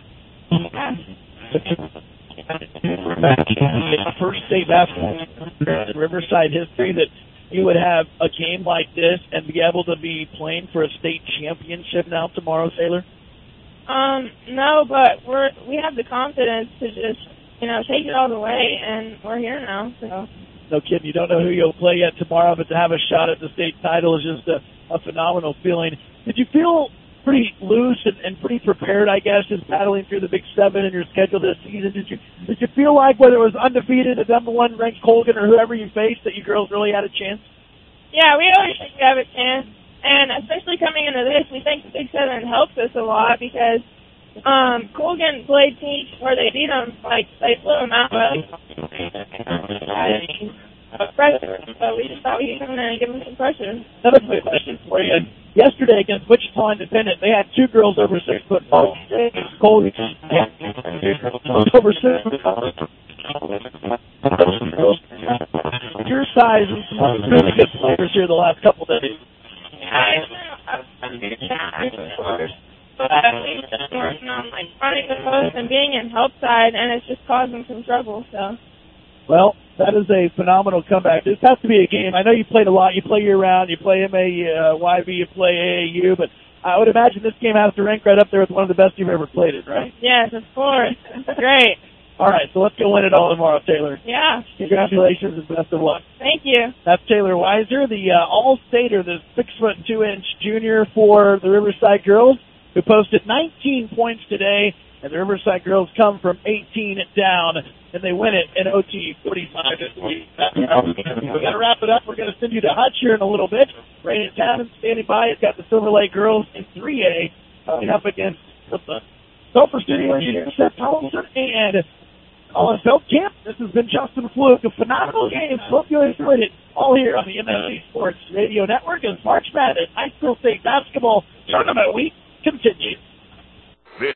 First state basketball in Riverside history that you would have a game like this and be able to be playing for a state championship now tomorrow, Taylor? Um, no, but we're we have the confidence to just, you know, take it all the way, and we're here now. So. No kidding. You don't know who you'll play yet tomorrow, but to have a shot at the state title is just a, a phenomenal feeling. Did you feel pretty loose and, and pretty prepared, I guess, just battling through the Big Seven in your schedule this season? Did you did you feel like whether it was undefeated, a number one ranked Colgan, or whoever you faced, that you girls really had a chance? Yeah, we always think we have a chance, and especially coming into this, we think the Big Seven helps us a lot because um, Colgan played teams where they beat them, like they blew them out, but pressure. So we just thought we could come in and give them some pressure. Another quick question for you. Yesterday against Wichita Independent, they had two girls over six foot four. Colgan over six foot four. Your size and some really good players here the last couple of days. But we've been working on like running the post and being in help side, and it's just causing some trouble. So. Well, that is a phenomenal comeback. This has to be a game. I know you played a lot. You play year-round. You play M A Y B. You play A A U. But I would imagine this game has to rank right up there with one of the best you've ever played in, right? Yes, of course. Great. All right, so let's go win it all tomorrow, Taylor. Yeah. Congratulations and best of luck. Thank you. That's Taylor Weiser, the uh, All-Stater, the six foot two inch junior for the Riverside Girls, who posted nineteen points today, and the Riverside Girls come from eighteen down, and they win it in O T forty-five to three. We've got to wrap it up. We're going to send you to Hutch here in a little bit. Raymond Tappan standing by. It's got the Silver Lake Girls in three A coming up against the Sulphur Studio Engineers, Seth Tolson, and Colin Feldkamp. This has been Justin Fluke. A phenomenal game. Hope you enjoyed it. All here on the M S C Sports Radio Network as March Madness High School State Basketball Tournament Week continues.